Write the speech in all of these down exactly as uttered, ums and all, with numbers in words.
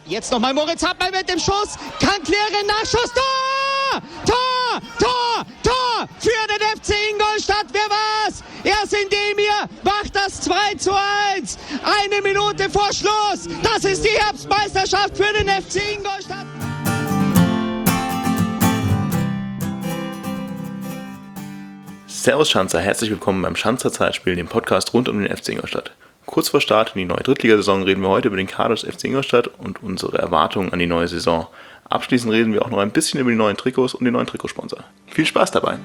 Jetzt nochmal Moritz Hartmann mit dem Schuss. Kann klären, Nachschuss. Tor! Tor! Tor! Tor! Für den F C Ingolstadt. Wer war's? Erst Indemir macht das zwei zu eins. Eine Minute vor Schluss. Das ist die Herbstmeisterschaft für den F C Ingolstadt. Servus Schanzer, herzlich willkommen beim Schanzer Zeitspiel, dem Podcast rund um den F C Ingolstadt. Kurz vor Start in die neue Drittligasaison reden wir heute über den Kader des F C Ingolstadt und unsere Erwartungen an die neue Saison. Abschließend reden wir auch noch ein bisschen über die neuen Trikots und den neuen Trikotsponsor. Viel Spaß dabei!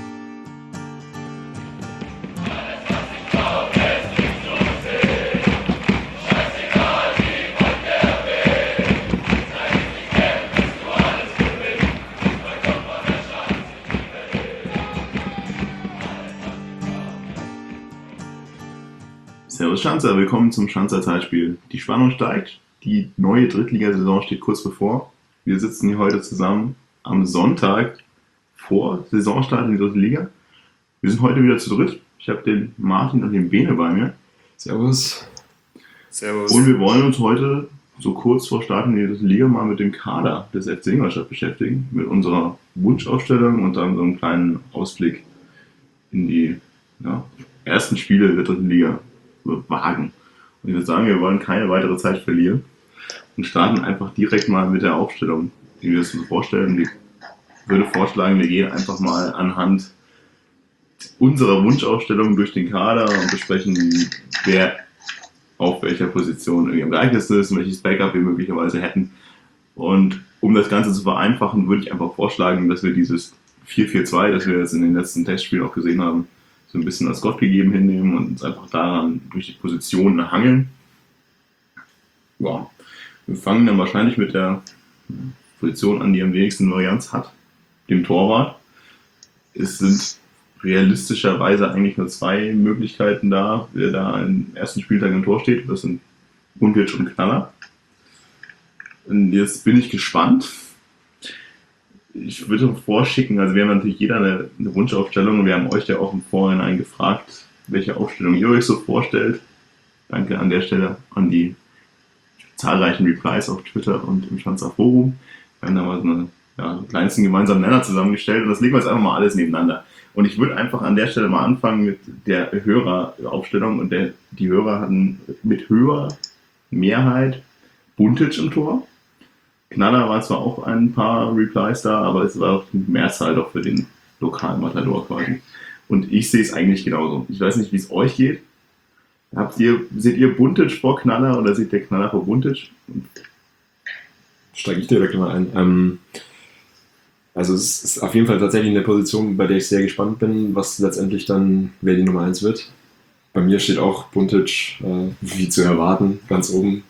Servus Schanzer, willkommen zum Schanzer Zeitspiel. Die Spannung steigt, die neue Drittligasaison steht kurz bevor. Wir sitzen hier heute zusammen am Sonntag vor Saisonstart in die dritte Liga. Wir sind heute wieder zu dritt. Ich habe den Martin und den Bene bei mir. Servus. Servus. Und wir wollen uns heute so kurz vor Start in die dritte Liga mal mit dem Kader des F C Ingolstadt beschäftigen, mit unserer Wunschaufstellung und dann so einen kleinen Ausblick in die ja, ersten Spiele der dritten Liga wagen. Und ich würde sagen, wir wollen keine weitere Zeit verlieren und starten einfach direkt mal mit der Aufstellung, die wir uns vorstellen. Ich würde vorschlagen, wir gehen einfach mal anhand unserer Wunschaufstellung durch den Kader und besprechen, wer auf welcher Position irgendwie am geeignetsten ist und welches Backup wir möglicherweise hätten. Und um das Ganze zu vereinfachen, würde ich einfach vorschlagen, dass wir dieses vier vier zwei, das wir jetzt in den letzten Testspielen auch gesehen haben, so ein bisschen als Gott gegeben hinnehmen und uns einfach daran durch die Positionen hangeln. Ja, wir fangen dann wahrscheinlich mit der Position an, die am wenigsten Varianz hat, dem Torwart. Es sind realistischerweise eigentlich nur zwei Möglichkeiten da, wer da im ersten Spieltag im Tor steht. Das sind Buntic und Knaller. Und jetzt bin ich gespannt. Ich würde vorschicken, also wir haben natürlich jeder eine, eine Wunschaufstellung und wir haben euch ja auch im Vorhinein gefragt, welche Aufstellung ihr euch so vorstellt. Danke an der Stelle an die zahlreichen Replies auf Twitter und im Schanzer Forum. Wir haben da mal so eine, ja, einen kleinsten gemeinsamen Nenner zusammengestellt und das legen wir jetzt einfach mal alles nebeneinander. Und ich würde einfach an der Stelle mal anfangen mit der Höreraufstellung und der, die Hörer hatten mit höherer Mehrheit Buntic im Tor. Knaller war zwar auch ein paar Replies da, aber es war auch eine Mehrzahl doch für den lokalen Matador quasi. Und ich sehe es eigentlich genauso. Ich weiß nicht, wie es euch geht. Habt ihr, seht ihr Buntic vor Knaller oder seht ihr Knaller vor Buntic? Steige ich direkt mal ein. Ähm, also es ist auf jeden Fall tatsächlich eine Position, bei der ich sehr gespannt bin, was letztendlich dann, wer die Nummer eins wird. Bei mir steht auch Buntic, äh, wie zu erwarten, ganz oben.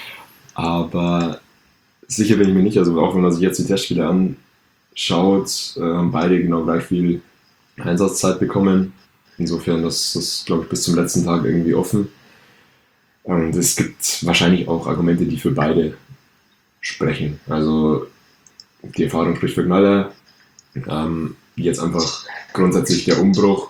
Aber sicher bin ich mir nicht, also auch wenn man sich jetzt die Testspiele anschaut, äh, haben beide genau gleich viel Einsatzzeit bekommen. Insofern, das ist, glaube ich, bis zum letzten Tag irgendwie offen. Und es gibt wahrscheinlich auch Argumente, die für beide sprechen. Also die Erfahrung spricht für Knaller. Ähm, jetzt einfach grundsätzlich der Umbruch,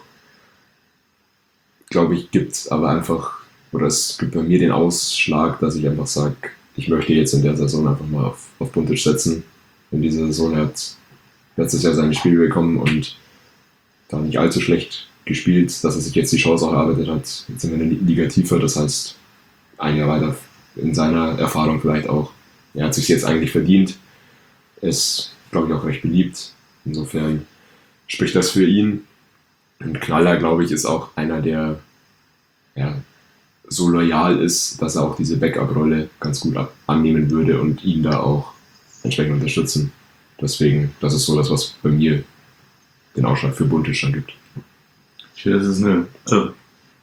glaube ich, gibt aber einfach, oder es gibt bei mir den Ausschlag, dass ich einfach sage, ich möchte jetzt in der Saison einfach mal auf, auf Buntic setzen. In dieser Saison hat letztes Jahr seine Spiele bekommen und da nicht allzu schlecht gespielt, dass er sich jetzt die Chance auch erarbeitet hat. Jetzt sind wir in der Liga tiefer, das heißt, ein Jahr weiter in seiner Erfahrung vielleicht auch. Er hat sich jetzt eigentlich verdient. Ist, glaube ich, auch recht beliebt. Insofern spricht das für ihn. Und Knaller, glaube ich, ist auch einer, der ja, so loyal ist, dass er auch diese Backup-Rolle ganz gut ab- annehmen würde und ihn da auch entsprechend unterstützen. Deswegen, das ist so das, was bei mir den Ausschlag für Buntic dann gibt. Ich finde, das ist eine, also,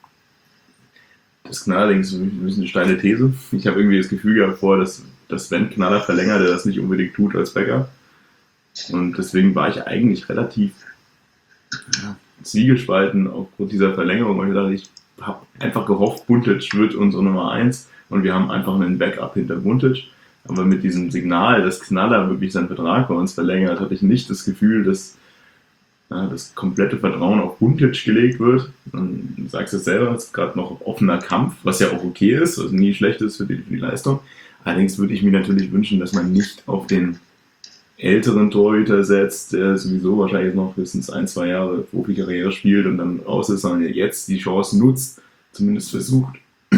das Knaller-Ding ist ein bisschen eine steile These. Ich habe irgendwie das Gefühl gehabt vor, dass, dass wenn Knaller verlängert, er das nicht unbedingt tut als Backup. Und deswegen war ich eigentlich relativ ja, zwiegespalten aufgrund dieser Verlängerung, weil ich dachte, ich habe einfach gehofft, Buntic wird unsere Nummer eins und wir haben einfach einen Backup hinter Buntic. Aber mit diesem Signal, dass Knaller wirklich seinen Vertrag bei uns verlängert, hatte ich nicht das Gefühl, dass ja, das komplette Vertrauen auf Buntic gelegt wird. Und du sagst es selber, es ist gerade noch offener Kampf, was ja auch okay ist, was nie schlecht ist für die, für die Leistung. Allerdings würde ich mir natürlich wünschen, dass man nicht auf den älteren Torhüter setzt, der sowieso wahrscheinlich noch höchstens ein, zwei Jahre Profikarriere spielt und dann raus ist, sondern der jetzt die Chance nutzt, zumindest versucht,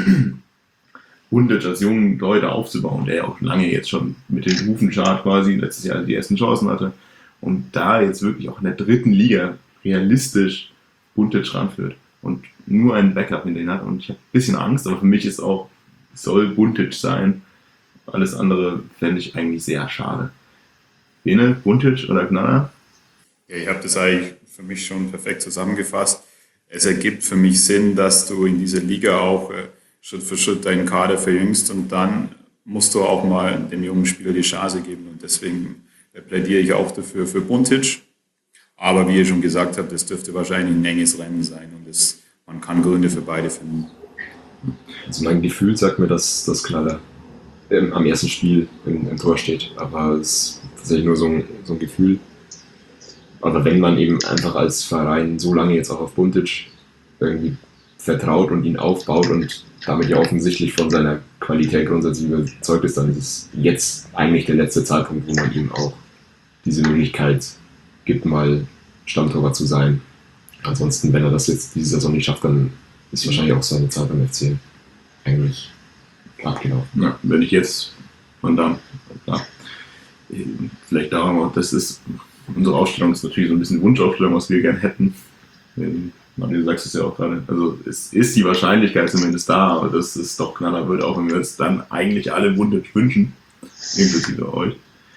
Bundic als jungen Torhüter aufzubauen, der ja auch lange jetzt schon mit den Rufenchart quasi letztes Jahr die ersten Chancen hatte und da jetzt wirklich auch in der dritten Liga realistisch Bundic ranführt und nur einen Backup in den hat. Und ich habe ein bisschen Angst, aber für mich ist auch, soll Bundic sein. Alles andere fände ich eigentlich sehr schade. Bene, Bundic oder Knaller? Ja, ich habe das eigentlich für mich schon perfekt zusammengefasst. Es ergibt für mich Sinn, dass du in dieser Liga auch äh, Schritt für Schritt deinen Kader verjüngst und dann musst du auch mal dem jungen Spieler die Chance geben. Und deswegen plädiere ich auch dafür für Bundic. Aber wie ihr schon gesagt habt, das dürfte wahrscheinlich ein enges Rennen sein und das, man kann Gründe für beide finden. Also mein Gefühl sagt mir, dass das Knaller ähm, am ersten Spiel im, im Tor steht. Aber es ist tatsächlich nur so ein, so ein Gefühl. Aber wenn man eben einfach als Verein so lange jetzt auch auf Bundic irgendwie vertraut und ihn aufbaut und damit ja offensichtlich von seiner Qualität grundsätzlich überzeugt ist, dann ist es jetzt eigentlich der letzte Zeitpunkt, wo man ihm auch diese Möglichkeit gibt, mal Stammtorwart zu sein. Ansonsten, wenn er das jetzt diese Saison nicht schafft, dann ist wahrscheinlich auch seine Zeit beim F C eigentlich abgelaufen. Ja, wenn ich jetzt von da, ja, vielleicht daran auch, das ist, unsere Ausstellung ist natürlich so ein bisschen Wunschaufstellung, was wir gerne hätten. Man, du sagst es ja auch gerade, also es ist die Wahrscheinlichkeit zumindest da, aber dass es doch Knaller wird, auch wenn wir uns dann eigentlich alle Bundic wünschen, inklusive euch.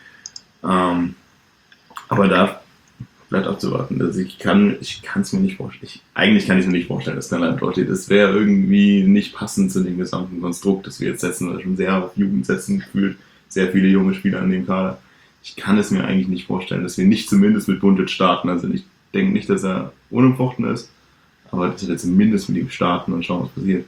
Ähm, aber da bleibt abzuwarten. Also ich kann ich kann es mir nicht vorstellen. Ich, eigentlich kann ich es mir nicht vorstellen, dass Knaller im Tor steht. Das wäre irgendwie nicht passend zu dem gesamten Konstrukt, das wir jetzt setzen, oder schon sehr auf Jugend setzen gefühlt. Sehr viele junge Spieler in dem Kader. Ich kann es mir eigentlich nicht vorstellen, dass wir nicht zumindest mit Bundic starten. Also ich denke nicht, dass er unumfochten ist, aber dass wir zumindest mit ihm starten und schauen, was passiert.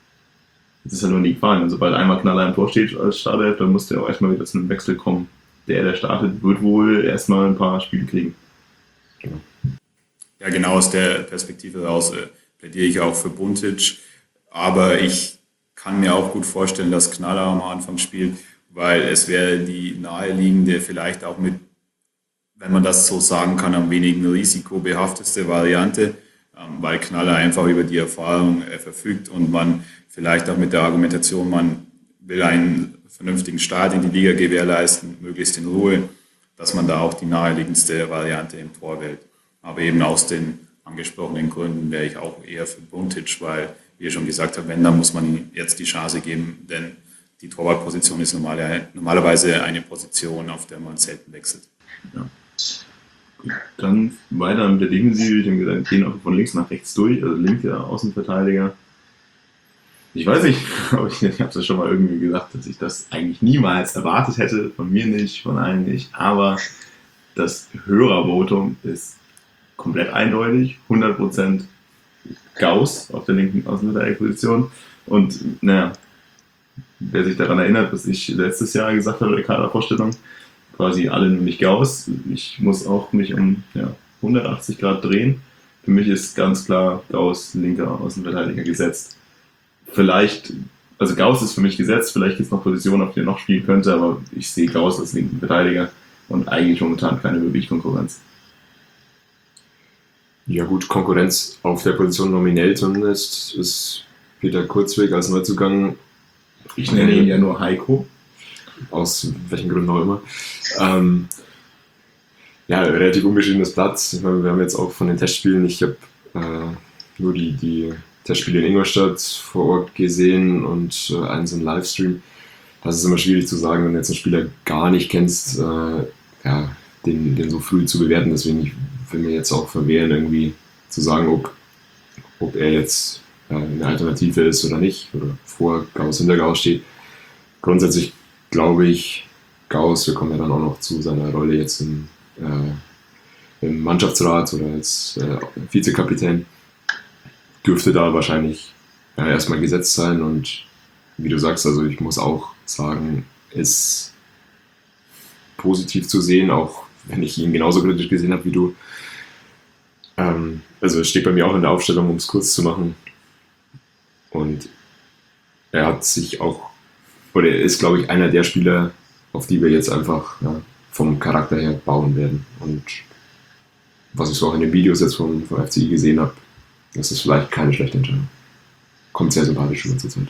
Das ist ja nur nie gefallen. Also sobald einmal Knaller im Tor steht als Startelf, dann muss der auch erstmal wieder zu einem Wechsel kommen. Der, der startet, wird wohl erstmal ein paar Spiele kriegen. Genau. Ja, genau aus der Perspektive heraus äh, plädiere ich auch für Bundic. Aber ich kann mir auch gut vorstellen, dass Knaller am Anfang spielt, weil es wäre die naheliegende, vielleicht auch mit, wenn man das so sagen kann, am wenigen risikobehafteste Variante, ähm, weil Knaller einfach über die Erfahrung äh, verfügt und man vielleicht auch mit der Argumentation, man will einen vernünftigen Start in die Liga gewährleisten, möglichst in Ruhe, dass man da auch die naheliegendste Variante im Tor wählt. Aber eben aus den angesprochenen Gründen wäre ich auch eher für Bundic, weil, wie ihr schon gesagt habt, wenn, dann muss man ihm jetzt die Chance geben, denn die Torwartposition ist normale, normalerweise eine Position, auf der man selten wechselt. Ja. Dann weiter mit der Defensive. Ich habe gesagt, gehen auch von links nach rechts durch, also linker Außenverteidiger. Ich weiß nicht, aber ich, ich habe es ja schon mal irgendwie gesagt, dass ich das eigentlich niemals erwartet hätte, von mir nicht, von allen nicht, aber das Hörervotum ist komplett eindeutig, hundert Prozent Gauss auf der linken Außenverteidigerposition und naja, wer sich daran erinnert, was ich letztes Jahr gesagt habe, der Kadervorstellung, quasi alle nur nicht Gauss, ich muss auch mich um ja, hundertachtzig Grad drehen, für mich ist ganz klar Gauss linker Außenverteidiger gesetzt. Vielleicht, also Gauss ist für mich gesetzt, vielleicht gibt es noch Positionen, auf die er noch spielen könnte, aber ich sehe Gauss als linken Verteidiger und eigentlich momentan keine wirkliche Konkurrenz. Ja gut, Konkurrenz auf der Position nominell zumindest ist Peter Kurzweg als Neuzugang. Ich nenne ihn ja nur Heiko. Aus welchen Gründen auch immer. Ähm, ja, relativ unbeschriebenes Blatt. Ich meine, wir haben jetzt auch von den Testspielen, ich habe äh, nur die, die Testspiele in Ingolstadt vor Ort gesehen und äh, einen so einen Livestream. Das ist immer schwierig zu sagen, wenn du jetzt einen Spieler gar nicht kennst, äh, ja, den, den so früh zu bewerten. Deswegen ich will mir jetzt auch verwehren, irgendwie zu sagen, ob, ob er jetzt äh, eine Alternative ist oder nicht, oder vor Gauss, hinter Gauss steht. Grundsätzlich glaube ich, Gauss, wir kommen ja dann auch noch zu seiner Rolle jetzt im, äh, im Mannschaftsrat oder als äh, Vizekapitän, dürfte da wahrscheinlich ja, erstmal gesetzt sein und wie du sagst, also ich muss auch sagen, ist positiv zu sehen, auch wenn ich ihn genauso kritisch gesehen habe wie du. Ähm, also es steht bei mir auch in der Aufstellung, um es kurz zu machen. Und er hat sich auch oder er ist, glaube ich, einer der Spieler, auf die wir jetzt einfach ja, vom Charakter her bauen werden. Und was ich so auch in den Videos jetzt vom, vom F C I gesehen habe, das ist vielleicht keine schlechte Entscheidung. Kommt sehr sympathisch rüber zur Zeit.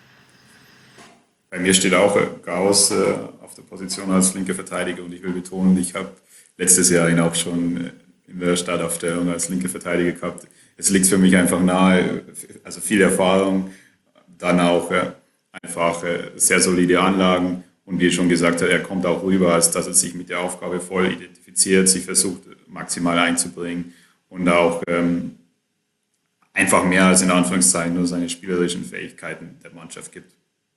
Bei mir steht auch äh, Gauss äh, auf der Position als linker Verteidiger und ich will betonen, ich habe letztes Jahr ihn auch schon äh, in der Startaufstellung als linker Verteidiger gehabt. Es liegt für mich einfach nahe, also viel Erfahrung, dann auch äh, einfach äh, sehr solide Anlagen und wie schon gesagt hat, er kommt auch rüber, als dass er sich mit der Aufgabe voll identifiziert, sich versucht maximal einzubringen und auch ähm, einfach mehr als in Anführungszeichen nur seine spielerischen Fähigkeiten der Mannschaft gibt.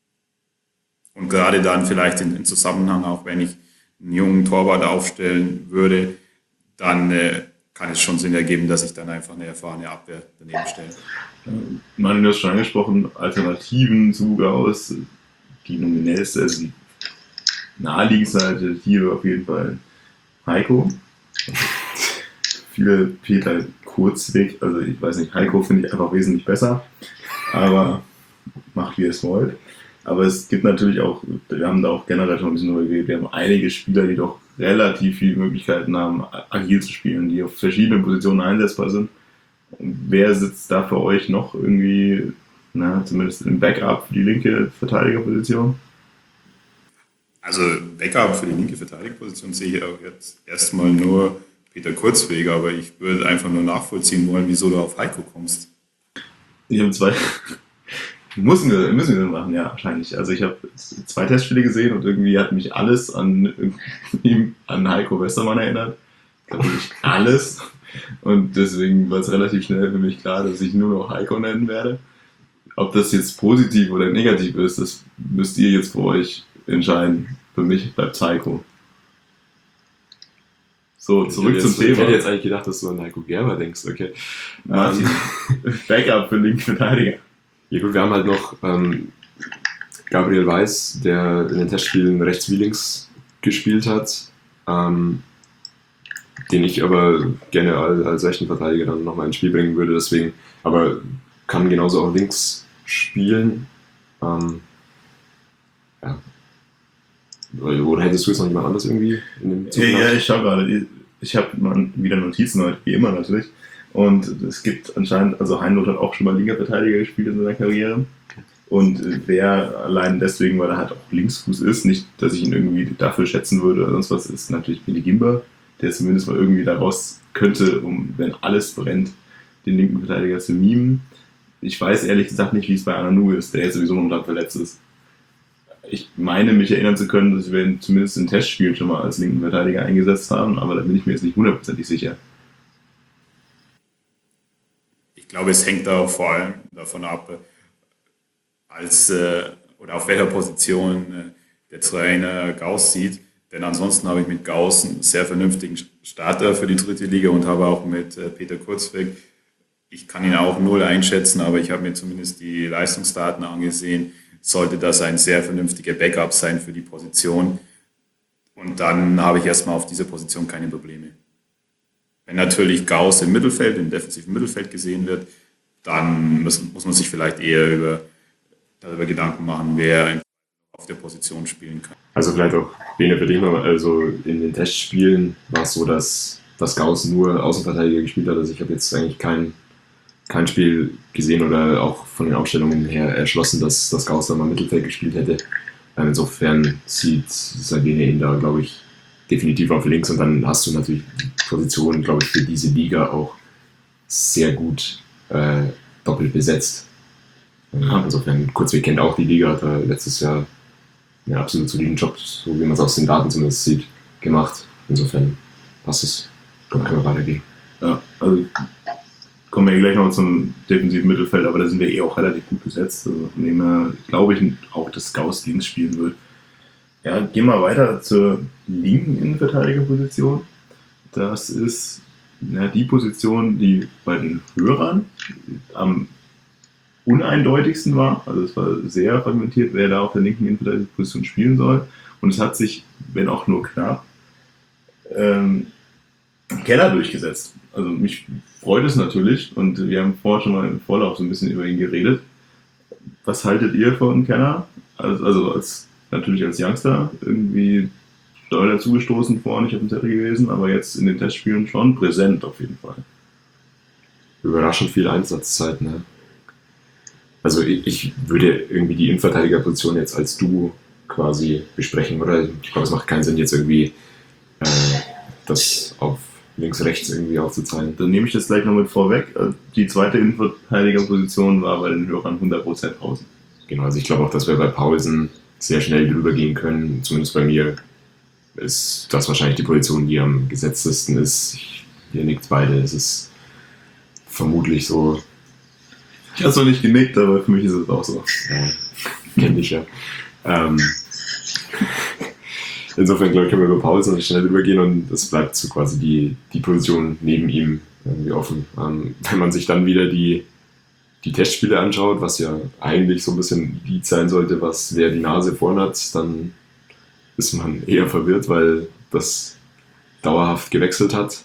Und gerade dann vielleicht in, in Zusammenhang, auch wenn ich einen jungen Torwart aufstellen würde, dann äh, kann es schon Sinn ergeben, dass ich dann einfach eine erfahrene Abwehr daneben stelle. Manu, du hast schon angesprochen, Alternativen zu Gauss, die nominellste, also die naheliegendste Alternative auf jeden Fall Heiko. Viele Peter Kurzweg, also ich weiß nicht, Heiko finde ich einfach wesentlich besser, aber macht wie ihr es wollt. Aber es gibt natürlich auch, wir haben da auch generell schon ein bisschen drüber geredet, wir haben einige Spieler, die doch relativ viele Möglichkeiten haben, agil zu spielen, die auf verschiedenen Positionen einsetzbar sind. Wer sitzt da für euch noch irgendwie, na, zumindest im Backup für die linke Verteidigerposition? Also Backup für die linke Verteidigerposition sehe ich auch jetzt erstmal nur Peter Kurzweger, aber ich würde einfach nur nachvollziehen wollen, wieso du auf Heiko kommst. Ich habe zwei... Müssen wir, müssen wir das machen, ja, wahrscheinlich. Also ich habe zwei Testspiele gesehen und irgendwie hat mich alles an, an Heiko Westermann erinnert. Ich glaube wirklich alles. Und deswegen war es relativ schnell für mich klar, dass ich nur noch Heiko nennen werde. Ob das jetzt positiv oder negativ ist, das müsst ihr jetzt für euch entscheiden. Für mich bleibt Heiko. So, zurück ich zum jetzt, Thema. Ich hätte jetzt eigentlich gedacht, dass du an Heiko Gerber denkst, okay. Martin, Backup für linken Verteidiger. Ja gut, wir haben halt noch ähm, Gabriel Weiß, der in den Testspielen rechts wie links gespielt hat, ähm, den ich aber gerne als, als rechten Verteidiger dann nochmal ins Spiel bringen würde, deswegen, aber kann genauso auch links spielen. Ähm, ja. Oder hättest du jetzt noch jemand anderes irgendwie in dem Zug? Ja, ja, ich schau gerade, ich habe wieder Notizen heute, wie immer natürlich. Und es gibt anscheinend, also Heinroth hat auch schon mal Liga-Verteidiger gespielt in seiner Karriere. Und wer allein deswegen, weil er halt auch Linksfuß ist, nicht, dass ich ihn irgendwie dafür schätzen würde oder sonst was, ist natürlich Billy Gimber, der zumindest mal irgendwie daraus könnte, um, wenn alles brennt, den linken Verteidiger zu mimen. Ich weiß ehrlich gesagt nicht, wie es bei Ananu ist, der jetzt sowieso momentan verletzt ist. Ich meine, mich erinnern zu können, dass wir ihn zumindest in Testspielen schon mal als linken Verteidiger eingesetzt haben, aber da bin ich mir jetzt nicht hundertprozentig sicher. Ich glaube, es hängt da vor allem davon ab, als äh, oder auf welcher Position äh, der Trainer Gauss sieht. Denn ansonsten habe ich mit Gauss einen sehr vernünftigen Starter für die dritte Liga und habe auch mit äh, Peter Kurzweg, ich kann ihn auch null einschätzen, aber ich habe mir zumindest die Leistungsdaten angesehen, sollte das ein sehr vernünftiger Backup sein für die Position. Und dann habe ich erstmal auf dieser Position keine Probleme. Wenn natürlich Gauss im Mittelfeld, im defensiven Mittelfeld gesehen wird, dann muss, muss man sich vielleicht eher über, darüber Gedanken machen, wer auf der Position spielen kann. Also vielleicht auch Bene für dich noch, also in den Testspielen war es so, dass, dass Gauss nur Außenverteidiger gespielt hat. Also ich habe jetzt eigentlich kein, kein Spiel gesehen oder auch von den Aufstellungen her erschlossen, dass, dass Gauss da mal Mittelfeld gespielt hätte. Insofern sieht Sabine ihn da, glaube ich, definitiv auf links und dann hast du natürlich Positionen, glaube ich, für diese Liga auch sehr gut äh, doppelt besetzt. Ja, insofern, Kurzweg kennt auch die Liga, hat er letztes Jahr einen absolut soliden Job, so wie man es aus den Daten zumindest sieht, gemacht. Insofern passt es. Dann können wir weitergehen. Ja, also kommen wir gleich noch zum defensiven Mittelfeld, aber da sind wir eh auch relativ gut besetzt. Also von dem her glaube ich auch, dass Gauss links spielen wird. Ja, gehen wir weiter zur linken Innenverteidigerposition. Das ist ja, die Position, die bei den Hörern am uneindeutigsten war. Also es war sehr fragmentiert, wer da auf der linken Innenverteidigerposition spielen soll. Und es hat sich, wenn auch nur knapp, ähm, Keller durchgesetzt. Also mich freut es natürlich und wir haben vorher schon mal im Vorlauf so ein bisschen über ihn geredet. was haltet ihr von Keller? Also, also als, natürlich als Youngster irgendwie doll dazugestoßen vorher nicht auf dem Zettel gewesen, aber jetzt in den Testspielen schon präsent auf jeden Fall. Überraschend viel Einsatzzeit, ne? Also ich, ich würde irgendwie die Innenverteidigerposition jetzt als Duo quasi besprechen, oder? Ich glaube, es macht keinen Sinn, jetzt irgendwie äh, das auf links, rechts irgendwie aufzuteilen. Dann nehme ich das gleich noch mit vorweg. Die zweite Innenverteidigerposition war bei den Hörern hundert Prozent außen. Genau, also ich glaube auch, dass wir bei Paulsen sehr schnell drüber gehen können. Zumindest bei mir ist das wahrscheinlich die Position, die am gesetztesten ist. Ich, hier nickt beide. Es ist vermutlich so. Ich habe es noch nicht genickt, aber für mich ist es auch so. Ja, kenn ich ja. Ähm, insofern, glaube ich, können wir über Paulsen schnell drüber gehen und es bleibt so quasi die, die Position neben ihm irgendwie offen. Ähm, wenn man sich dann wieder die, die Testspiele anschaut, was ja eigentlich so ein bisschen die sein sollte, was wer die Nase vorn hat, dann ist man eher verwirrt, weil das dauerhaft gewechselt hat.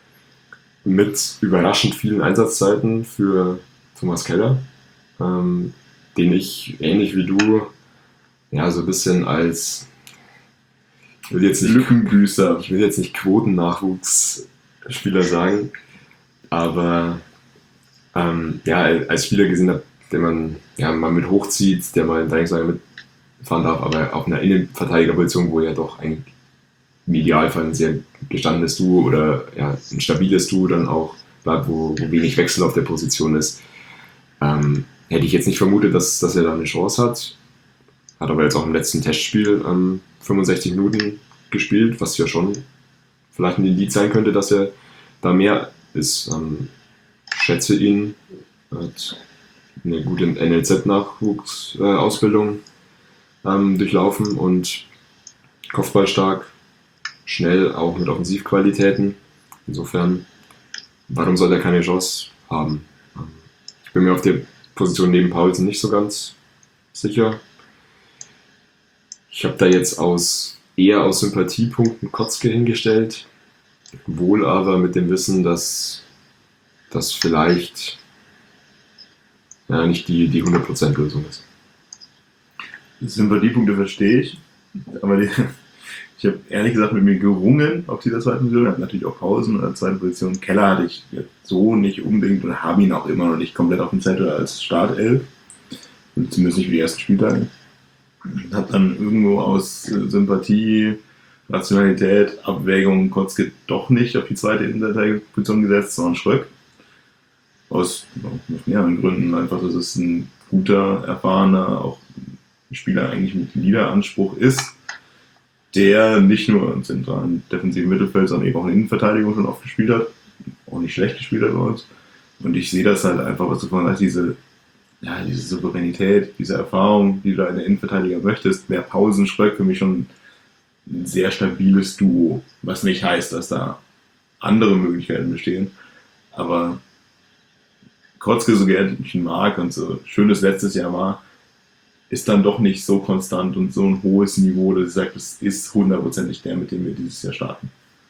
Mit überraschend vielen Einsatzzeiten für Thomas Keller, ähm, den ich ähnlich wie du ja so ein bisschen als ich will jetzt nicht Lückenbüßer. Ich will jetzt nicht Quotennachwuchsspieler sagen, aber ähm, ja, als Spieler gesehen habe, den man ja mal mit hochzieht, der mal in Trainingslager mitfahren darf, aber auf einer Innenverteidigerposition, wo ja doch ein im Idealfall ein sehr gestandenes Duo oder ja, ein stabiles Duo dann auch bleibt, wo, wo wenig Wechsel auf der Position ist. Ähm, hätte ich jetzt nicht vermutet, dass, dass er da eine Chance hat. Hat aber jetzt auch im letzten Testspiel ähm, fünfundsechzig Minuten gespielt, was ja schon vielleicht ein Indiz sein könnte, dass er da mehr ist. Ähm, schätze ihn, hat eine gute N L Z-Nachwuchsausbildung ähm, durchlaufen und kopfballstark, schnell, auch mit Offensivqualitäten. Insofern, warum soll er keine Chance haben? Ich bin mir auf der Position neben Paulsen nicht so ganz sicher. Ich habe da jetzt aus eher aus Sympathiepunkten Kotzke hingestellt, wohl aber mit dem Wissen, dass das vielleicht ja, nicht die, die hundert Prozent Lösung ist. Sympathiepunkte verstehe ich, aber die, ich habe ehrlich gesagt mit mir gerungen auf dieser zweiten Position. Ich habe natürlich auch Pausen in der zweiten Position. Keller hatte ich so nicht unbedingt und habe ihn auch immer noch nicht komplett auf dem Zettel als Startelf. Zumindest nicht für die ersten Spieltage. Ich habe dann irgendwo aus Sympathie, Rationalität, Abwägung Kotzke doch nicht auf die zweite Innenverteidigerposition gesetzt, sondern Schröck. Aus mehreren Gründen. Einfach, dass es ein guter, erfahrener, auch ein Spieler eigentlich mit Leaderanspruch ist, der nicht nur im zentralen defensiven Mittelfeld, sondern eben auch in Innenverteidigung schon oft gespielt hat. Auch nicht schlecht gespielt hat bei uns. Und ich sehe das halt einfach, was du vorhin sagst, diese, ja, diese Souveränität, diese Erfahrung, die du da in der Innenverteidiger möchtest, wäre Pausen Schröck für mich schon ein sehr stabiles Duo. Was nicht heißt, dass da andere Möglichkeiten bestehen. Aber Kotzke, so gerne ich ihn mag und so schön das letztes Jahr war, ist dann doch nicht so konstant und so ein hohes Niveau, dass ich sage, das ist hundertprozentig der, mit dem wir dieses Jahr starten.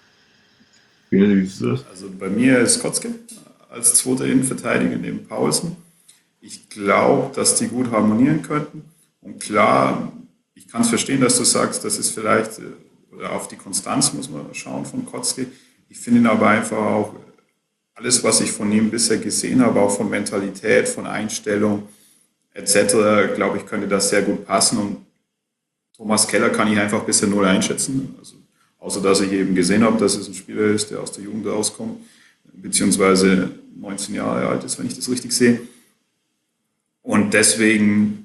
Wie ist das? Also bei mir ist Kotzke als zweiter Innenverteidiger neben Paulsen. Ich glaube, dass die gut harmonieren könnten. Und klar, ich kann es verstehen, dass du sagst, das ist vielleicht, oder auf die Konstanz muss man schauen von Kotzke. Ich finde ihn aber einfach auch, alles, was ich von ihm bisher gesehen habe, auch von Mentalität, von Einstellung et cetera, glaube ich, könnte das sehr gut passen. Und Thomas Keller kann ich einfach bisher null einschätzen. Also, außer, dass ich eben gesehen habe, dass es ein Spieler ist, der aus der Jugend rauskommt, beziehungsweise neunzehn Jahre alt ist, wenn ich das richtig sehe. Und deswegen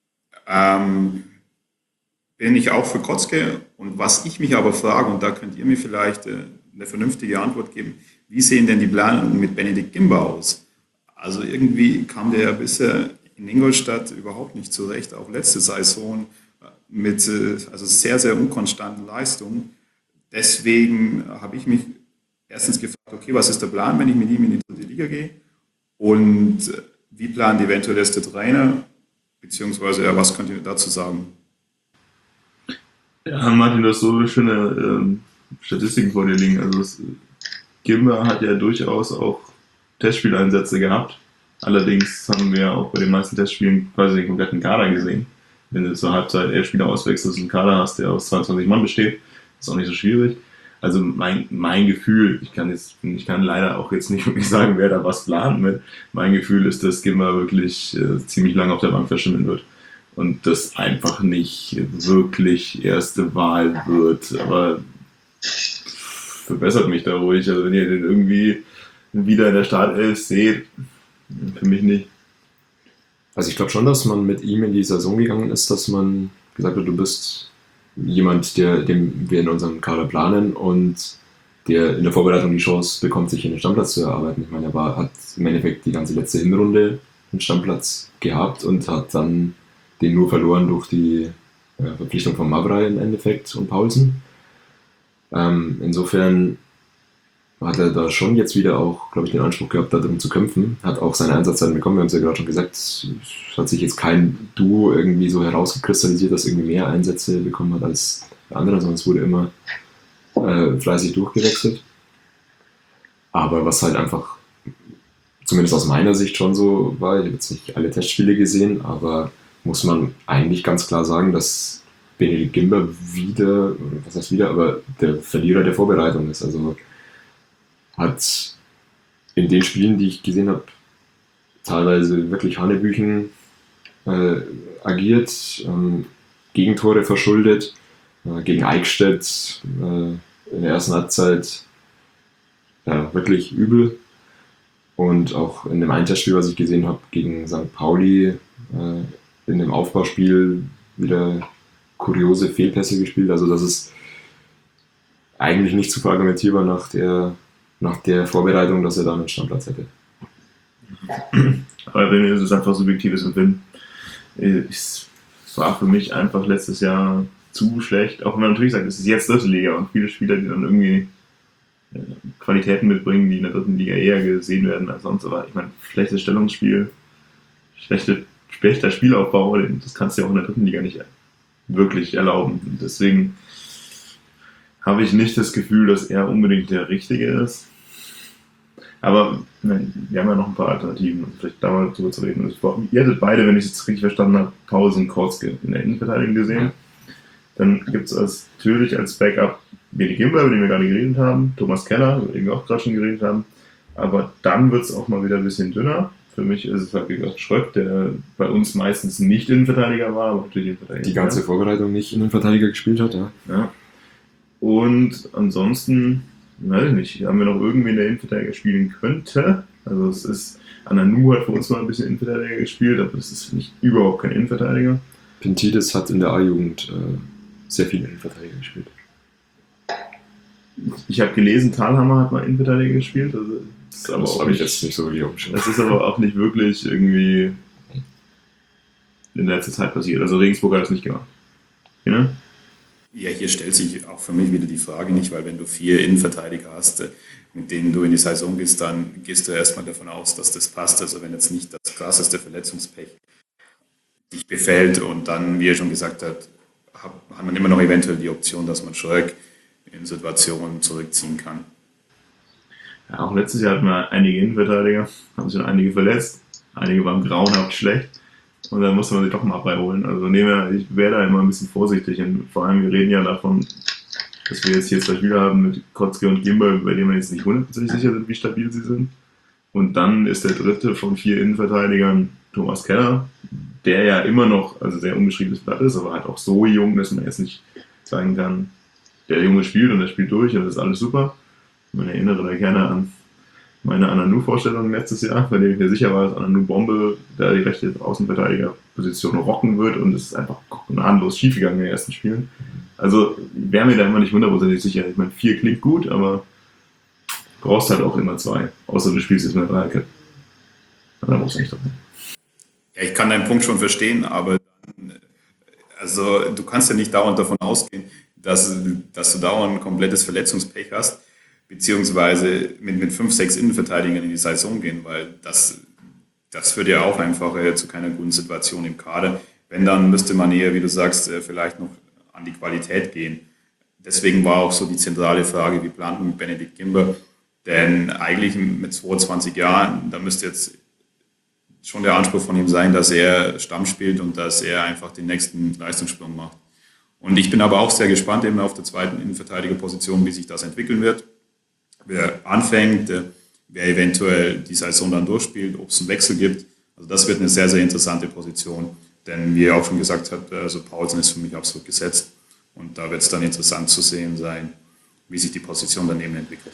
ähm, bin ich auch für Kotzke. Und was ich mich aber frage, und da könnt ihr mir vielleicht äh, eine vernünftige Antwort geben, wie sehen denn die Planungen mit Benedikt Gimba aus? Also irgendwie kam der ja bisher in Ingolstadt überhaupt nicht zurecht, auch letzte Saison mit also sehr, sehr unkonstanten Leistungen. Deswegen habe ich mich erstens gefragt, okay, was ist der Plan, wenn ich mit ihm in die dritte Liga gehe? Und wie plant eventuell jetzt der Trainer? Beziehungsweise, ja, was könnt ihr dazu sagen? Ja, Martin, du hast so schöne ähm, Statistiken vor dir liegen. Also das, Gimba hat ja durchaus auch Testspieleinsätze gehabt Allerdings haben wir auch bei den meisten Testspielen quasi den kompletten Kader gesehen. Wenn du zur Halbzeit elf Spieler auswechselst und einen Kader hast, der aus zweiundzwanzig Mann besteht, ist auch nicht so schwierig. Also mein, mein Gefühl, ich kann jetzt, ich kann leider auch jetzt nicht wirklich sagen, wer da was plant mit. Mein Gefühl ist, dass Gimba wirklich äh, ziemlich lange auf der Bank verschimmeln wird. Und das einfach nicht wirklich erste Wahl wird. Aber verbessert mich da ruhig. Also wenn ihr den irgendwie wieder in der Startelf seht, für mich nicht. Also ich glaube schon, dass man mit ihm in die Saison gegangen ist, dass man gesagt hat, du bist jemand, der, den wir in unserem Kader planen und der in der Vorbereitung die Chance bekommt, sich in den Stammplatz zu erarbeiten. Ich meine, er war, hat im Endeffekt die ganze letzte Hinrunde einen Stammplatz gehabt und hat dann den nur verloren durch die äh, Verpflichtung von Mavrei im Endeffekt und Paulsen. Ähm, insofern hat er da schon jetzt wieder auch, glaube ich, den Anspruch gehabt, darum zu kämpfen. Hat auch seine Einsatzzeiten bekommen. Wir haben es ja gerade schon gesagt, es hat sich jetzt kein Duo irgendwie so herausgekristallisiert, dass irgendwie mehr Einsätze bekommen hat als der andere, sondern es wurde immer äh, fleißig durchgewechselt. Aber was halt einfach, zumindest aus meiner Sicht schon so war, ich habe jetzt nicht alle Testspiele gesehen, aber muss man eigentlich ganz klar sagen, dass Benedikt Gimba wieder, was heißt wieder, aber der Verlierer der Vorbereitung ist. Also hat in den Spielen, die ich gesehen habe, teilweise wirklich Hanebüchen äh, agiert, ähm, Gegentore verschuldet, äh, gegen Eichstätt äh, in der ersten Halbzeit ja, wirklich übel. Und auch in dem einen Testspiel, was ich gesehen habe, gegen Sankt Pauli, äh, in dem Aufbauspiel wieder kuriose Fehlpässe gespielt. Also das ist eigentlich nicht zu verargumentierbar nach der nach der Vorbereitung, dass er da einen Stammplatz hätte. Aber bei mir ist es einfach subjektives Empfinden. Es war für mich einfach letztes Jahr zu schlecht, auch wenn man natürlich sagt, es ist jetzt dritte Liga und viele Spieler, die dann irgendwie Qualitäten mitbringen, die in der dritten Liga eher gesehen werden als sonst. Aber ich meine, schlechtes Stellungsspiel, schlechte, schlechter Spielaufbau, das kannst du ja auch in der dritten Liga nicht wirklich erlauben. Und deswegen habe ich nicht das Gefühl, dass er unbedingt der Richtige ist. Aber nein, wir haben ja noch ein paar Alternativen, um vielleicht da mal drüber zu reden. Ihr hattet beide, wenn ich es jetzt richtig verstanden habe, Pausen Korzke in der Innenverteidigung gesehen. Dann gibt es natürlich als Backup Benedikt Gimba, über den wir gerade geredet haben, Thomas Keller, über den wir auch gerade schon geredet haben. Aber dann wird es auch mal wieder ein bisschen dünner. Für mich ist es halt wie gesagt Schröck, der bei uns meistens nicht Innenverteidiger war, aber natürlich Innenverteidiger. Die ganze Vorbereitung nicht Innenverteidiger gespielt hat, ja. ja. Und ansonsten, weiß ich nicht, haben wir noch irgendwen, der Innenverteidiger spielen könnte. Also es ist, Ananu hat für uns mal ein bisschen Innenverteidiger gespielt, aber das ist nicht überhaupt kein Innenverteidiger. Pintides hat in der A-Jugend äh, sehr viel Innenverteidiger gespielt. Ich habe gelesen, Thalhammer hat mal Innenverteidiger gespielt. Also das aber das habe ich jetzt nicht so wirklich umgeschaut. Das ist aber auch nicht wirklich irgendwie in letzter Zeit passiert. Also Regensburg hat das nicht gemacht. Ja? Ja, hier stellt sich auch für mich wieder die Frage nicht, weil wenn du vier Innenverteidiger hast, mit denen du in die Saison gehst, dann gehst du erstmal davon aus, dass das passt. Also wenn jetzt nicht das krasseste Verletzungspech dich befällt und dann, wie er schon gesagt hat, hat man immer noch eventuell die Option, dass man Schröck in Situationen zurückziehen kann. Ja, auch letztes Jahr hatten wir einige Innenverteidiger, haben sich schon einige verletzt, einige waren grauenhaft schlecht. Und dann musste man sich doch mal beiholen. Also nehmen ich wäre da immer ein bisschen vorsichtig. Und vor allem, wir reden ja davon, dass wir jetzt hier zwei Spieler haben mit Kotzke und Gimba, bei denen wir jetzt nicht hundertprozentig sicher sind, wie stabil sie sind. Und dann ist der dritte von vier Innenverteidigern Thomas Keller, der ja immer noch, also sehr unbeschriebenes Blatt ist, aber halt auch so jung, dass man jetzt nicht sagen kann, der Junge spielt und der spielt durch und das ist alles super. Man erinnere da gerne an meine Ananu-Vorstellung letztes Jahr, bei dem ich mir sicher war, dass Ananu Bombe da die rechte Außenverteidigerposition rocken wird und es ist einfach gnadenlos schiefgegangen in den ersten Spielen. Also wäre mir da immer nicht hundertprozentig sicher. Ich meine, vier klingt gut, aber du brauchst halt auch immer zwei. Außer du spielst jetzt mit einer Dreierkette. Da muss ich nicht drauf. Ja, ich kann deinen Punkt schon verstehen, aber dann, also du kannst ja nicht dauernd davon ausgehen, dass, dass du dauernd ein komplettes Verletzungspech hast, beziehungsweise mit, mit fünf, sechs Innenverteidigern in die Saison gehen, weil das, das führt ja auch einfach äh, zu keiner guten Situation im Kader. Wenn, dann müsste man eher, wie du sagst, äh, vielleicht noch an die Qualität gehen. Deswegen war auch so die zentrale Frage, wie plant man mit Benedikt Gimba? Denn eigentlich mit zweiundzwanzig Jahren, da müsste jetzt schon der Anspruch von ihm sein, dass er Stamm spielt und dass er einfach den nächsten Leistungssprung macht. Und ich bin aber auch sehr gespannt eben auf der zweiten Innenverteidigerposition, wie sich das entwickeln wird. Wer anfängt, wer eventuell die Saison dann durchspielt, ob es einen Wechsel gibt. Also das wird eine sehr, sehr interessante Position. Denn wie ihr auch schon gesagt habt, also Paulsen ist für mich absolut gesetzt. Und da wird es dann interessant zu sehen sein, wie sich die Position daneben entwickelt.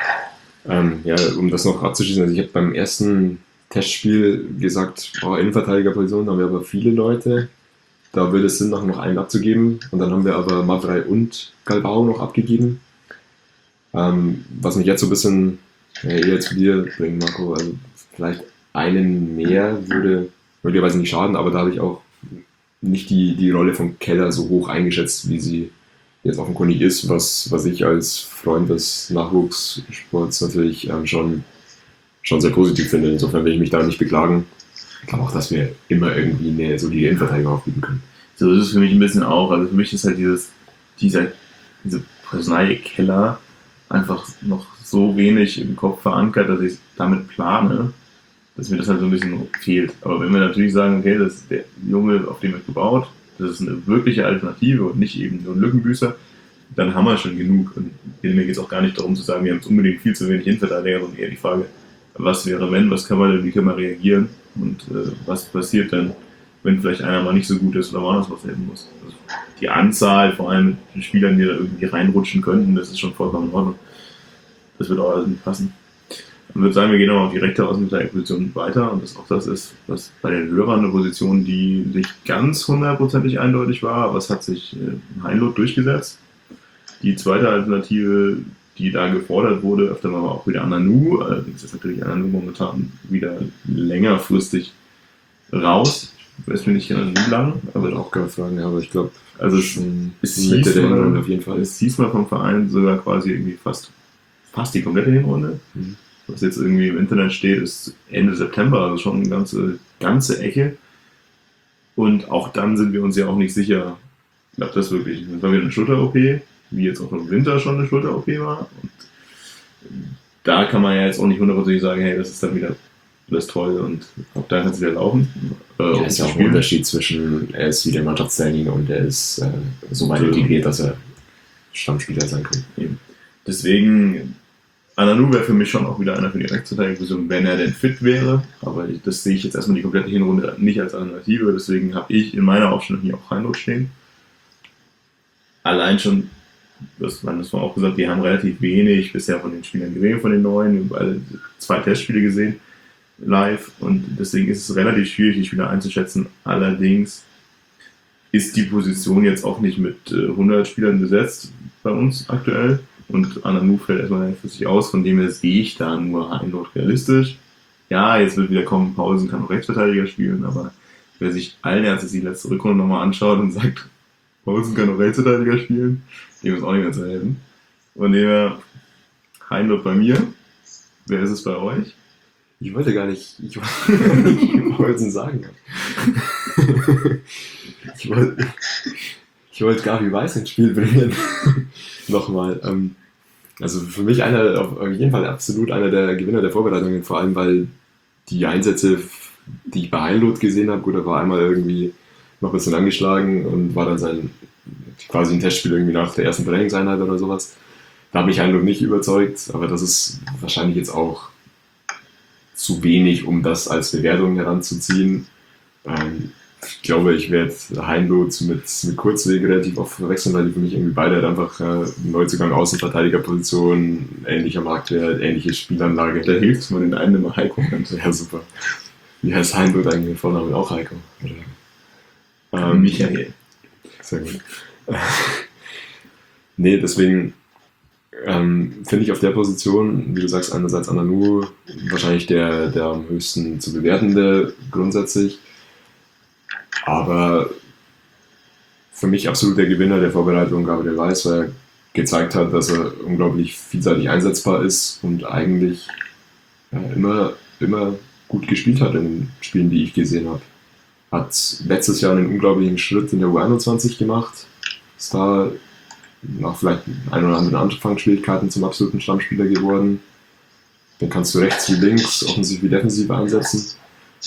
Ähm, ja, um das noch abzuschließen, also ich habe beim ersten Testspiel gesagt, oh, Innenverteidigerposition, da haben wir aber viele Leute. Da würde es Sinn machen, noch einen abzugeben. Und dann haben wir aber Mavrei und Galbao noch abgegeben. Ähm, was mich jetzt so ein bisschen äh, eher zu dir bringt, Marco, also vielleicht einen mehr würde möglicherweise nicht schaden, aber da habe ich auch nicht die, die Rolle von Keller so hoch eingeschätzt, wie sie jetzt offenkundig ist, was, was ich als Freund des Nachwuchssports natürlich ähm, schon, schon sehr positiv finde. Insofern will ich mich da nicht beklagen. Ich glaube auch, dass wir immer irgendwie eine solide Innenverteidigung aufbieten können. So ist es für mich ein bisschen auch. Also für mich ist halt dieses, dieser, diese Personalie Keller einfach noch so wenig im Kopf verankert, dass ich damit plane, dass mir das halt so ein bisschen fehlt. Aber wenn wir natürlich sagen, okay, das ist der Junge, auf den wird gebaut, das ist eine wirkliche Alternative und nicht eben nur ein Lückenbüßer, dann haben wir schon genug. Und mir geht es auch gar nicht darum zu sagen, wir haben jetzt unbedingt viel zu wenig Innenverteidiger, sondern eher die Frage, was wäre wenn, was kann man denn, wie kann man reagieren und äh, was passiert denn, wenn vielleicht einer mal nicht so gut ist oder woanders was helfen muss. Also die Anzahl, vor allem mit Spielern, die da irgendwie reinrutschen könnten, das ist schon vollkommen in Ordnung. Das wird auch alles nicht passen. Ich würde sagen, wir gehen aber auf die rechte Außenverteidigerposition weiter und das auch das ist, was bei den Hörern eine Position, die nicht ganz hundertprozentig eindeutig war, aber es hat sich äh, Heinloth durchgesetzt. Die zweite Alternative, die da gefordert wurde, öfter mal war auch wieder Ananu, allerdings ist natürlich Ananu momentan wieder längerfristig raus. Ich weiß mir nicht genau wie lang, aber auch keine Fragen, aber ich glaube, also schon es Mitte hieß der mal, Hinrunde auf jeden Fall. Es hieß mal vom Verein sogar quasi irgendwie fast, fast die komplette Hinrunde. Mhm. Was jetzt irgendwie im Internet steht, ist Ende September, also schon eine ganze, ganze Ecke. Und auch dann sind wir uns ja auch nicht sicher, klappt das wirklich. Das war wieder eine Schulter-O P, wie jetzt auch im Winter schon eine Schulter-O P war. Und da kann man ja jetzt auch nicht hundertprozentig sagen, hey, das ist dann wieder alles toll und ab da kann es wieder laufen. Äh, Ja, ist ja auch ein Unterschied zwischen, er ist wieder Mannschaftstraining und er ist äh, so weit integriert, dass er Stammspieler sein kann. Eben. Deswegen, Ananu wäre für mich schon auch wieder einer für die Rechtsverteidigung, wenn er denn fit wäre. Aber das sehe ich jetzt erstmal die komplette Hinrunde nicht als Alternative. Deswegen habe ich in meiner Aufstellung hier auch Heinloth stehen. Allein schon, das war das auch gesagt, wir haben relativ wenig bisher von den Spielern gesehen, von den neuen. Wir haben alle zwei Testspiele gesehen, live. Und deswegen ist es relativ schwierig, die Spieler einzuschätzen. Allerdings ist die Position jetzt auch nicht mit hundert Spielern besetzt bei uns aktuell. Und Ananu fällt erstmal für sich aus, von dem her sehe ich da nur Heinloth realistisch. Ja, jetzt wird wieder kommen, Paulsen kann auch Rechtsverteidiger spielen, aber wer sich allen Ernstes die letzte Rückrunde nochmal anschaut und sagt, Paulsen kann auch Rechtsverteidiger spielen, dem ist auch nicht mehr zu helfen. Von dem her, Heinloth bei mir. Wer ist es bei euch? Ich wollte gar nicht, ich wollte Paulsen sagen. ich wollte... Ich wollte Gabi Weiß ins Spiel bringen. Nochmal. Ähm, also für mich einer, auf jeden Fall absolut einer der Gewinner der Vorbereitungen, vor allem weil die Einsätze, die ich bei Heinloth gesehen habe, gut, er war einmal irgendwie noch ein bisschen angeschlagen und war dann sein quasi ein Testspiel irgendwie nach der ersten Trainingseinheit oder sowas. Da hat mich Heinloth nicht überzeugt, aber das ist wahrscheinlich jetzt auch zu wenig, um das als Bewertung heranzuziehen. Ähm, Ich glaube, ich werde Heinloth mit, mit Kurzweg relativ oft verwechseln, weil die für mich irgendwie beide halt einfach äh, Neuzugang, Außenverteidigerposition, ähnlicher Marktwert, ähnliche Spielanlage. Da hilft es mir den einen immer Heiko. Ja, super. Wie heißt Heinloth eigentlich mit Vornamen? Auch Heiko? Oder? Ähm, Michael. Sehr gut. Nee, deswegen ähm, finde ich auf der Position, wie du sagst, einerseits Ananu wahrscheinlich der, der am höchsten zu bewertende grundsätzlich. Aber für mich absolut der Gewinner der Vorbereitung, Gabriel Weiß, weil er gezeigt hat, dass er unglaublich vielseitig einsetzbar ist und eigentlich äh, immer, immer gut gespielt hat in den Spielen, die ich gesehen habe. Hat letztes Jahr einen unglaublichen Schritt in der U einundzwanzig gemacht, ist da nach vielleicht ein oder anderen Anfangsschwierigkeiten zum absoluten Stammspieler geworden. Den kannst du rechts wie links, offensiv wie defensiv einsetzen.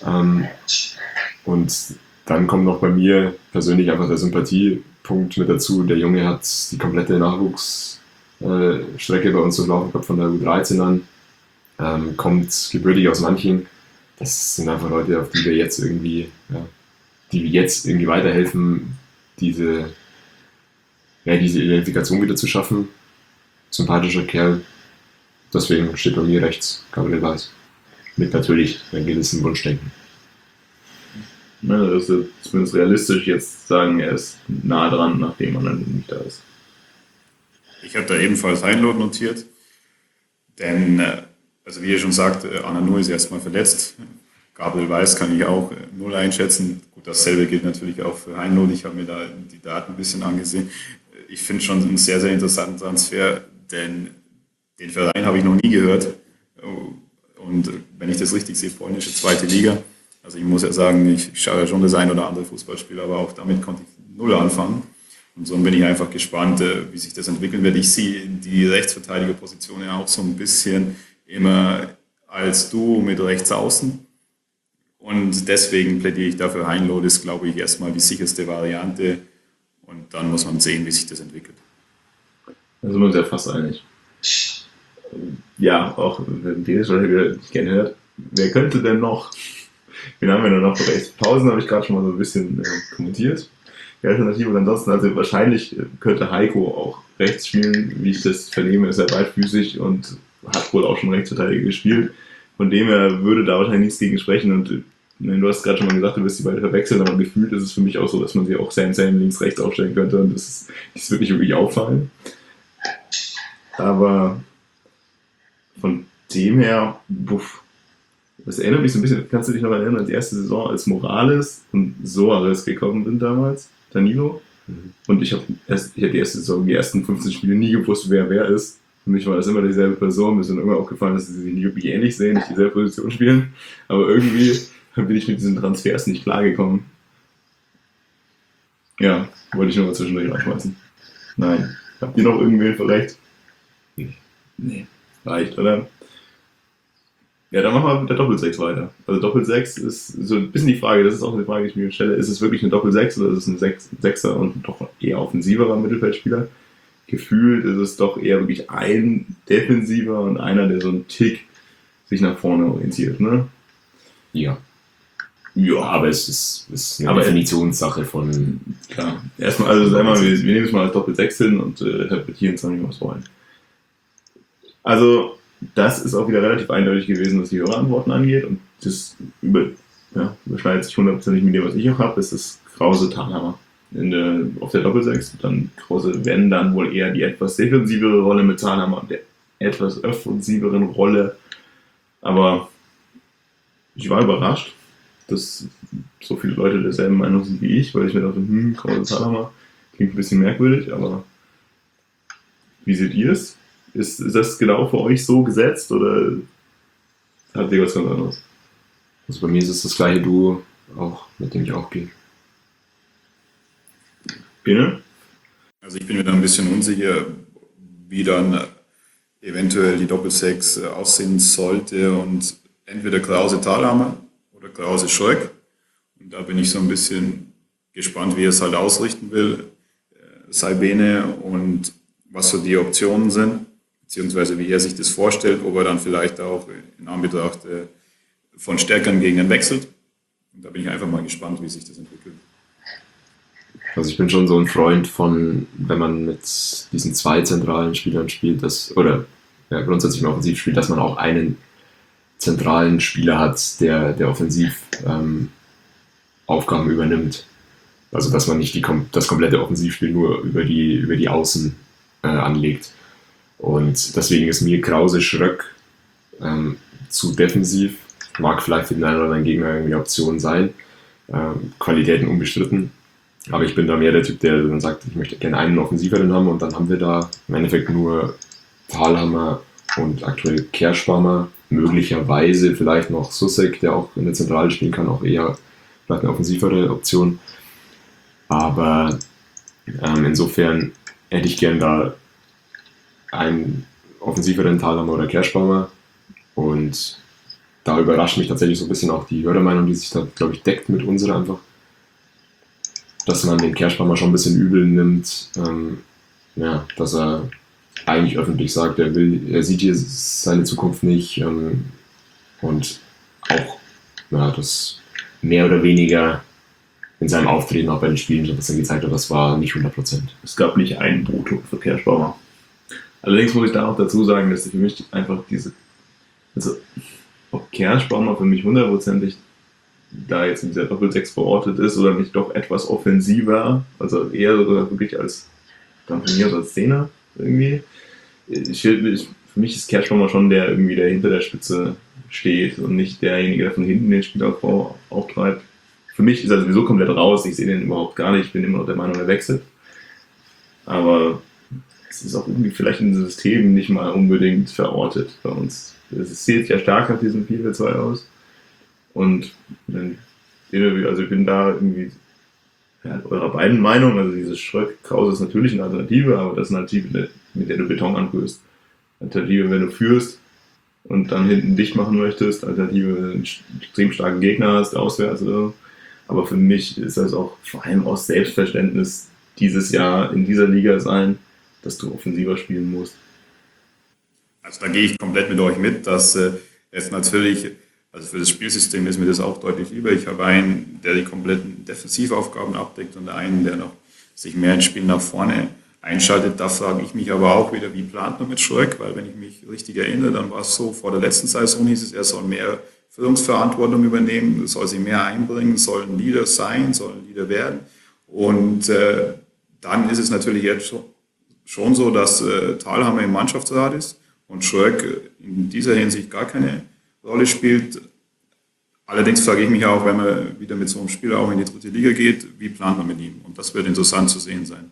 Ähm, und dann kommt noch bei mir persönlich einfach der Sympathiepunkt mit dazu. Der Junge hat die komplette Nachwuchsstrecke bei uns durchlaufen, ich glaube von der U dreizehn an, ähm, kommt gebürtig aus Manching. Das sind einfach Leute, auf die wir jetzt irgendwie, ja, die jetzt irgendwie weiterhelfen, diese, ja, diese Identifikation wieder zu schaffen. Sympathischer Kerl. Deswegen steht bei mir rechts Gabriel Weiß. Mit natürlich einem gewissen Wunschdenken. Ne, das ist zumindest realistisch jetzt sagen, er ist nah dran, nachdem man dann nicht da ist. Ich habe da ebenfalls Heinloth notiert, denn, also wie ihr schon sagt, Ananu ist erstmal verletzt. Gabriel Weiß kann ich auch null einschätzen. Gut, dasselbe gilt natürlich auch für Heinloth. Ich habe mir da die Daten ein bisschen angesehen. Ich finde schon einen sehr, sehr interessanten Transfer, denn den Verein habe ich noch nie gehört. Und wenn ich das richtig sehe, polnische zweite Liga. Also ich muss ja sagen, ich schaue ja schon das ein oder andere Fußballspiel, aber auch damit konnte ich null anfangen. Und so bin ich einfach gespannt, wie sich das entwickeln wird. Ich sehe die Rechtsverteidigerposition ja auch so ein bisschen immer als Duo mit Rechtsaußen. Und deswegen plädiere ich dafür, Heinloth ist, glaube ich, erstmal die sicherste Variante. Und dann muss man sehen, wie sich das entwickelt. Da sind wir uns ja fast einig. Ja, auch wenn ihr das schon wieder nicht gerne hört, wer könnte denn noch? Wen haben wir denn noch? Rechtspausen habe ich gerade schon mal so ein bisschen äh, kommentiert. Die Alternative und ansonsten, also wahrscheinlich könnte Heiko auch rechts spielen, wie ich das vernehme, ist er beidfüßig und hat wohl auch schon Rechtsverteidiger gespielt. Von dem her würde da wahrscheinlich nichts gegen sprechen und äh, du hast gerade schon mal gesagt, du wirst die beide verwechseln, aber gefühlt ist es für mich auch so, dass man sie auch Sam Sam links rechts aufstellen könnte und das, ist, das wird nicht wirklich auffallen. Aber von dem her, buff, das erinnert mich so ein bisschen, kannst du dich noch erinnern, als erste Saison, als Morales und Soares gekommen sind damals, Danilo? Mhm. Und ich habe erst, ich hab die erste Saison, die ersten fünfzehn Spiele nie gewusst, wer wer ist. Für mich war das immer dieselbe Person, mir ist dann irgendwann aufgefallen, dass sie sich nie wirklich ähnlich sehen, nicht dieselbe Position spielen. Aber irgendwie bin ich mit diesen Transfers nicht klargekommen. Ja, wollte ich nur mal zwischendurch reinschmeißen. Nein. Habt ihr noch irgendwen für recht? Nee. Reicht, oder? Ja, dann machen wir mit der Doppelsechs weiter. Also Doppelsechs ist so ein bisschen die Frage, das ist auch eine Frage, die ich mir stelle, ist es wirklich eine Doppelsechs oder ist es ein Sechs, Sechser und doch eher offensiverer Mittelfeldspieler? Gefühlt ist es doch eher wirklich ein defensiver und einer, der so einen Tick sich nach vorne orientiert, ne? Ja. Ja, Aber es ist, ist eine aber Definitionssache von... Klar. Erstmal, also sagen wir mal, wir, wir nehmen es mal als Doppelsechs hin und äh, interpretieren es dann, wie wir es wollen. Also, das ist auch wieder relativ eindeutig gewesen, was die Hörerantworten angeht. Und das über, ja, überschneidet sich hundertprozentig mit dem, was ich auch habe. Es ist Krause Thalhammer in der, auf der Doppelsechs. Dann Krause, wenn dann wohl eher die etwas defensivere Rolle mit Thalhammer und der etwas offensiveren Rolle. Aber ich war überrascht, dass so viele Leute derselben Meinung sind wie ich, weil ich mir dachte, hm, Krause Thalhammer klingt ein bisschen merkwürdig, aber wie seht ihr es? Ist, ist das genau für euch so gesetzt oder hat ihr was ganz anderes? Also bei mir ist es das gleiche Duo, auch, mit dem ich auch gehe. Bene? Also ich bin mir da ein bisschen unsicher, wie dann eventuell die Doppelsechs aussehen sollte und entweder Krause Thalhammer oder Krause Schröck. Und da bin ich so ein bisschen gespannt, wie er es halt ausrichten will, Saibene, und was so die Optionen sind, beziehungsweise wie er sich das vorstellt, ob er dann vielleicht auch in Anbetracht von Stärkern gegen ihn wechselt. Und da bin ich einfach mal gespannt, wie sich das entwickelt. Also ich bin schon so ein Freund von, wenn man mit diesen zwei zentralen Spielern spielt, dass, oder ja, grundsätzlich im Offensiv spielt, dass man auch einen zentralen Spieler hat, der, der offensiv ähm, Aufgaben übernimmt. Also dass man nicht die, das komplette Offensivspiel nur über die, über die Außen äh, anlegt. Und deswegen ist mir Krause Schröck ähm, zu defensiv. Mag vielleicht für den einen oder anderen Gegner irgendwie Option sein. Ähm, Qualitäten unbestritten. Aber ich bin da mehr der Typ, der dann sagt, ich möchte gerne einen Offensiveren haben, und dann haben wir da im Endeffekt nur Thalhammer und aktuell Kerschbaumer, möglicherweise vielleicht noch Susek, der auch in der Zentrale spielen kann, auch eher vielleicht eine offensivere Option. Aber ähm, insofern hätte ich gern da einen offensiveren Thalhammer oder Kerschbaumer und da überrascht mich tatsächlich so ein bisschen auch die Hörermeinung, die sich da, glaube ich, deckt mit unserer einfach. Dass man den Kerschbaumer schon ein bisschen übel nimmt, ähm, ja, dass er eigentlich öffentlich sagt, er will, er sieht hier seine Zukunft nicht ähm, und auch, ja, das mehr oder weniger in seinem Auftreten auch bei den Spielen schon ein bisschen gezeigt hat, das war nicht hundert Prozent. Es gab nicht einen Brotklub für Kerschbaumer. Allerdings muss ich da auch dazu sagen, dass für mich einfach diese, also ob Kerschbaumer für mich hundertprozentig da jetzt in dieser Doppelsechs verortet ist oder nicht doch etwas offensiver, also eher sogar wirklich als, dann von mir aus als Zehner irgendwie. Ich, ich, für mich ist Kerschbaumer schon der irgendwie, der hinter der Spitze steht und nicht derjenige, der von hinten den Spielaufbau auftreibt. Für mich ist er sowieso komplett raus, ich sehe den überhaupt gar nicht, ich bin immer noch der Meinung, er wechselt. Aber es ist auch irgendwie vielleicht in den Systemen nicht mal unbedingt verortet bei uns. Es sieht ja stark nach diesem vier vier zwei aus. Und also ich bin da irgendwie ja, eurer beiden Meinung, also dieses Schröck-Krause ist natürlich eine Alternative, aber das ist eine Alternative, mit der du Beton anrührst. Alternative, wenn du führst und dann hinten dicht machen möchtest, Alternative, wenn du einen extrem starken Gegner hast, auswärts oder so. Aber für mich ist das auch vor allem aus Selbstverständnis dieses Jahr in dieser Liga sein, dass du offensiver spielen musst. Also da gehe ich komplett mit euch mit, dass äh, es natürlich, also für das Spielsystem ist mir das auch deutlich lieber. Ich habe einen, der die kompletten Defensivaufgaben abdeckt und einen, der noch sich mehr ins Spiel nach vorne einschaltet. Da frage ich mich aber auch wieder, wie plant man mit Schröck? Weil wenn ich mich richtig erinnere, dann war es so, vor der letzten Saison hieß es, er soll mehr Führungsverantwortung übernehmen, soll sich mehr einbringen, soll ein Leader sein, soll ein Leader werden. Und äh, dann ist es natürlich jetzt schon, schon so, dass äh, Thalhammer im Mannschaftsrat ist und Schröck in dieser Hinsicht gar keine Rolle spielt. Allerdings frage ich mich auch, wenn man wieder mit so einem Spieler auch in die dritte Liga geht, wie plant man mit ihm? Und das wird interessant zu sehen sein.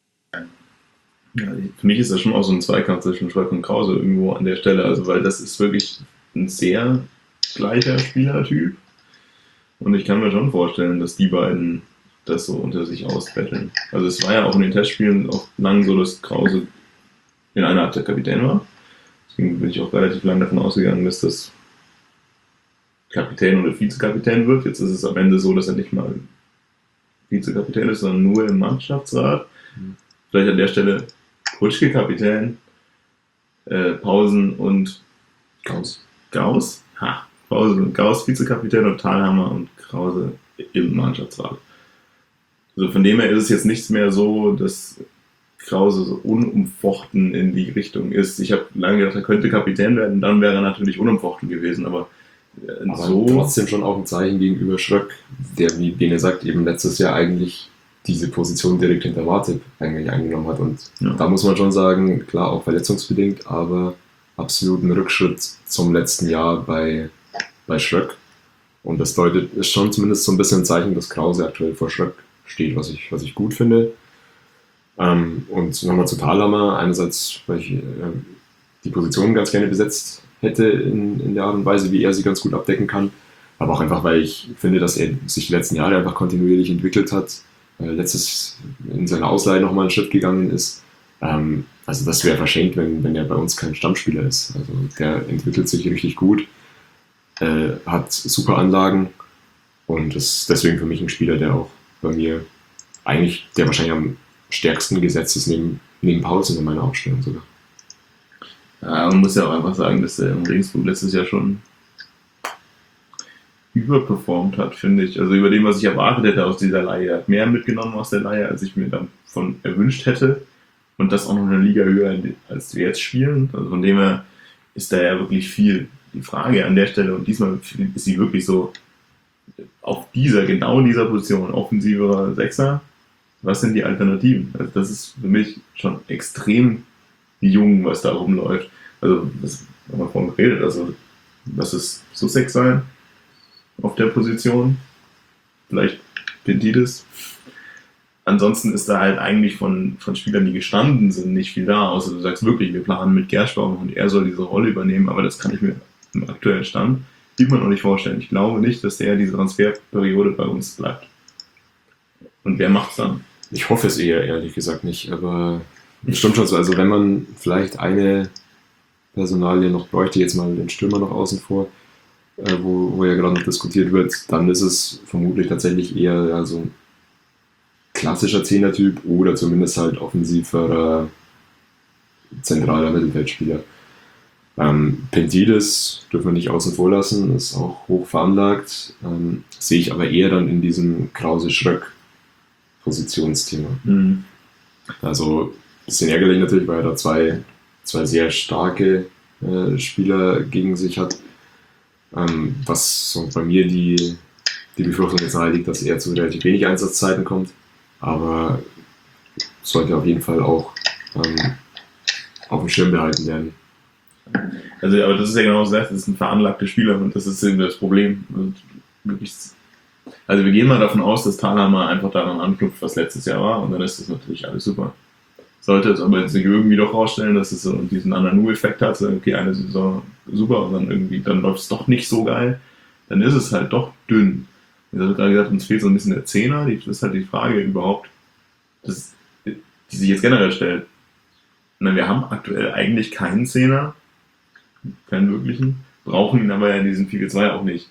Ja, für mich ist das schon auch so ein Zweikampf zwischen Schröck und Krause irgendwo an der Stelle, also weil das ist wirklich ein sehr gleicher Spielertyp und ich kann mir schon vorstellen, dass die beiden das so unter sich ausbetteln. Also es war ja auch in den Testspielen oft lang so, dass Krause in einer Halbzeit Kapitän war. Deswegen bin ich auch relativ lange davon ausgegangen, dass das Kapitän oder Vizekapitän wird. Jetzt ist es am Ende so, dass er nicht mal Vizekapitän ist, sondern nur im Mannschaftsrat. Mhm. Vielleicht an der Stelle Kutschke Kapitän, äh, Pausen und Gauss. Gauss? Ha, Pausen und Gauss Vizekapitän und Thalhammer und Krause im Mannschaftsrat. Also von dem her ist es jetzt nichts mehr so, dass Krause so unumfochten in die Richtung ist. Ich habe lange gedacht, er könnte Kapitän werden, dann wäre er natürlich unumfochten gewesen, aber, äh, aber so trotzdem schon auch ein Zeichen gegenüber Schröck, der, wie Bene sagt, eben letztes Jahr eigentlich diese Position direkt hinter Martip eigentlich eingenommen hat. Und ja, da muss man schon sagen, klar, auch verletzungsbedingt, aber absoluten Rückschritt zum letzten Jahr bei, bei Schröck. Und das deutet, ist schon zumindest so ein bisschen ein Zeichen, dass Krause aktuell vor Schröck steht, was ich, was ich gut finde. Ähm, und nochmal zu Thalhammer, einerseits, weil ich äh, die Position ganz gerne besetzt hätte in, in der Art und Weise, wie er sie ganz gut abdecken kann, aber auch einfach, weil ich finde, dass er sich die letzten Jahre einfach kontinuierlich entwickelt hat, äh, letztes in seiner Ausleihe nochmal einen Schritt gegangen ist. Ähm, also das wäre verschenkt, wenn, wenn er bei uns kein Stammspieler ist. Also der entwickelt sich richtig gut, äh, hat super Anlagen und ist deswegen für mich ein Spieler, der auch bei mir eigentlich, der wahrscheinlich am stärksten gesetzt ist, neben, neben Paulsen in meiner Aufstellung sogar. Ja, man muss ja auch einfach sagen, dass der in Regensburg letztes Jahr schon überperformt hat, finde ich. Also über dem, was ich erwartet hätte aus dieser Leihe. Er hat mehr mitgenommen aus der Leihe, als ich mir davon erwünscht hätte. Und das auch noch eine Liga höher, als wir jetzt spielen. Also von dem her ist da ja wirklich viel. Die Frage an der Stelle, und diesmal ist sie wirklich so, auf dieser, genau dieser Position, offensiverer Sechser, was sind die Alternativen? Also das ist für mich schon extrem jung, was da rumläuft. Also, das haben wir vorhin geredet, also lass es Sussex sein auf der Position, vielleicht Pentidis. Ansonsten ist da halt eigentlich von, von Spielern, die gestanden sind, nicht viel da, außer du sagst wirklich, wir planen mit Gerschbaum und er soll diese Rolle übernehmen, aber das kann ich mir im aktuellen Stand immer noch nicht vorstellen. Ich glaube nicht, dass der diese Transferperiode bei uns bleibt. Und wer macht's dann? Ich hoffe es eher, ehrlich gesagt nicht, aber es stimmt schon so. Also wenn man vielleicht eine Personalie noch bräuchte, jetzt mal den Stürmer noch außen vor, äh, wo, wo ja gerade noch diskutiert wird, dann ist es vermutlich tatsächlich eher ja, so ein klassischer Zehner-Typ oder zumindest halt offensiver zentraler Mittelfeldspieler. Ähm, Pentidis dürfen wir nicht außen vor lassen, ist auch hoch veranlagt, ähm, sehe ich aber eher dann in diesem Krause-Schröck-Positionsthema. Mhm. Also ein bisschen ärgerlich natürlich, weil er da zwei, zwei sehr starke äh, Spieler gegen sich hat, ähm, was so bei mir die, die Befürchtung jetzt nahe liegt, dass er zu relativ wenig Einsatzzeiten kommt, aber sollte auf jeden Fall auch ähm, auf dem Schirm behalten werden. Also, aber das ist ja genau das, das ist ein veranlagter Spieler und das ist eben das Problem. Und wirklich, also wir gehen mal davon aus, dass Thalhammer einfach daran anknüpft, was letztes Jahr war und dann ist das natürlich alles super. Sollte es aber jetzt nicht irgendwie doch rausstellen, dass es so diesen Ananu-Effekt hat, so, okay, eine Saison super und dann irgendwie, dann läuft es doch nicht so geil, dann ist es halt doch dünn. Ich habe gerade gesagt, uns fehlt so ein bisschen der Zehner, das ist halt die Frage überhaupt, das, die sich jetzt generell stellt. Na, wir haben aktuell eigentlich keinen Zehner, keinen wirklichen, brauchen ihn aber ja in diesem vier vier zwei auch nicht.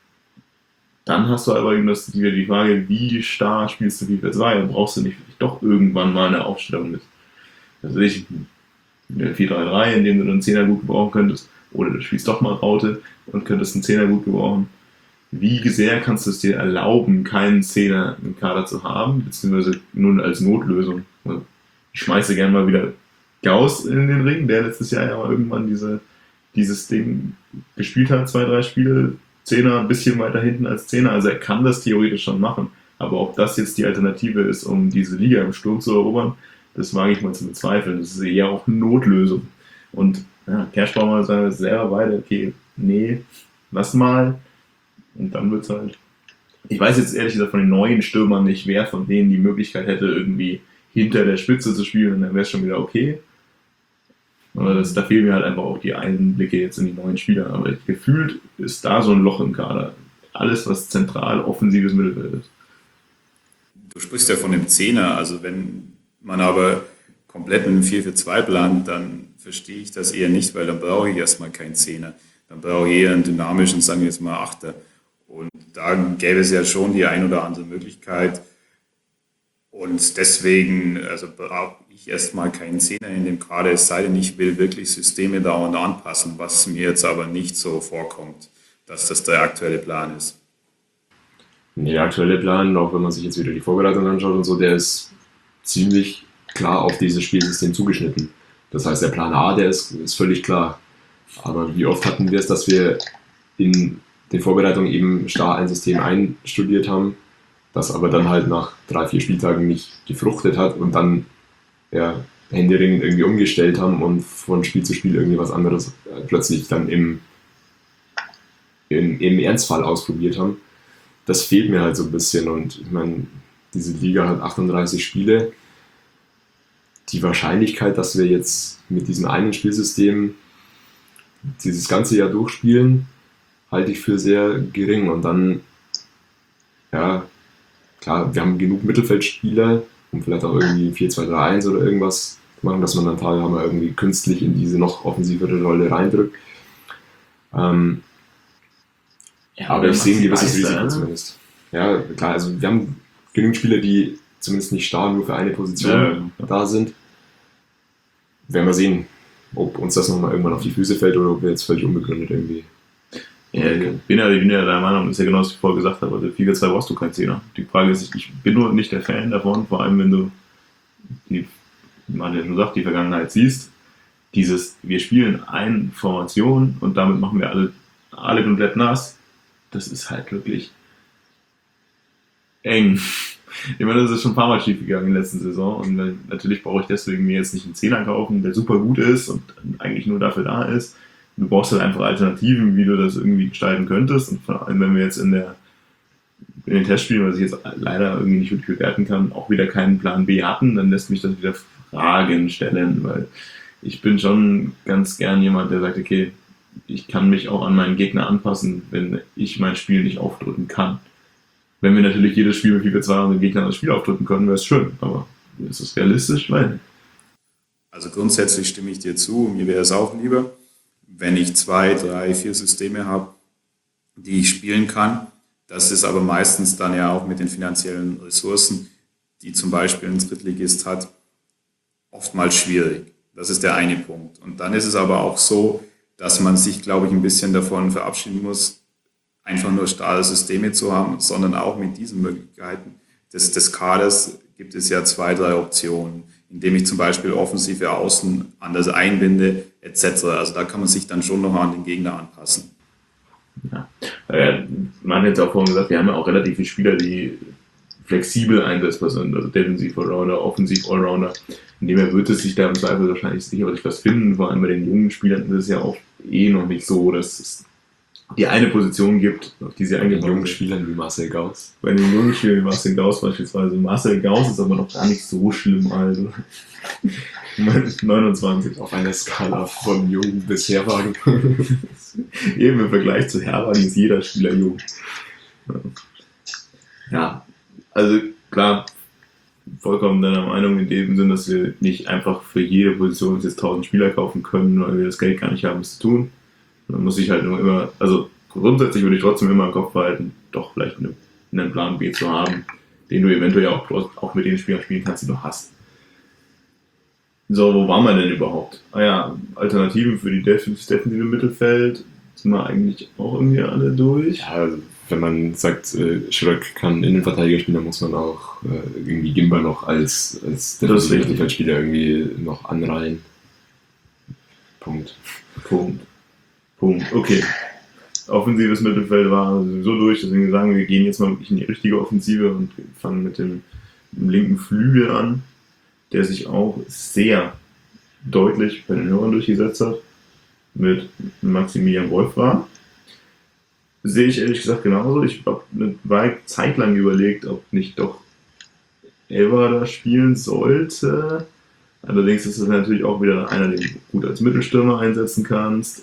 Dann hast du aber eben das, wieder die Frage, wie stark spielst du vier vier zwei? Dann brauchst du nicht doch irgendwann mal eine Aufstellung mit, also ich, vier drei drei, in dem du einen Zehner gut gebrauchen könntest, oder du spielst doch mal Raute und könntest einen Zehner gut gebrauchen. Wie sehr kannst du es dir erlauben, keinen Zehner im Kader zu haben, beziehungsweise nur als Notlösung? Ich schmeiße gerne mal wieder Gauss in den Ring, der letztes Jahr ja mal irgendwann diese, dieses Ding gespielt hat, zwei, drei Spiele, Zehner ein bisschen weiter hinten als Zehner, also er kann das theoretisch schon machen, aber ob das jetzt die Alternative ist, um diese Liga im Sturm zu erobern, das wage ich mal zu bezweifeln, das ist eher auch eine Notlösung. Und ja, Kerschbaumer sagt selber beide, okay, nee, lass mal, und dann wird's halt. Ich weiß jetzt ehrlich gesagt von den neuen Stürmern nicht, wer von denen die Möglichkeit hätte, irgendwie hinter der Spitze zu spielen, und dann wäre es schon wieder okay. Aber das, da fehlen mir halt einfach auch die Einblicke jetzt in die neuen Spieler. Aber gefühlt ist da so ein Loch im Kader. Alles, was zentral offensives Mittelfeld ist. Du sprichst ja von dem Zehner, also wenn man aber komplett mit einem vier vier zwei plant, dann verstehe ich das eher nicht, weil dann brauche ich erstmal keinen Zehner. Dann brauche ich eher einen dynamischen, sagen wir jetzt mal Achter. Und da gäbe es ja schon die ein oder andere Möglichkeit. Und deswegen also brauche ich erstmal keinen Zehner in dem Kader, es sei denn, ich will wirklich Systeme dauernd anpassen, was mir jetzt aber nicht so vorkommt, dass das der aktuelle Plan ist. Nee, der aktuelle Plan, auch wenn man sich jetzt wieder die Vorbereitung anschaut und so, der ist ziemlich klar auf dieses Spielsystem zugeschnitten. Das heißt, der Plan A, der ist, ist völlig klar. Aber wie oft hatten wir es, dass wir in den Vorbereitungen eben starr ein System einstudiert haben, das aber dann halt nach drei, vier Spieltagen nicht gefruchtet hat und dann ja, händeringend irgendwie umgestellt haben und von Spiel zu Spiel irgendwie was anderes äh, plötzlich dann im, im, im Ernstfall ausprobiert haben. Das fehlt mir halt so ein bisschen und ich meine, diese Liga hat achtunddreißig Spiele. Die Wahrscheinlichkeit, dass wir jetzt mit diesem einen Spielsystem dieses ganze Jahr durchspielen, halte ich für sehr gering. Und dann, ja, klar, wir haben genug Mittelfeldspieler, um vielleicht auch irgendwie vier zwei drei eins oder irgendwas zu machen, dass man dann Thalhammer irgendwie künstlich in diese noch offensivere Rolle reindrückt. Ähm, ja, aber ich sehe ein gewisses Risiko ne? zumindest. Ja, klar, also wir haben genügend Spieler, die zumindest nicht starr nur für eine Position Ja, ja. da sind. Werden wir sehen, ob uns das nochmal irgendwann auf die Füße fällt oder ob wir jetzt völlig unbegründet irgendwie. Ja, ich bin ja, ich bin ja der Meinung, das ist ja genau, was ich vorher gesagt habe, also vier vier zwei brauchst du keinen Zehner. Die Frage ist, ich bin nur nicht der Fan davon, vor allem wenn du, die, wie man ja schon sagt, die Vergangenheit siehst, dieses, wir spielen eine Formation und damit machen wir alle, alle komplett nass, das ist halt wirklich eng. Ich meine, das ist schon ein paar Mal schief gegangen in der letzten Saison und natürlich brauche ich deswegen mir jetzt nicht einen Zehner kaufen, der super gut ist und eigentlich nur dafür da ist. Du brauchst halt einfach Alternativen, wie du das irgendwie gestalten könntest. Und vor allem, wenn wir jetzt in der in den Testspielen, was ich jetzt leider irgendwie nicht wirklich bewerten kann, auch wieder keinen Plan B hatten, dann lässt mich das wieder Fragen stellen, weil ich bin schon ganz gern jemand, der sagt, okay, ich kann mich auch an meinen Gegner anpassen, wenn ich mein Spiel nicht aufdrücken kann. Wenn wir natürlich jedes Spiel mit vier vier zwei unseren Gegnern das Spiel aufdrücken können, wäre es schön, aber ist es realistisch? Nein. Also grundsätzlich stimme ich dir zu, mir wäre es auch lieber, wenn ich zwei, drei, vier Systeme habe, die ich spielen kann. Das ist aber meistens dann ja auch mit den finanziellen Ressourcen, die zum Beispiel ein Drittligist hat, oftmals schwierig. Das ist der eine Punkt. Und dann ist es aber auch so, dass man sich, glaube ich, ein bisschen davon verabschieden muss, einfach nur starre Systeme zu haben, sondern auch mit diesen Möglichkeiten des, des Kaders gibt es ja zwei, drei Optionen, indem ich zum Beispiel offensive Außen anders einbinde, et cetera. Also da kann man sich dann schon noch an den Gegner anpassen. Ja. Äh, man hat jetzt auch vorhin gesagt, wir haben ja auch relativ viele Spieler, die flexibel einsetzbar sind, also defensiv Allrounder, offensiv Allrounder. In dem her wird es sich da im Zweifel wahrscheinlich sicherlich was finden, vor allem bei den jungen Spielern ist es ja auch eh noch nicht so, dass es die eine Position gibt, auf die sie Bei den eingebaut jungen sind. Spielern wie Marcel Gauss. Bei den jungen Spielern wie Marcel Gauss beispielsweise. Marcel Gauss ist aber noch gar nicht so schlimm, also neunundzwanzig. Auf einer Skala von jung bis Herwagen. Eben im Vergleich zu Herwagen ist jeder Spieler jung. Ja, also klar, vollkommen deiner Meinung in dem Sinn, dass wir nicht einfach für jede Position uns jetzt tausend Spieler kaufen können, weil wir das Geld gar nicht haben, es zu tun. Man muss sich halt nur immer, also grundsätzlich würde ich trotzdem immer im Kopf behalten, doch vielleicht eine, einen Plan B zu haben, den du eventuell auch, auch mit den Spielern spielen kannst, die du hast. So, wo waren wir denn überhaupt? Ah ja, Alternativen für die Def- das defensive Mittelfeld sind wir eigentlich auch irgendwie alle durch. Ja, also wenn man sagt, äh, Schröck kann Innenverteidiger spielen, dann muss man auch äh, irgendwie Gimba noch als, als defensiver Mittelfeldspieler irgendwie noch anreihen. Punkt. Punkt. Punkt. Okay. Offensives Mittelfeld war sowieso durch, deswegen sagen wir, wir gehen jetzt mal wirklich in die richtige Offensive und fangen mit dem, dem linken Flügel an, der sich auch sehr deutlich bei den Hörern durchgesetzt hat, mit Maximilian Wolfram. Sehe ich ehrlich gesagt genauso. Ich habe eine Zeit lang überlegt, ob nicht doch Elva da spielen sollte. Allerdings ist es natürlich auch wieder einer, den du gut als Mittelstürmer einsetzen kannst.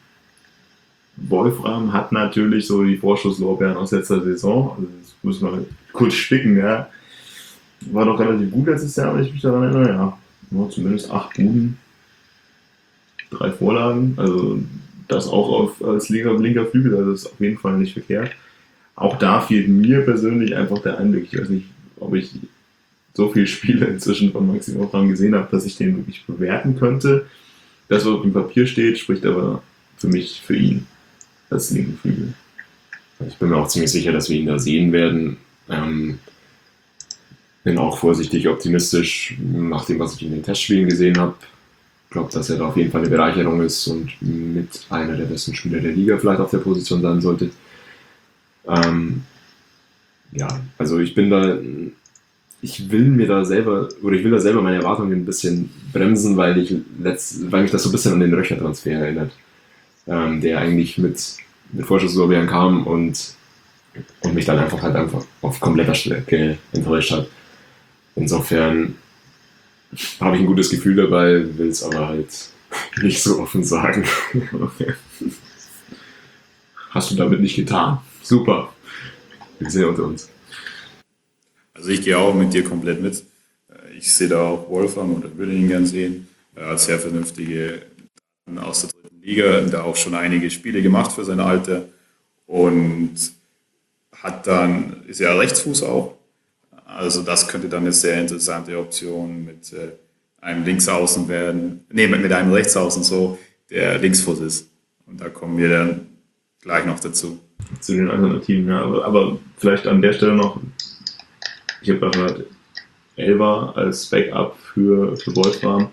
Wolfram hat natürlich so die Vorschusslorbeeren aus letzter Saison. Also das muss man kurz spicken, ja. War doch relativ gut letztes Jahr, wenn ich mich daran erinnere. Ja, nur zumindest acht Buden, drei Vorlagen. Also das auch auf, als linker, linker Flügel, also das ist auf jeden Fall nicht verkehrt. Auch da fehlt mir persönlich einfach der Einblick. Ich weiß nicht, ob ich so viele Spiele inzwischen von Maxi Wolfram gesehen habe, dass ich den wirklich bewerten könnte. Das, was auf dem Papier steht, spricht aber für mich, für ihn als linken Flügel. Ich bin mir auch ziemlich sicher, dass wir ihn da sehen werden. Ähm, bin auch vorsichtig optimistisch nach dem, was ich in den Testspielen gesehen habe. Ich glaube, dass er da auf jeden Fall eine Bereicherung ist und mit einer der besten Spieler der Liga vielleicht auf der Position sein sollte. Ähm, ja, also ich bin da, ich will mir da selber, oder ich will da selber meine Erwartungen ein bisschen bremsen, weil ich letzt, weil mich das so ein bisschen an den Röcher-Transfer erinnert, ähm, der eigentlich mit, mit Vorschusslorbeeren kam und, und mich dann einfach halt einfach auf kompletter Strecke enttäuscht hat. Insofern habe ich ein gutes Gefühl dabei, will es aber halt nicht so offen sagen. Okay. Hast du damit nicht getan? Super. Wir sehen unter uns. Also ich gehe auch mit dir komplett mit. Ich sehe da auch Wolfram oder würde ihn gern sehen. Er hat sehr vernünftige Daten aus der dritten Liga, da auch schon einige Spiele gemacht für sein Alter und hat dann, ist ja Rechtsfuß auch. Also das könnte dann eine sehr interessante Option mit äh, einem Linksaußen werden, nee, mit, mit einem Rechtsaußen so, der Linksfuß ist. Und da kommen wir dann gleich noch dazu. Zu den Alternativen, ja. Aber, aber vielleicht an der Stelle noch, ich habe gehört, Elva als Backup für, für Wolfram.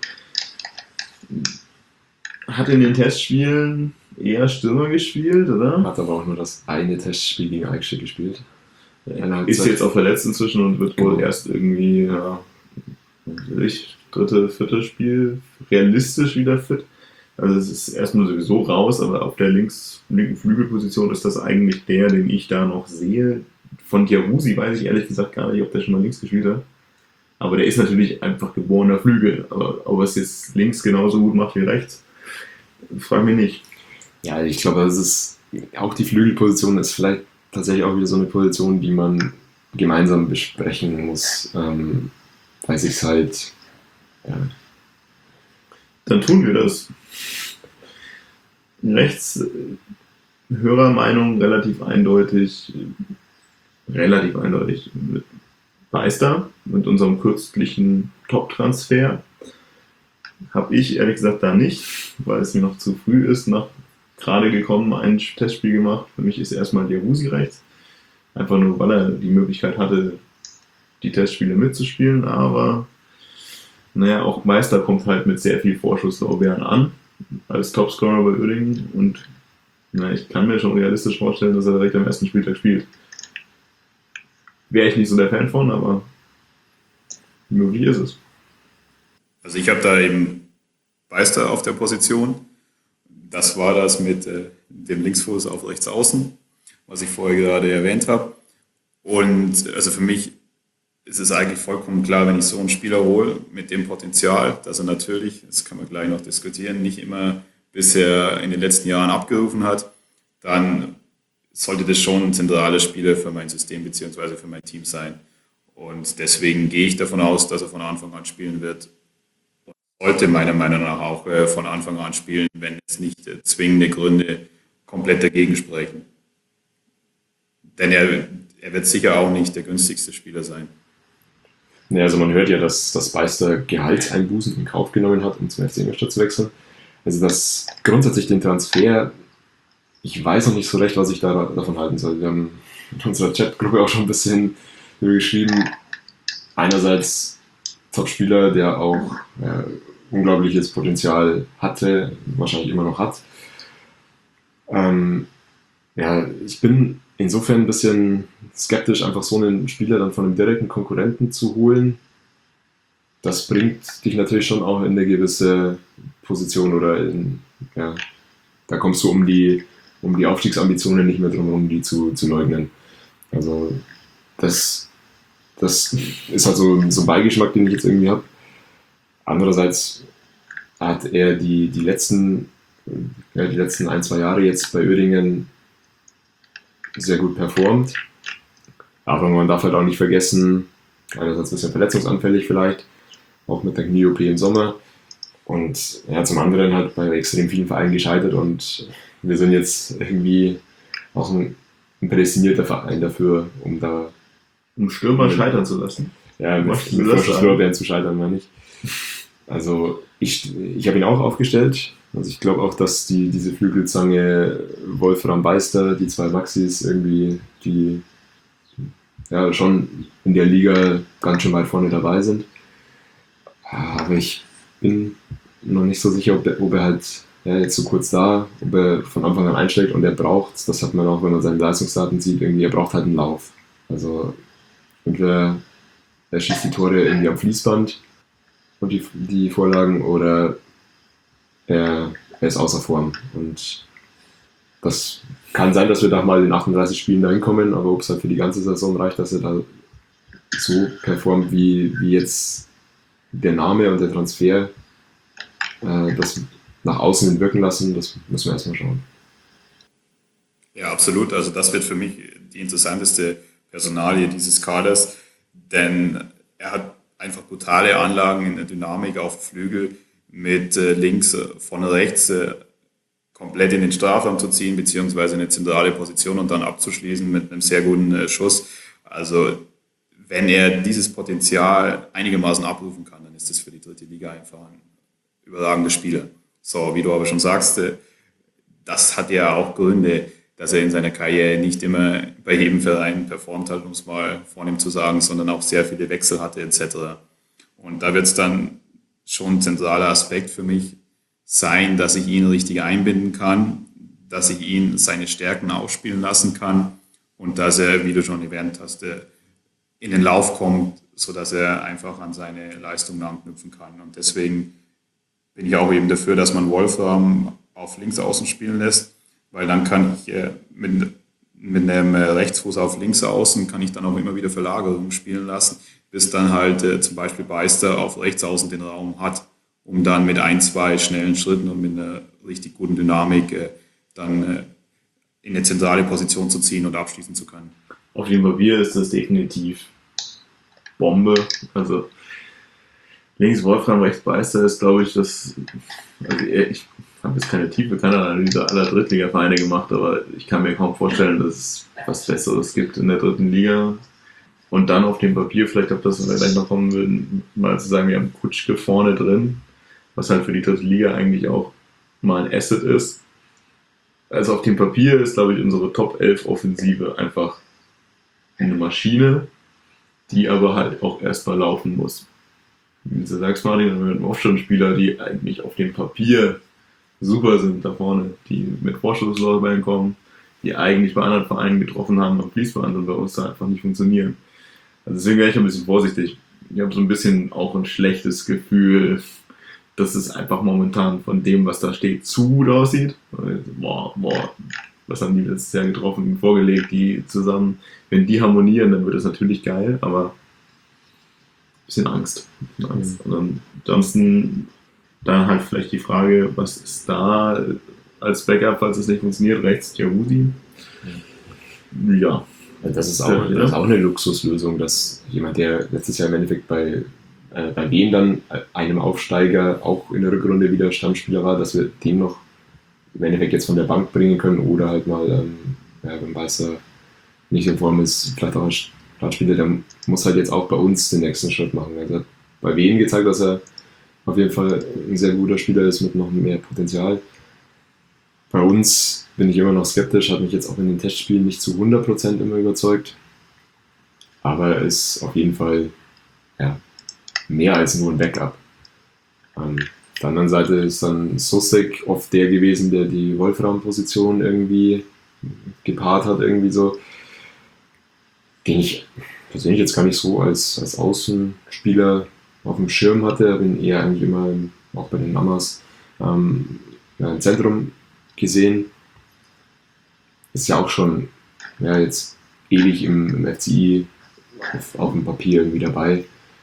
Hat in den Testspielen eher Stürmer gespielt, oder? Hat aber auch nur das eine Testspiel gegen Eichstätt gespielt. Ist jetzt auch verletzt inzwischen und wird wohl Genau. erst irgendwie, ja, ich, dritte, vierte Spiel realistisch wieder fit. Also es ist erstmal sowieso raus, aber auf der links, linken Flügelposition ist das eigentlich der, den ich da noch sehe. Von Diawusi weiß ich ehrlich gesagt gar nicht, ob der schon mal links gespielt hat. Aber der ist natürlich einfach geborener Flügel. Aber ob er es jetzt links genauso gut macht wie rechts, frage mich nicht. Ja, ich glaube, das ist auch die Flügelposition ist vielleicht tatsächlich auch wieder so eine Position, die man gemeinsam besprechen muss, ähm, weil sich halt, ja. Dann tun wir das. Rechts Hörermeinung relativ eindeutig, relativ eindeutig mit Beister, mit unserem kürzlichen Top-Transfer. Habe ich ehrlich gesagt da nicht, weil es mir noch zu früh ist, nach gerade gekommen, ein Testspiel gemacht. Für mich ist erstmal Diawusi rechts. Einfach nur, weil er die Möglichkeit hatte, die Testspiele mitzuspielen, aber naja, auch Meister kommt halt mit sehr viel Vorschusslorbeeren an, als Topscorer bei Uerdingen, und na, ich kann mir schon realistisch vorstellen, dass er direkt am ersten Spieltag spielt. Wäre ich nicht so der Fan von, aber möglich ist es. Also ich habe da eben Beister auf der Position. Das war das mit äh, dem Linksfuß auf rechts außen, was ich vorher gerade erwähnt habe. Und also für mich ist es eigentlich vollkommen klar, wenn ich so einen Spieler hole mit dem Potenzial, dass er natürlich, das kann man gleich noch diskutieren, nicht immer bisher in den letzten Jahren abgerufen hat, dann sollte das schon ein zentraler Spieler für mein System bzw. für mein Team sein. Und deswegen gehe ich davon aus, dass er von Anfang an spielen wird. Und sollte meiner Meinung nach auch äh, von Anfang an spielen, wenn es nicht äh, zwingende Gründe komplett dagegen sprechen. Denn er, er wird sicher auch nicht der günstigste Spieler sein. Ja, also man hört ja, dass, dass Beister Gehaltseinbußen in Kauf genommen hat, um zum F C Ingolstadt zu wechseln. Also dass grundsätzlich den Transfer, ich weiß noch nicht so recht, was ich da davon halten soll. Wir haben in unserer Chatgruppe auch schon ein bisschen darüber geschrieben. Einerseits Top-Spieler, der auch äh, unglaubliches Potenzial hatte, wahrscheinlich immer noch hat. Ähm, ja, ich bin insofern ein bisschen skeptisch, einfach so einen Spieler dann von einem direkten Konkurrenten zu holen. Das bringt dich natürlich schon auch in eine gewisse Position oder in, ja, da kommst du um die, um die Aufstiegsambitionen nicht mehr drum herum, die zu, zu leugnen. Also das, das ist halt so, so ein Beigeschmack, den ich jetzt irgendwie habe. Andererseits hat er die, die letzten ja, die letzten ein, zwei Jahre jetzt bei Uerdingen sehr gut performt. Aber man darf halt auch nicht vergessen, einerseits ein bisschen verletzungsanfällig vielleicht, auch mit der Knie-O P im Sommer. Und ja, zum anderen halt bei extrem vielen Vereinen gescheitert, und wir sind jetzt irgendwie auch ein, ein prädestinierter Verein dafür, um da... Um Stürmer scheitern zu lassen. Ja, mit, mit Vorschusslorbeeren zu scheitern, meine ich. Also ich, ich habe ihn auch aufgestellt. Also ich glaube auch, dass die, diese Flügelzange Wolfram Beister, die zwei Maxis, irgendwie die ja schon in der Liga ganz schön weit vorne dabei sind. Aber ich bin noch nicht so sicher, ob er, ob er halt ja, jetzt so kurz da, ob er von Anfang an einschlägt, und er braucht, das hat man auch, wenn man seine Leistungsdaten sieht, irgendwie, er braucht halt einen Lauf. Also entweder er schießt die Tore irgendwie am Fließband und die, die Vorlagen, oder er, er ist außer Form. Und das kann sein, dass wir da mal in achtunddreißig Spielen dahin kommen, aber ob es halt für die ganze Saison reicht, dass er da so performt, wie, wie jetzt der Name und der Transfer äh, das nach außen hin wirken lassen, das müssen wir erstmal schauen. Ja, absolut. Also das wird für mich die interessanteste Personalie dieses Kaders, denn er hat einfach brutale Anlagen in der Dynamik auf dem Flügel, mit äh, links äh, von rechts äh, komplett in den Strafraum zu ziehen, beziehungsweise eine zentrale Position und dann abzuschließen mit einem sehr guten äh, Schuss. Also wenn er dieses Potenzial einigermaßen abrufen kann, dann ist das für die dritte Liga einfach ein überragender Spieler. So, wie du aber schon sagst, äh, das hat ja auch Gründe, dass er in seiner Karriere nicht immer bei jedem Verein performt hat, um es mal vornehm zu sagen, sondern auch sehr viele Wechsel hatte et cetera. Und da wird es dann schon ein zentraler Aspekt für mich sein, dass ich ihn richtig einbinden kann, dass ich ihn seine Stärken ausspielen lassen kann und dass er, wie du schon erwähnt hast, in den Lauf kommt, sodass er einfach an seine Leistungen anknüpfen kann. Und deswegen bin ich auch eben dafür, dass man Wolfram auf links außen spielen lässt, weil dann kann ich äh, mit, mit einem Rechtsfuß auf links außen kann ich dann auch immer wieder Verlagerungen spielen lassen, bis dann halt äh, zum Beispiel Beister auf rechts außen den Raum hat, um dann mit ein, zwei schnellen Schritten und mit einer richtig guten Dynamik äh, dann äh, in eine zentrale Position zu ziehen und abschließen zu können. Auf dem Papier ist das definitiv Bombe. Also links Wolfram, rechts Beister ist, glaube ich, das. Also ich habe jetzt keine tiefe Kanada-Analyse aller Drittliga-Vereine gemacht, aber ich kann mir kaum vorstellen, dass es was Besseres gibt in der dritten Liga. Und dann auf dem Papier, vielleicht ob das gleich noch kommen würden, mal zu sagen, wir haben Kutschke vorne drin, was halt für die dritte Liga eigentlich auch mal ein Asset ist. Also auf dem Papier ist, glaube ich, unsere Top elf Offensive einfach eine Maschine, die aber halt auch erstmal laufen muss. Wie du sagst, Martin, dann haben wir auch schon Spieler, die eigentlich auf dem Papier super sind da vorne, die mit Vorschusslorbeeren kommen, die eigentlich bei anderen Vereinen getroffen haben am Fließband und bei uns da einfach nicht funktionieren. Also deswegen wäre ich ein bisschen vorsichtig. Ich habe so ein bisschen auch ein schlechtes Gefühl, dass es einfach momentan von dem, was da steht, zu gut aussieht. Boah, boah, was haben die letztes Jahr getroffen, vorgelegt, die zusammen. Wenn die harmonieren, dann wird es natürlich geil, aber ein bisschen Angst. Angst. Und ansonsten dann halt vielleicht die Frage, was ist da als Backup, falls es nicht funktioniert, rechts Jahusi? Ja. Das ist, auch, das ist auch eine Luxuslösung, dass jemand, der letztes Jahr im Endeffekt bei, äh, bei Wien dann einem Aufsteiger auch in der Rückrunde wieder Stammspieler war, dass wir den noch im Endeffekt jetzt von der Bank bringen können oder halt mal, ähm, ja, wenn Weißer nicht in Form ist, vielleicht auch ein Startspieler, der muss halt jetzt auch bei uns den nächsten Schritt machen. Er hat bei Wien gezeigt, dass er auf jeden Fall ein sehr guter Spieler ist mit noch mehr Potenzial. Bei uns bin ich immer noch skeptisch, hat mich jetzt auch in den Testspielen nicht zu hundert Prozent immer überzeugt. Aber er ist auf jeden Fall ja, mehr als nur ein Backup. Ähm, auf der anderen Seite ist dann Susek oft der gewesen, der die Wolfram-Position irgendwie gepaart hat, irgendwie so. Den ich persönlich jetzt gar nicht so als, als Außenspieler auf dem Schirm hatte, bin eher eigentlich immer, auch bei den Mamas, ähm, ja, im Zentrum gesehen. Ist ja auch schon ja, jetzt ewig im, im F C I auf, auf dem Papier irgendwie dabei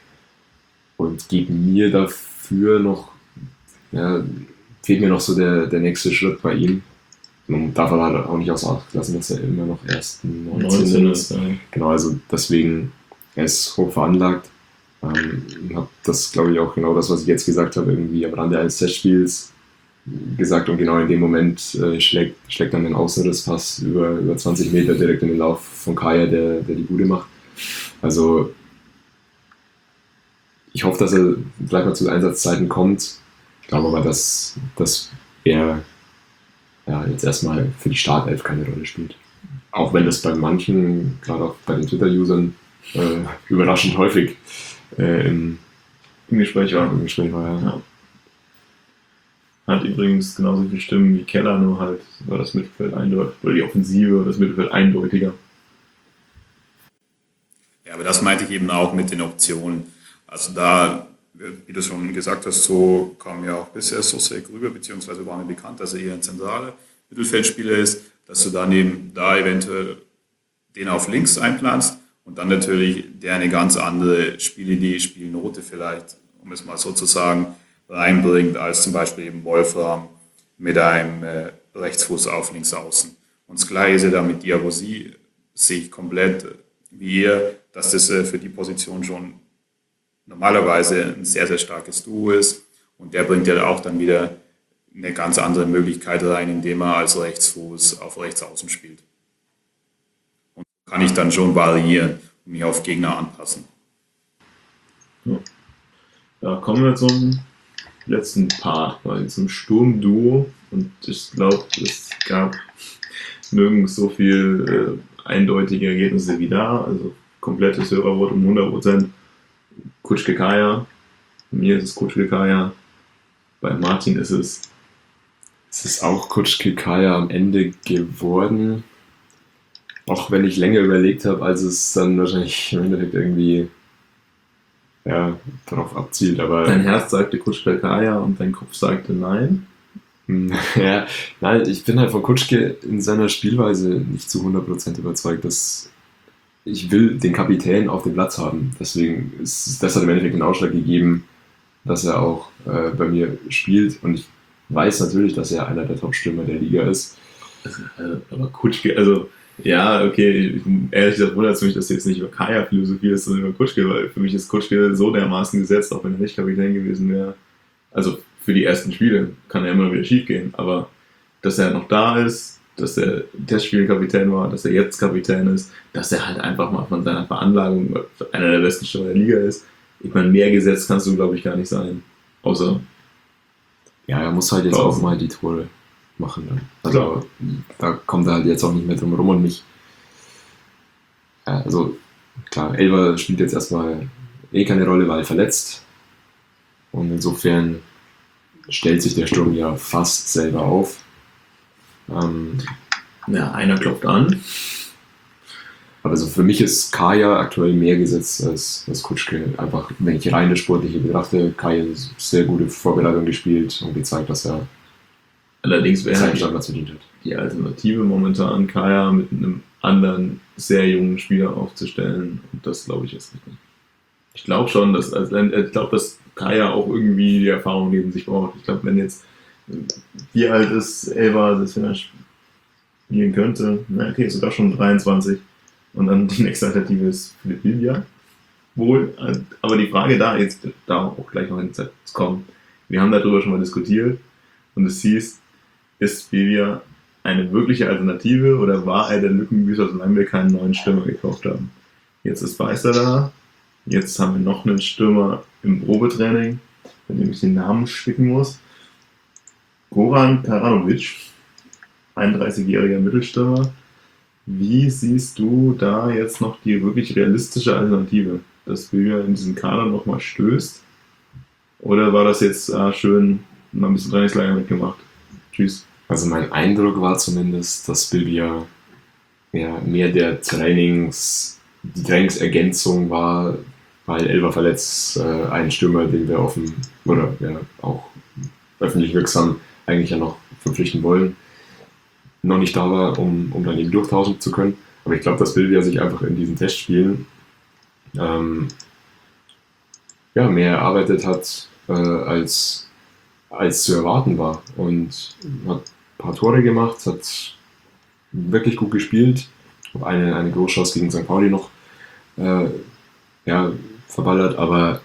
und geht mir dafür noch, ja, fehlt mir noch so der, der nächste Schritt bei ihm. Man darf aber auch nicht außer Acht lassen, dass er immer noch erst neunzehn ist. Ja. Genau, also deswegen, er ist hoch veranlagt. Ähm, habe das, glaube ich, auch genau das, was ich jetzt gesagt habe, irgendwie am Rande eines Testspiels gesagt und genau in dem Moment äh, schlägt, schlägt dann den Außenrisspass über, über zwanzig Meter direkt in den Lauf von Kaya, der, der die Bude macht. Also ich hoffe, dass er gleich mal zu Einsatzzeiten kommt. Ich glaube aber, dass, dass er ja, jetzt erstmal für die Startelf keine Rolle spielt. Auch wenn das bei manchen, gerade auch bei den Twitter-Usern, äh, überraschend häufig äh, im, im Gespräch war. Im Gespräch war ja. Ja. Hat übrigens genauso viele Stimmen wie Keller, nur halt war das Mittelfeld eindeutig, oder die Offensive oder das Mittelfeld eindeutiger. Ja, aber das meinte ich eben auch mit den Optionen. Also da, wie du schon gesagt hast, so kam ja auch bisher Susek rüber, beziehungsweise war mir bekannt, dass er eher ein zentraler Mittelfeldspieler ist, dass du dann eben da eventuell den auf links einplanst und dann natürlich der eine ganz andere Spielidee, Spielnote vielleicht, um es mal so zu sagen, reinbringt, als zum Beispiel eben Wolfram mit einem äh, Rechtsfuß auf links außen. Und das Gleiche ist ja da mit Diabosi, sehe ich komplett wie ihr, dass das äh, für die Position schon normalerweise ein sehr, sehr starkes Duo ist. Und der bringt ja auch dann wieder eine ganz andere Möglichkeit rein, indem er als Rechtsfuß auf rechts außen spielt. Und kann ich dann schon variieren und mich auf Gegner anpassen. Ja, ja kommen wir zum letzten Part, quasi zum Sturmduo. Und ich glaube, es gab nirgends so viel äh, eindeutige Ergebnisse wie da. Also komplettes Hörerwort um hundert Prozent. Kutschke Kaya. Bei mir ist es Kutschke Kaya. Bei Martin ist es. Es ist auch Kutschke Kaya am Ende geworden. Auch wenn ich länger überlegt habe, als es dann wahrscheinlich im Endeffekt irgendwie ja, darauf abzielt. Aber dein Herz sagte Kutschke Kaya und dein Kopf sagte nein. Ja, nein, ich bin halt von Kutschke in seiner Spielweise nicht zu hundert Prozent überzeugt, dass ich will den Kapitän auf dem Platz haben. Deswegen ist das hat im Endeffekt den Ausschlag gegeben, dass er auch äh, bei mir spielt. Und ich weiß natürlich, dass er einer der Top-Stürmer der Liga ist. Also, aber Kutschke, also ja, okay, ehrlich gesagt wundert es mich, dass du jetzt nicht über Kaya philosophierst, sondern über Kutschke, weil für mich ist Kutschke so dermaßen gesetzt, auch wenn er nicht Kapitän gewesen wäre. Also für die ersten Spiele kann ja immer wieder schief gehen, aber dass er noch da ist, dass er Testspielkapitän war, dass er jetzt Kapitän ist, dass er halt einfach mal von seiner Veranlagung einer der besten Stürmer der Liga ist. Ich meine, mehr gesetzt kannst du, glaube ich, gar nicht sein. Außer. Ja, er muss halt jetzt draußen. auch mal die Tore machen. Dann. Also Klar. da kommt er halt jetzt auch nicht mehr drum rum und nicht. Ja, also klar, Elber spielt jetzt erstmal eh keine Rolle, weil verletzt. Und insofern stellt sich der Sturm ja fast selber auf. Ähm, Ja, einer klopft an. aber also für mich ist Kaya aktuell mehr gesetzt als, als Kutschke. Einfach, wenn ich rein das Sportliche betrachte, Kaya eine sehr gute Vorbereitung gespielt und gezeigt, dass er Allerdings wäre seinen halt Standard verdient hat. die Alternative momentan, Kaya mit einem anderen, sehr jungen Spieler aufzustellen. Und das glaube ich jetzt nicht. Ich glaube schon, dass, also, ich glaube, dass Kaya auch irgendwie die Erfahrung neben sich braucht. Ich glaube, wenn jetzt, wie alt ist Elva, dass wenn er spielen könnte, na okay, sogar schon dreiundzwanzig. Und dann die nächste Alternative ist Philipp Livia. Wohl, aber die Frage da, jetzt da auch gleich noch ins kommen. Wir haben darüber schon mal diskutiert und es hieß, ist Livia eine wirkliche Alternative oder war er der Lückenbüßer, solange wir keinen neuen Stürmer gekauft haben? Jetzt ist Weißer da, jetzt haben wir noch einen Stürmer im Probetraining, bei dem ich den Namen spicken muss. Goran Karanovic, einunddreißigjähriger Mittelstürmer. Wie siehst du da jetzt noch die wirklich realistische Alternative, dass wir in diesen Kader nochmal stößt? Oder war das jetzt äh, schön, mal ein bisschen Trainingslager mitgemacht? Tschüss. Also mein Eindruck war zumindest, dass Bilbia ja, mehr der Trainings, die Trainingsergänzung war, weil Elva verletzt, äh, ein Stürmer, den wir offen oder ja, auch öffentlich wirksam eigentlich ja noch verpflichten wollen, noch nicht da war, um, um dann eben durchtauschen zu können. Aber ich glaube, dass Bilbia sich einfach in diesen Testspielen ähm, ja, mehr erarbeitet hat, äh, als, als zu erwarten war. Und hat ein paar Tore gemacht, hat wirklich gut gespielt. Eine, eine Großchance gegen Sankt Pauli noch äh, ja, verballert, aber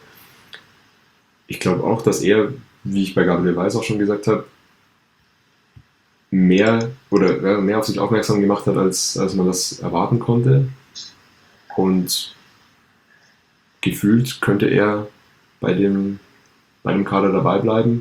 ich glaube auch, dass er, wie ich bei Gabriel Weiß auch schon gesagt habe, mehr oder ja, mehr auf sich aufmerksam gemacht hat, als, als man das erwarten konnte. Und gefühlt könnte er bei dem, bei dem Kader dabei bleiben.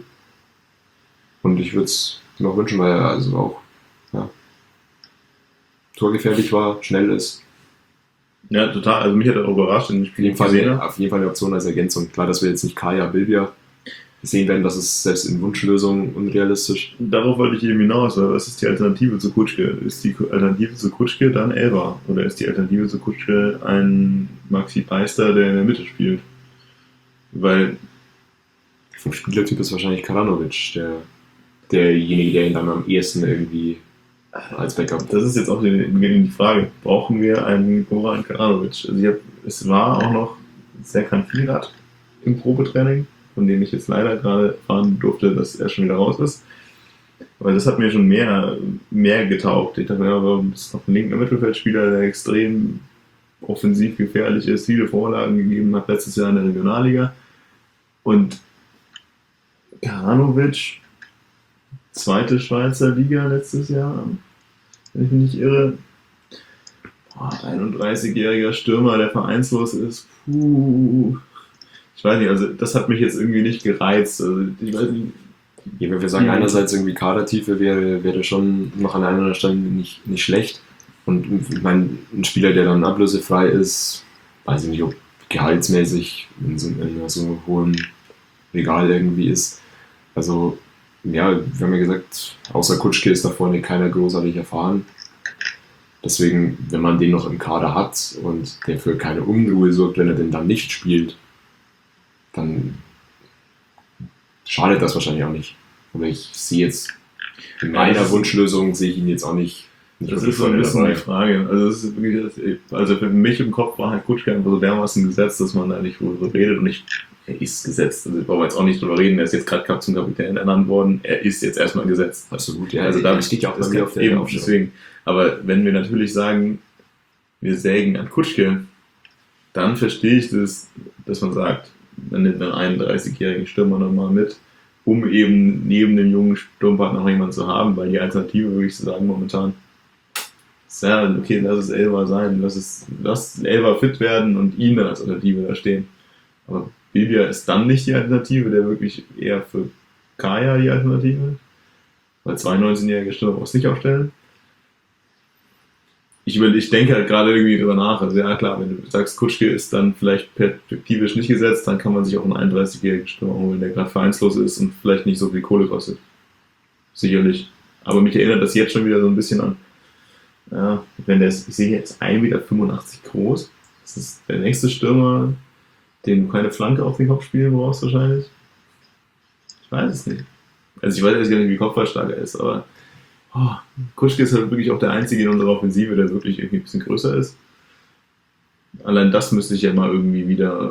Und ich würde es mir auch wünschen, weil er also auch ja, torgefährlich war, schnell ist. Ja, total. Also mich hat er auch überrascht. In Auf jeden, Fall, auf jeden Fall eine Option als Ergänzung. Klar, dass wir jetzt nicht Kaya Bilbia sehen werden, das ist selbst in Wunschlösungen unrealistisch. Darauf wollte ich eben hinaus, weil was ist die Alternative zu Kutschke? Ist die Alternative zu Kutschke dann Elva? Oder ist die Alternative zu Kutschke ein Maxi Peister, der in der Mitte spielt? Weil vom Spielertyp ist wahrscheinlich Karanovic, der, derjenige, der ihn dann am ehesten irgendwie als Backup. das ist jetzt auch die, die Frage, brauchen wir einen Goran Karanovic? Also ich hab, es war auch noch Serkan Firat im Probetraining, von dem ich jetzt leider gerade erfahren durfte, dass er schon wieder raus ist. Weil das hat mir schon mehr, mehr getaugt. Ich dachte mir, aber das ist noch ein linker Mittelfeldspieler, der extrem offensiv gefährlich ist, viele Vorlagen gegeben hat letztes Jahr in der Regionalliga. Und Karanovic, zweite Schweizer Liga letztes Jahr, wenn ich mich nicht irre. Boah, einunddreißigjähriger Stürmer, der vereinslos ist. Puh. Ich weiß nicht, also das hat mich jetzt irgendwie nicht gereizt. Also ich weiß nicht. Ja, wenn wir sagen, Ja. einerseits irgendwie Kadertiefe wäre, wäre schon noch an einer Stelle nicht, nicht schlecht. Und ich meine, ein Spieler, der dann ablösefrei ist, weiß ich nicht, ob gehaltsmäßig in so, in so einem hohen Regal irgendwie ist. Also, ja, wir haben ja gesagt, außer Kutschke ist da vorne keiner großartig erfahren. Deswegen, wenn man den noch im Kader hat und der für keine Unruhe sorgt, wenn er denn dann nicht spielt, dann schadet das wahrscheinlich auch nicht. Aber ich sehe jetzt, in Ja, meiner das ist- Wunschlösung sehe ich ihn jetzt auch nicht. nicht Das wirklich ist so ein vorne bisschen dabei. die Frage. Also, das ist wirklich, das- also für mich im Kopf war halt Kutschke einfach so dermaßen gesetzt, dass man da nicht drüber redet. Und ich, er ist gesetzt. Also, ich brauche jetzt auch nicht drüber reden. Er ist jetzt gerade zum Kapitän ernannt worden. Er ist jetzt erstmal gesetzt. Absolut, ja. Also, da steht ja auch bei das mir kann- auf der eben, Aufstellung. deswegen. Aber wenn wir natürlich sagen, wir sägen an Kutschke, dann verstehe ich das, dass man sagt, man nimmt einen einunddreißigjährigen Stürmer nochmal mit um eben neben dem jungen Sturmpartner noch jemanden zu haben, weil die Alternative, würde ich sagen, momentan ist ja, okay, lass es Elva sein, lass es lass Elva fit werden und ihn dann als Alternative da stehen. Aber Bibia ist dann nicht die Alternative, der wirklich eher für Kaya die Alternative, weil zwei neunzehnjährige Stürmer brauchst du nicht aufstellen. Ich, will, ich denke halt gerade irgendwie drüber nach. Also ja klar, wenn du sagst, Kutschke ist dann vielleicht perspektivisch nicht gesetzt, dann kann man sich auch einen einunddreißigjährigen Stürmer holen, der gerade vereinslos ist und vielleicht nicht so viel Kohle kostet. Sicherlich. Aber mich erinnert das jetzt schon wieder so ein bisschen an, ja, wenn der ist, ich sehe jetzt ein Meter fünfundachtzig groß. Das ist der nächste Stürmer, den du keine Flanke auf den Kopf spielen brauchst wahrscheinlich. Ich weiß es nicht. Also ich weiß jetzt gar nicht, wie kopfballstark er ist, aber oh, Kutschke ist halt wirklich auch der Einzige in unserer Offensive, der wirklich irgendwie ein bisschen größer ist. Allein das müsste ich ja mal irgendwie wieder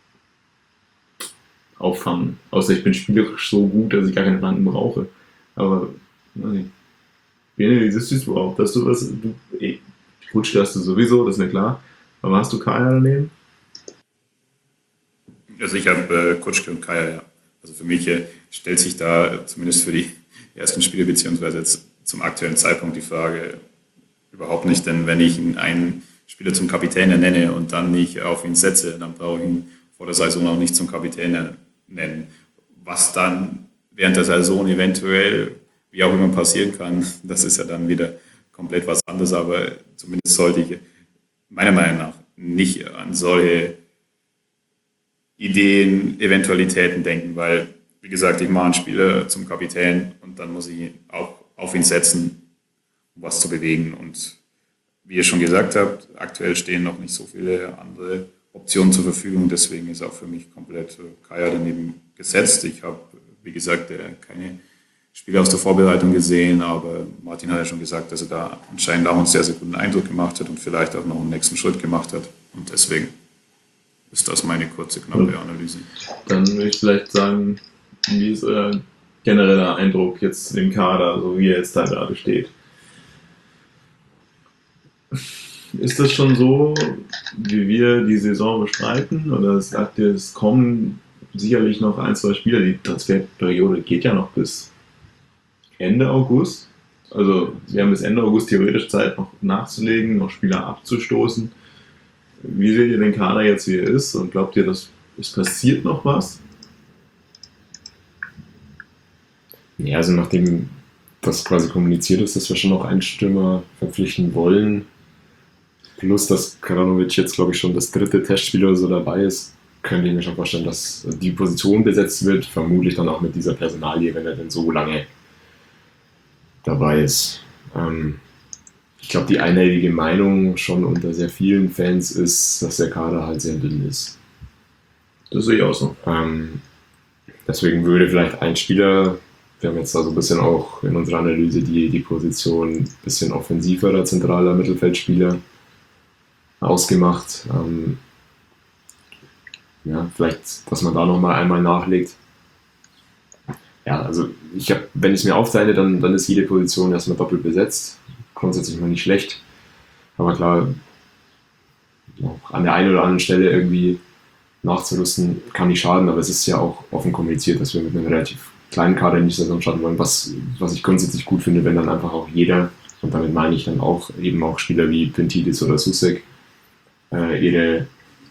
auffangen. Außer ich bin spielerisch so gut, dass ich gar keine Flanken brauche. Aber, nein. Bene, wie siehst du es überhaupt? Dass du was, du, ey, Kutschke hast du sowieso, das ist mir klar. Aber hast du Kaya daneben? Also ich habe äh, Kutschke und Kaya, ja. Also für mich äh, stellt sich da zumindest für die ersten Spiele beziehungsweise jetzt zum aktuellen Zeitpunkt die Frage überhaupt nicht, denn wenn ich einen Spieler zum Kapitän nenne und dann nicht auf ihn setze, dann brauche ich ihn vor der Saison auch nicht zum Kapitän nennen. Was dann während der Saison eventuell, wie auch immer passieren kann, das ist ja dann wieder komplett was anderes, aber zumindest sollte ich meiner Meinung nach nicht an solche Ideen, Eventualitäten denken, weil, wie gesagt, ich mache einen Spieler zum Kapitän und dann muss ich auch auf ihn setzen, um was zu bewegen. Und wie ihr schon gesagt habt, aktuell stehen noch nicht so viele andere Optionen zur Verfügung, deswegen ist auch für mich komplett Kaya daneben gesetzt. Ich habe, wie gesagt, keine Spiele aus der Vorbereitung gesehen, aber Martin hat ja schon gesagt, dass er da anscheinend auch einen sehr, sehr guten Eindruck gemacht hat und vielleicht auch noch einen nächsten Schritt gemacht hat. Und deswegen ist das meine kurze, knappe Analyse. Dann würde ich vielleicht sagen, wie ist euer genereller Eindruck jetzt zu dem Kader, so wie er jetzt da gerade steht? Ist das schon so, wie wir die Saison bestreiten? Oder sagt ihr, es kommen sicherlich noch ein, zwei Spieler? Die Transferperiode geht ja noch bis Ende August. Also wir haben bis Ende August theoretisch Zeit, noch nachzulegen, noch Spieler abzustoßen. Wie seht ihr den Kader jetzt, wie er ist? Und glaubt ihr, dass es passiert noch was? Ja, also nachdem das quasi kommuniziert ist, dass wir schon noch einen Stürmer verpflichten wollen, plus dass Karanovic jetzt, glaube ich, schon das dritte Testspiel oder so dabei ist, könnte ich mir schon vorstellen, dass die Position besetzt wird, vermutlich dann auch mit dieser Personalie, wenn er denn so lange dabei ist. Ähm, ich glaube, die einhellige Meinung schon unter sehr vielen Fans ist, dass der Kader halt sehr dünn ist. Das sehe ich auch so. Ähm, deswegen würde vielleicht ein Spieler, wir haben jetzt da so ein bisschen auch in unserer Analyse die, die Position ein bisschen offensiverer, zentraler Mittelfeldspieler ausgemacht. Ähm, ja, vielleicht, dass man da nochmal einmal nachlegt. Ja, also ich habe, wenn ich es mir aufteile, dann, dann ist jede Position erstmal doppelt besetzt. Grundsätzlich mal nicht schlecht. Aber klar, auch an der einen oder anderen Stelle irgendwie nachzurüsten kann nicht schaden, aber es ist ja auch offen kommuniziert, dass wir mit einem relativ kleinen Kader in die Saison starten wollen, was, was ich grundsätzlich gut finde, wenn dann einfach auch jeder, und damit meine ich dann auch eben auch Spieler wie Pentidis oder Susek, äh, ihre,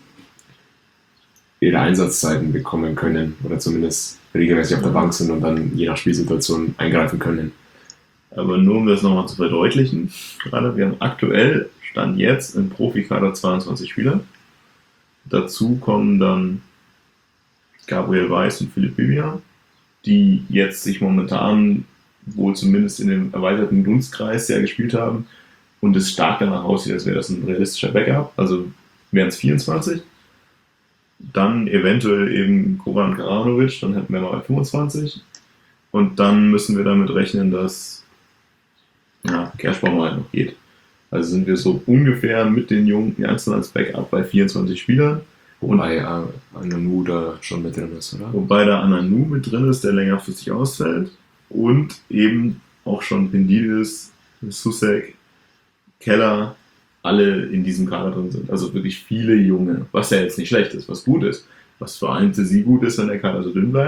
ihre Einsatzzeiten bekommen können oder zumindest regelmäßig auf der Bank sind und dann je nach Spielsituation eingreifen können. Aber nur um das nochmal zu verdeutlichen, gerade wir haben aktuell, Stand jetzt, im Profikader zweiundzwanzig Spieler. Dazu kommen dann Gabriel Weiß und Philipp Bibia, die jetzt sich momentan wohl zumindest in dem erweiterten Dunstkreis sehr gespielt haben und es stark danach aussieht, als wäre das ein realistischer Backup. Also wären es vierundzwanzig. Dann eventuell eben Goran Karanovic, dann hätten wir mal fünfundzwanzig. Und dann müssen wir damit rechnen, dass ja, Kerschbaum halt noch geht. Also sind wir so ungefähr mit den Jungen Janssen als Backup bei vierundzwanzig Spielern. Wobei äh, Ananu da schon mit drin ist, oder? Wobei da Ananu mit drin ist, der längerfristig ausfällt. Und eben auch schon Pendidis, Susek, Keller, alle in diesem Kader drin sind. Also wirklich viele Junge, was ja jetzt nicht schlecht ist, was gut ist. Was vor allem für sie gut ist, wenn der Kader so dünn bleibt.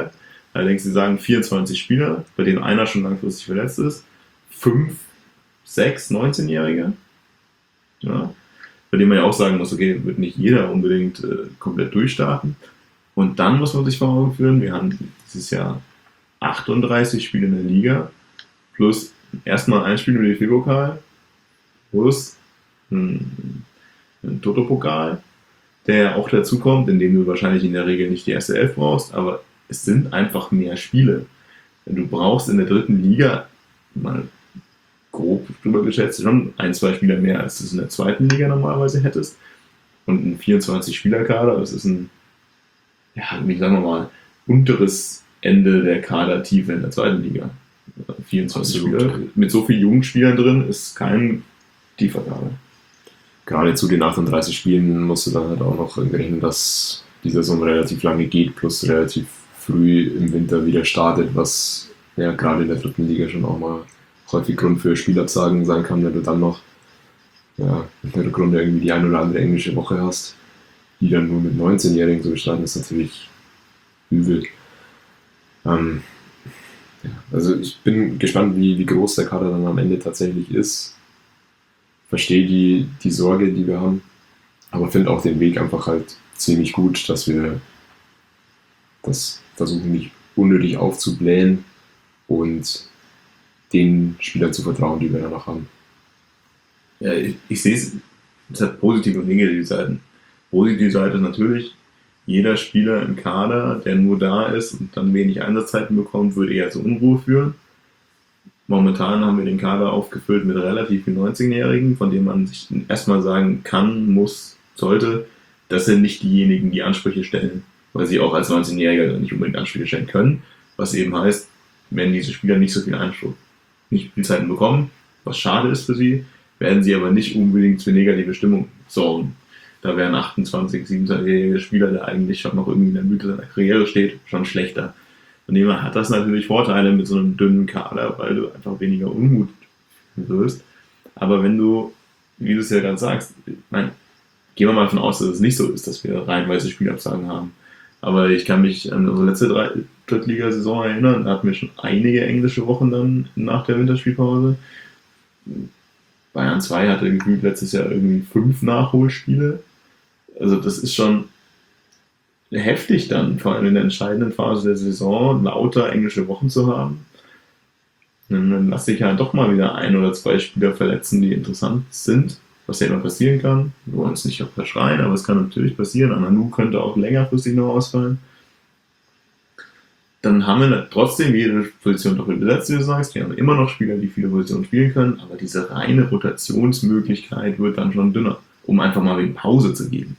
Allerdings, sie sagen vierundzwanzig Spieler, bei denen einer schon langfristig verletzt ist, fünf, sechs neunzehnjährige, ja, bei denen man ja auch sagen muss, okay, wird nicht jeder unbedingt äh, komplett durchstarten. Und dann muss man sich vor Augen führen, wir haben dieses Jahr achtunddreißig Spiele in der Liga, plus erstmal ein Spiel im D F B-Pokal, plus ein, ein Toto-Pokal, der auch dazu kommt, indem du wahrscheinlich in der Regel nicht die erste Elf brauchst, aber es sind einfach mehr Spiele. Du brauchst in der dritten Liga, mal grob drüber geschätzt, schon ein, zwei Spieler mehr, als du es in der zweiten Liga normalerweise hättest. Und ein vierundzwanzig-Spieler-Kader, das ist ein, ja, wie sagen wir mal, unteres Ende der Kadertiefe in der zweiten Liga. vierundzwanzig Absolut. Spieler mit so vielen jungen Spielern drin ist kein tiefer Kader. Gerade zu den achtunddreißig Spielen musst du dann halt auch noch rechnen, dass die Saison relativ lange geht, plus relativ früh im Winter wieder startet, was ja gerade in der dritten Liga schon auch mal häufig Grund für Spielabsagen sein kann, wenn du dann noch ja, in der Rückrunde irgendwie die ein oder andere englische Woche hast, die dann nur mit neunzehnjährigen zu starten, ist natürlich übel. Ähm, ja, also ich bin gespannt, wie, wie groß der Kader dann am Ende tatsächlich ist. Verstehe die, die Sorge, die wir haben, aber finde auch den Weg einfach halt ziemlich gut, dass wir das versuchen, nicht unnötig aufzublähen und den Spielern zu vertrauen, die wir danach haben. Ja, ich, ich sehe es, es hat positive und negative Seiten. Positive Seite ist natürlich, jeder Spieler im Kader, der nur da ist und dann wenig Einsatzzeiten bekommt, würde eher zu Unruhe führen. Momentan haben wir den Kader aufgefüllt mit relativ vielen neunzehnjährigen, von denen man sich erstmal sagen kann, muss, sollte, das sind nicht diejenigen, die Ansprüche stellen, weil sie auch als neunzehnjährige nicht unbedingt Ansprüche stellen können, was eben heißt, wenn diese Spieler nicht so viel Anspruch, nicht Spielzeiten bekommen, was schade ist für sie, werden sie aber nicht unbedingt für negative Stimmung sorgen. Da wären achtundzwanzig, siebenundzwanzigjährige Spieler, der eigentlich schon noch irgendwie in der Mitte seiner Karriere steht, schon schlechter. Von dem her hat das natürlich Vorteile mit so einem dünnen Kader, weil du einfach weniger Unmut wirst. Aber wenn du, wie du es ja gerade sagst, ich meine, gehen wir mal davon aus, dass es nicht so ist, dass wir reihenweise Spielabsagen haben. Aber ich kann mich an unsere letzte Drei- Drittligasaison erinnern, da hatten wir schon einige englische Wochen dann nach der Winterspielpause. Bayern zwei hatte gefühlt letztes Jahr irgendwie fünf Nachholspiele. Also das ist schon heftig dann, vor allem in der entscheidenden Phase der Saison, lauter englische Wochen zu haben. Und dann lasse ich ja doch mal wieder ein oder zwei Spieler verletzen, die interessant sind, was ja immer passieren kann. Wir wollen es nicht verschreien, aber es kann natürlich passieren. Ananu könnte auch längerfristig noch ausfallen. Dann haben wir trotzdem jede Position doppelt besetzt, wie du sagst. Wir haben immer noch Spieler, die viele Positionen spielen können, aber diese reine Rotationsmöglichkeit wird dann schon dünner, um einfach mal wegen Pause zu geben.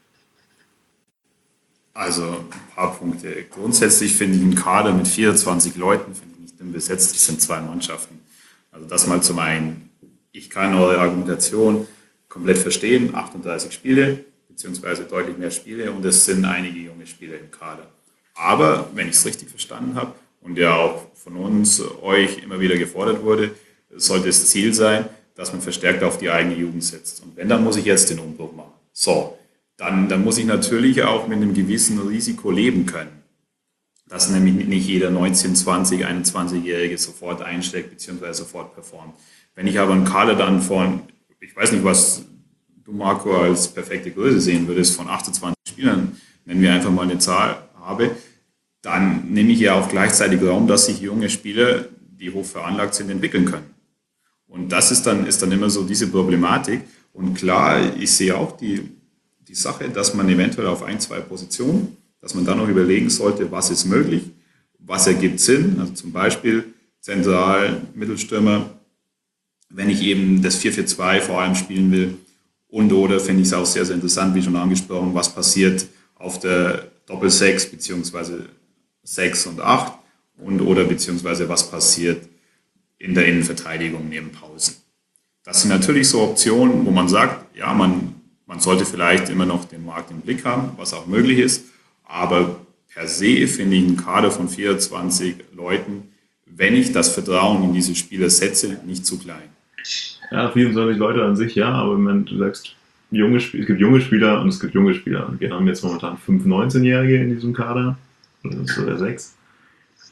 Also ein paar Punkte. Grundsätzlich finde ich einen Kader mit vierundzwanzig Leuten finde ich nicht dünn besetzt. Das sind zwei Mannschaften. Also das mal zum einen. Ich kann eure Argumentation komplett verstehen. achtunddreißig Spiele, beziehungsweise deutlich mehr Spiele und es sind einige junge Spieler im Kader. Aber, wenn ich es richtig verstanden habe und ja auch von uns, euch immer wieder gefordert wurde, sollte das Ziel sein, dass man verstärkt auf die eigene Jugend setzt. Und wenn, dann muss ich jetzt den Umbruch machen. So, dann, dann muss ich natürlich auch mit einem gewissen Risiko leben können. Dass nämlich nicht jeder neunzehn-, zwanzig-, einundzwanzigjährige sofort einschlägt bzw. sofort performt. Wenn ich aber einen Kader dann von, ich weiß nicht, was du, Marco, als perfekte Größe sehen würdest, von achtundzwanzig Spielern, nennen wir einfach mal eine Zahl, habe, dann nehme ich ja auch gleichzeitig Raum, dass sich junge Spieler, die hoch veranlagt sind, entwickeln können. Und das ist dann, ist dann immer so diese Problematik. Und klar, ich sehe auch die, die Sache, dass man eventuell auf ein, zwei Positionen, dass man dann noch überlegen sollte, was ist möglich, was ergibt Sinn. Also zum Beispiel zentral, Mittelstürmer, wenn ich eben das vier vier zwei vor allem spielen will. Und oder finde ich es auch sehr, sehr interessant, wie schon angesprochen, was passiert auf der Doppel-Sechs beziehungsweise sechs und acht und oder beziehungsweise was passiert in der Innenverteidigung neben Pausen. Das sind natürlich so Optionen, wo man sagt, ja, man, man sollte vielleicht immer noch den Markt im Blick haben, was auch möglich ist, aber per se finde ich einen Kader von vierundzwanzig Leuten, wenn ich das Vertrauen in diese Spieler setze, nicht zu klein. Ja, vierundzwanzig Leute an sich, ja, aber wenn du sagst, junge Spieler, es gibt junge Spieler und es gibt junge Spieler. Und wir haben jetzt momentan fünf neunzehnjährige in diesem Kader, oder sechs.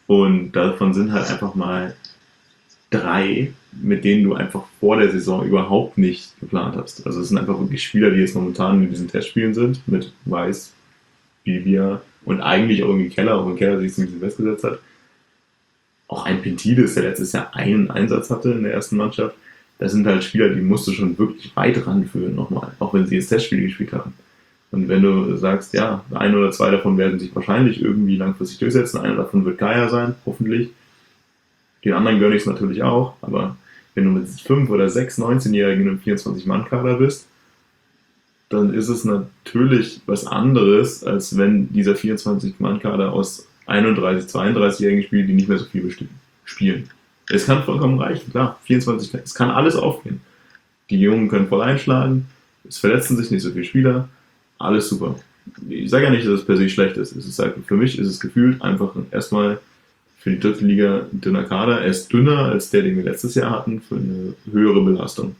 Und davon sind halt einfach mal drei, mit denen du einfach vor der Saison überhaupt nicht geplant hast. Also es sind einfach wirklich Spieler, die jetzt momentan in diesen Testspielen sind, mit Weiß, Bibia und eigentlich auch irgendwie Keller, auch wenn Keller sich ein bisschen festgesetzt hat. Auch ein Pentidis, der letztes Jahr einen Einsatz hatte in der ersten Mannschaft. Das sind halt Spieler, die musst du schon wirklich weit ranführen nochmal, auch wenn sie jetzt Testspiele gespielt haben. Und wenn du sagst, ja, ein oder zwei davon werden sich wahrscheinlich irgendwie langfristig durchsetzen, einer davon wird Geier sein, hoffentlich. Den anderen gönne ich es natürlich auch, aber wenn du mit fünf oder sechs neunzehnjährigen im vierundzwanzig-Mann-Kader bist, dann ist es natürlich was anderes, als wenn dieser vierundzwanzig-Mann-Kader aus einunddreißig, zweiunddreißigjährigen spielt, die nicht mehr so viel spielen. Es kann vollkommen reichen, klar, vierundzwanzig, es kann alles aufgehen. Die Jungen können voll einschlagen, es verletzen sich nicht so viele Spieler, alles super. Ich sage ja nicht, dass es per se schlecht ist. Es ist halt, für mich ist es gefühlt einfach erstmal für die dritte Liga ein dünner Kader. Er ist dünner als der, den wir letztes Jahr hatten, für eine höhere Belastung.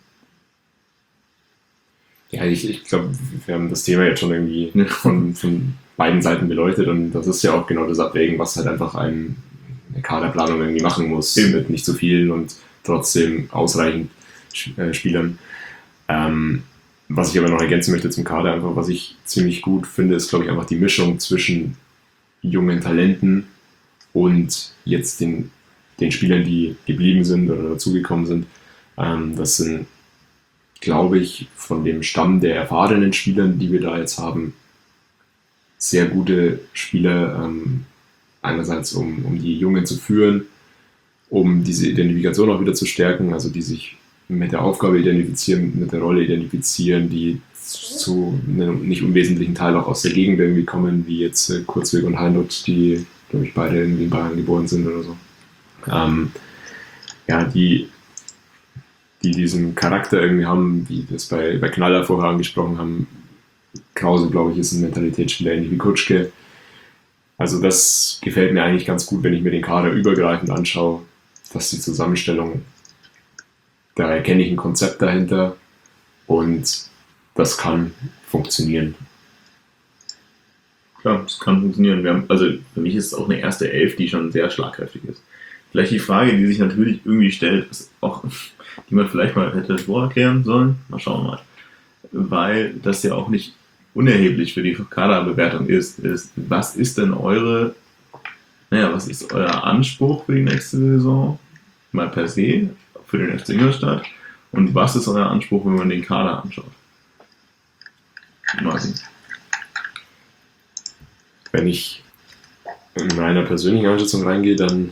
Ja, ich, ich glaube, wir haben das Thema jetzt schon irgendwie von, von beiden Seiten beleuchtet und das ist ja auch genau das Abwägen, was halt einfach ein, eine Kaderplanung irgendwie machen muss, Eben. Mit nicht zu vielen und trotzdem ausreichend äh, Spielern. Ähm, was ich aber noch ergänzen möchte zum Kader, einfach was ich ziemlich gut finde, ist, glaube ich, einfach die Mischung zwischen jungen Talenten und jetzt den, den Spielern, die geblieben sind oder dazugekommen sind. Ähm, das sind, glaube ich, von dem Stamm der erfahrenen Spieler, die wir da jetzt haben, sehr gute Spieler, ähm, einerseits um, um die Jungen zu führen, um diese Identifikation auch wieder zu stärken, also die sich mit der Aufgabe identifizieren, mit der Rolle identifizieren, die zu einem nicht unwesentlichen Teil auch aus der Gegend irgendwie kommen, wie jetzt äh, Kurzweg und Heinrich, die, glaube ich, beide in Bayern geboren sind oder so. Ähm, ja, die, die diesen Charakter irgendwie haben, wie wir es bei, bei Knaller vorher angesprochen haben. Krause, glaube ich, ist ein Mentalitätsspieler, ähnlich wie Kutschke. Also das gefällt mir eigentlich ganz gut, wenn ich mir den Kader übergreifend anschaue, dass die Zusammenstellung, da erkenne ich ein Konzept dahinter und das kann funktionieren. Klar, das kann funktionieren. Wir haben, also für mich ist es auch eine erste Elf, die schon sehr schlagkräftig ist. Vielleicht die Frage, die sich natürlich irgendwie stellt, ist auch, die man vielleicht mal hätte vorerklären sollen. Mal schauen mal. Weil das ja auch nicht unerheblich für die Kaderbewertung ist, ist, was ist denn eure, naja, was ist euer Anspruch für die nächste Saison? Mal per se, für den F C Ingolstadt. Und was ist euer Anspruch, wenn man den Kader anschaut? Martin. Wenn ich in meiner persönlichen Einschätzung reingehe, dann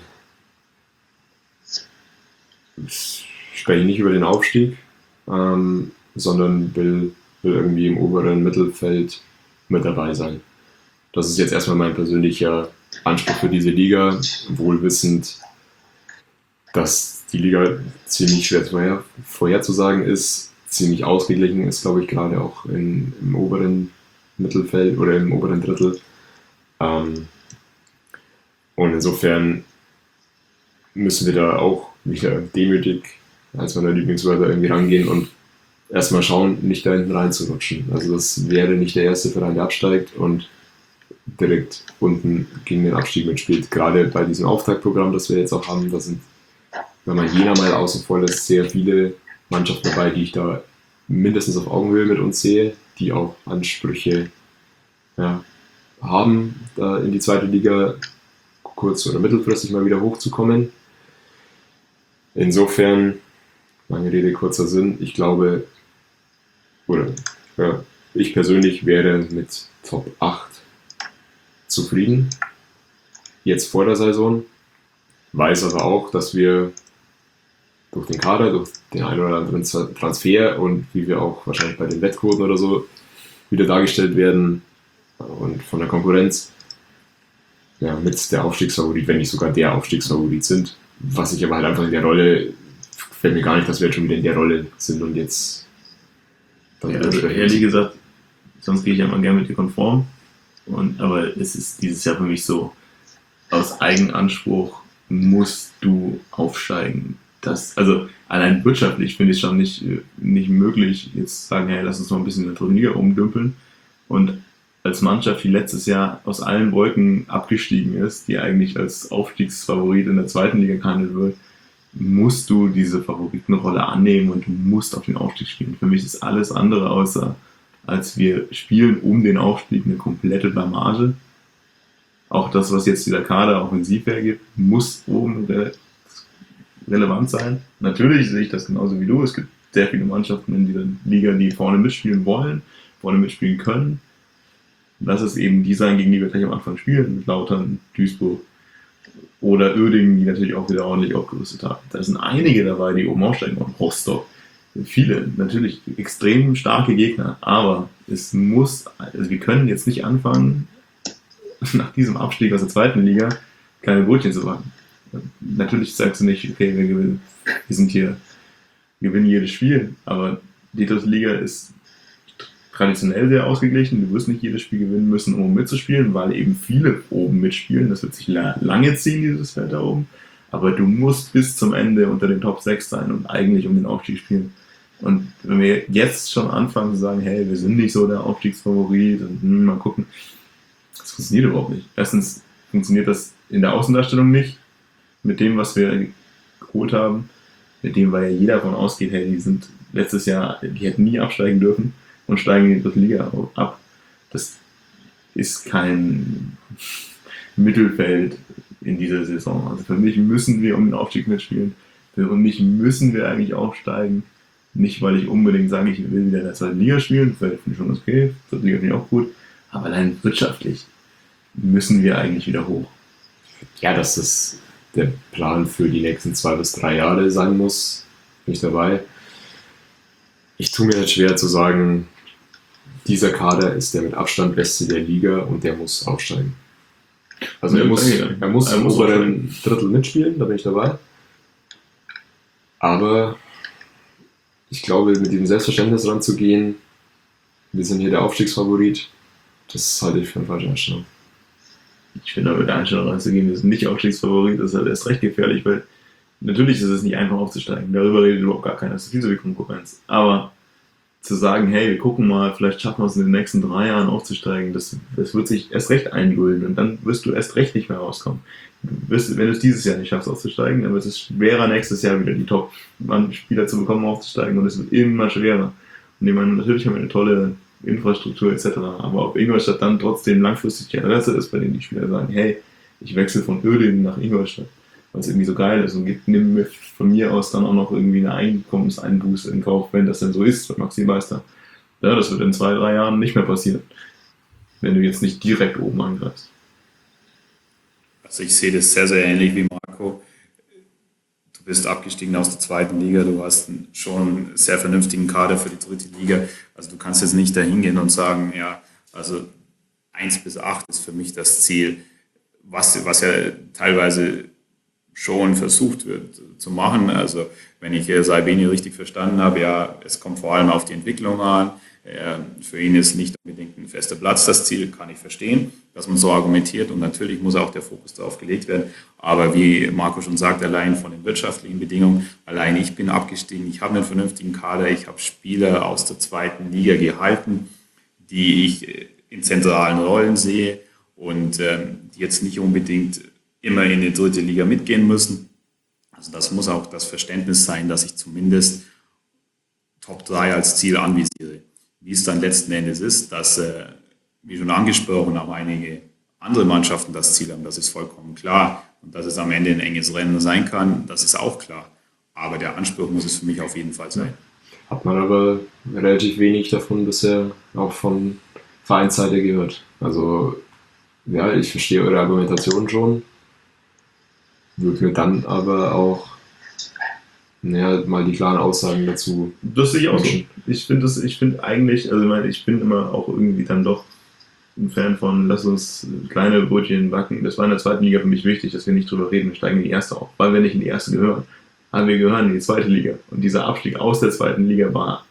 spreche ich nicht über den Aufstieg, ähm, sondern will, will irgendwie im oberen Mittelfeld mit dabei sein. Das ist jetzt erstmal mein persönlicher Anspruch für diese Liga, wohlwissend, dass die Liga ziemlich schwer vorher, vorherzusagen ist, ziemlich ausgeglichen ist, glaube ich, gerade auch in, im oberen Mittelfeld oder im oberen Drittel. Ähm, und insofern müssen wir da auch wieder demütig, als meiner Lieblingswörter, irgendwie rangehen und erstmal schauen, nicht da hinten reinzurutschen. Also das wäre nicht der erste Verein, der absteigt und direkt unten gegen den Abstieg mitspielt. Gerade bei diesem Auftaktprogramm, das wir jetzt auch haben, da sind, wenn man Jena mal außen vor lässt, sehr viele Mannschaften dabei, die ich da mindestens auf Augenhöhe mit uns sehe, die auch Ansprüche ja, haben, da in die zweite Liga kurz- oder mittelfristig mal wieder hochzukommen. Insofern, lange Rede, kurzer Sinn, ich glaube, oder ja, ich persönlich wäre mit Top acht zufrieden, jetzt vor der Saison, weiß aber auch, dass wir durch den Kader, durch den einen oder anderen Transfer und wie wir auch wahrscheinlich bei den Wettquoten oder so wieder dargestellt werden und von der Konkurrenz, ja, mit der Aufstiegsfavorit, wenn nicht sogar der Aufstiegsfavorit sind, was ich aber halt einfach in der Rolle, gefällt mir gar nicht, dass wir jetzt schon wieder in der Rolle sind und jetzt ja, also ehrlich gesagt, sonst gehe ich ja immer gerne mit dir konform, und, aber es ist dieses Jahr für mich so, aus Eigenanspruch musst du aufsteigen. Das, also allein wirtschaftlich finde ich es schon nicht, nicht möglich, jetzt zu sagen, hey, lass uns mal ein bisschen in der dritten Liga umdümpeln und als Mannschaft, die letztes Jahr aus allen Wolken abgestiegen ist, die eigentlich als Aufstiegsfavorit in der zweiten Liga gehandelt wird, musst du diese Favoritenrolle annehmen und du musst auf den Aufstieg spielen. Für mich ist alles andere außer, als wir spielen um den Aufstieg, eine komplette Blamage. Auch das, was jetzt dieser Kader offensiv hergibt, muss oben re- relevant sein. Natürlich sehe ich das genauso wie du. Es gibt sehr viele Mannschaften in dieser Liga, die vorne mitspielen wollen, vorne mitspielen können. Lass es eben die sein, gegen die wir gleich am Anfang spielen, mit Lautern, Duisburg oder Uerdingen, die natürlich auch wieder ordentlich aufgerüstet haben. Da sind einige dabei, die oben aufsteigen, und Rostock. Viele, natürlich extrem starke Gegner, aber es muss, also wir können jetzt nicht anfangen, nach diesem Abstieg aus der zweiten Liga kleine Brötchen zu backen. Natürlich sagst du nicht, okay, wir, gewinnen, wir sind hier, wir gewinnen jedes Spiel, aber die dritte Liga ist traditionell sehr ausgeglichen. Du wirst nicht jedes Spiel gewinnen müssen, um mitzuspielen, weil eben viele oben mitspielen. Das wird sich lange ziehen, dieses Feld da oben. Aber du musst bis zum Ende unter den Top sechs sein und eigentlich um den Aufstieg spielen. Und wenn wir jetzt schon anfangen zu sagen, hey, wir sind nicht so der Aufstiegsfavorit und hm, mal gucken, das funktioniert überhaupt nicht. Erstens funktioniert das in der Außendarstellung nicht mit dem, was wir geholt haben, mit dem, weil ja jeder davon ausgeht, hey, die sind letztes Jahr, die hätten nie absteigen dürfen und steigen in die dritte Liga ab. Das ist kein Mittelfeld in dieser Saison. Also für mich müssen wir um den Aufstieg mitspielen. Für mich müssen wir eigentlich aufsteigen. Nicht, weil ich unbedingt sage, ich will wieder in der zweiten Liga spielen. Das finde ich schon okay. Dritte Liga finde ich auch gut. Aber allein wirtschaftlich müssen wir eigentlich wieder hoch. Ja, dass das der Plan für die nächsten zwei bis drei Jahre sein muss, bin ich dabei. Ich tue mir jetzt schwer zu sagen, dieser Kader ist der mit Abstand beste der Liga und der muss aufsteigen. Also er muss, er muss im oberen Drittel mitspielen, da bin ich dabei. Aber ich glaube, mit diesem Selbstverständnis ranzugehen, wir sind hier der Aufstiegsfavorit, das halte ich für eine falsche Einstellung. Ich finde, mit der Einstellung ranzugehen, wir sind nicht Aufstiegsfavorit, das ist halt erst recht gefährlich, weil natürlich ist es nicht einfach aufzusteigen. Darüber redet überhaupt gar keiner. Es ist viel zu viel Konkurrenz. Aber zu sagen, hey, wir gucken mal, vielleicht schaffen wir es in den nächsten drei Jahren aufzusteigen, das, das wird sich erst recht einlullen und dann wirst du erst recht nicht mehr rauskommen. Du wirst, wenn du es dieses Jahr nicht schaffst aufzusteigen, dann wird es schwerer, nächstes Jahr wieder die Top-Spieler zu bekommen aufzusteigen und es wird immer schwerer. Und ich meine, natürlich haben wir eine tolle Infrastruktur et cetera. Aber ob Ingolstadt dann trotzdem langfristig die Adresse ist, bei denen die Spieler sagen, hey, ich wechsle von Uerdingen nach Ingolstadt, weil es irgendwie so geil ist und gibt, nimm mir von mir aus dann auch noch irgendwie eine Einkommenseinbuße in Kauf, wenn das denn so ist, mit Maxi Meister. Ja, das wird in zwei, drei Jahren nicht mehr passieren, wenn du jetzt nicht direkt oben angreifst. Also ich sehe das sehr, sehr ähnlich wie Marco. Du bist abgestiegen aus der zweiten Liga, du hast schon einen sehr vernünftigen Kader für die dritte Liga. Also du kannst jetzt nicht dahin gehen und sagen, ja, also eins bis acht ist für mich das Ziel, was, was ja teilweise schon versucht wird zu machen. Also wenn ich Salvini richtig verstanden habe, ja, es kommt vor allem auf die Entwicklung an. Für ihn ist nicht unbedingt ein fester Platz das Ziel, kann ich verstehen, dass man so argumentiert und natürlich muss auch der Fokus darauf gelegt werden. Aber wie Marco schon sagt, allein von den wirtschaftlichen Bedingungen, allein ich bin abgestiegen, ich habe einen vernünftigen Kader, ich habe Spieler aus der zweiten Liga gehalten, die ich in zentralen Rollen sehe und ähm, die jetzt nicht unbedingt immer in die dritte Liga mitgehen müssen. Also das muss auch das Verständnis sein, dass ich zumindest Top drei als Ziel anvisiere. Wie es dann letzten Endes ist, dass, äh, wie schon angesprochen, auch einige andere Mannschaften das Ziel haben, das ist vollkommen klar. Und dass es am Ende ein enges Rennen sein kann, das ist auch klar. Aber der Anspruch muss es für mich auf jeden Fall sein. Hat man aber relativ wenig davon bisher auch von Vereinsseite gehört. Also ja, ich verstehe eure Argumentation schon. Würde mir dann aber auch naja, mal die klaren Aussagen dazu. Das sehe ich auch so. Ich finde das, ich finde eigentlich, also ich meine, ich bin immer auch irgendwie dann doch ein Fan von, lass uns kleine Brötchen backen. Das war in der zweiten Liga für mich wichtig, dass wir nicht drüber reden, wir steigen in die erste auf. Weil wir nicht in die erste gehören. Aber wir gehören in die zweite Liga. Und dieser Abstieg aus der zweiten Liga war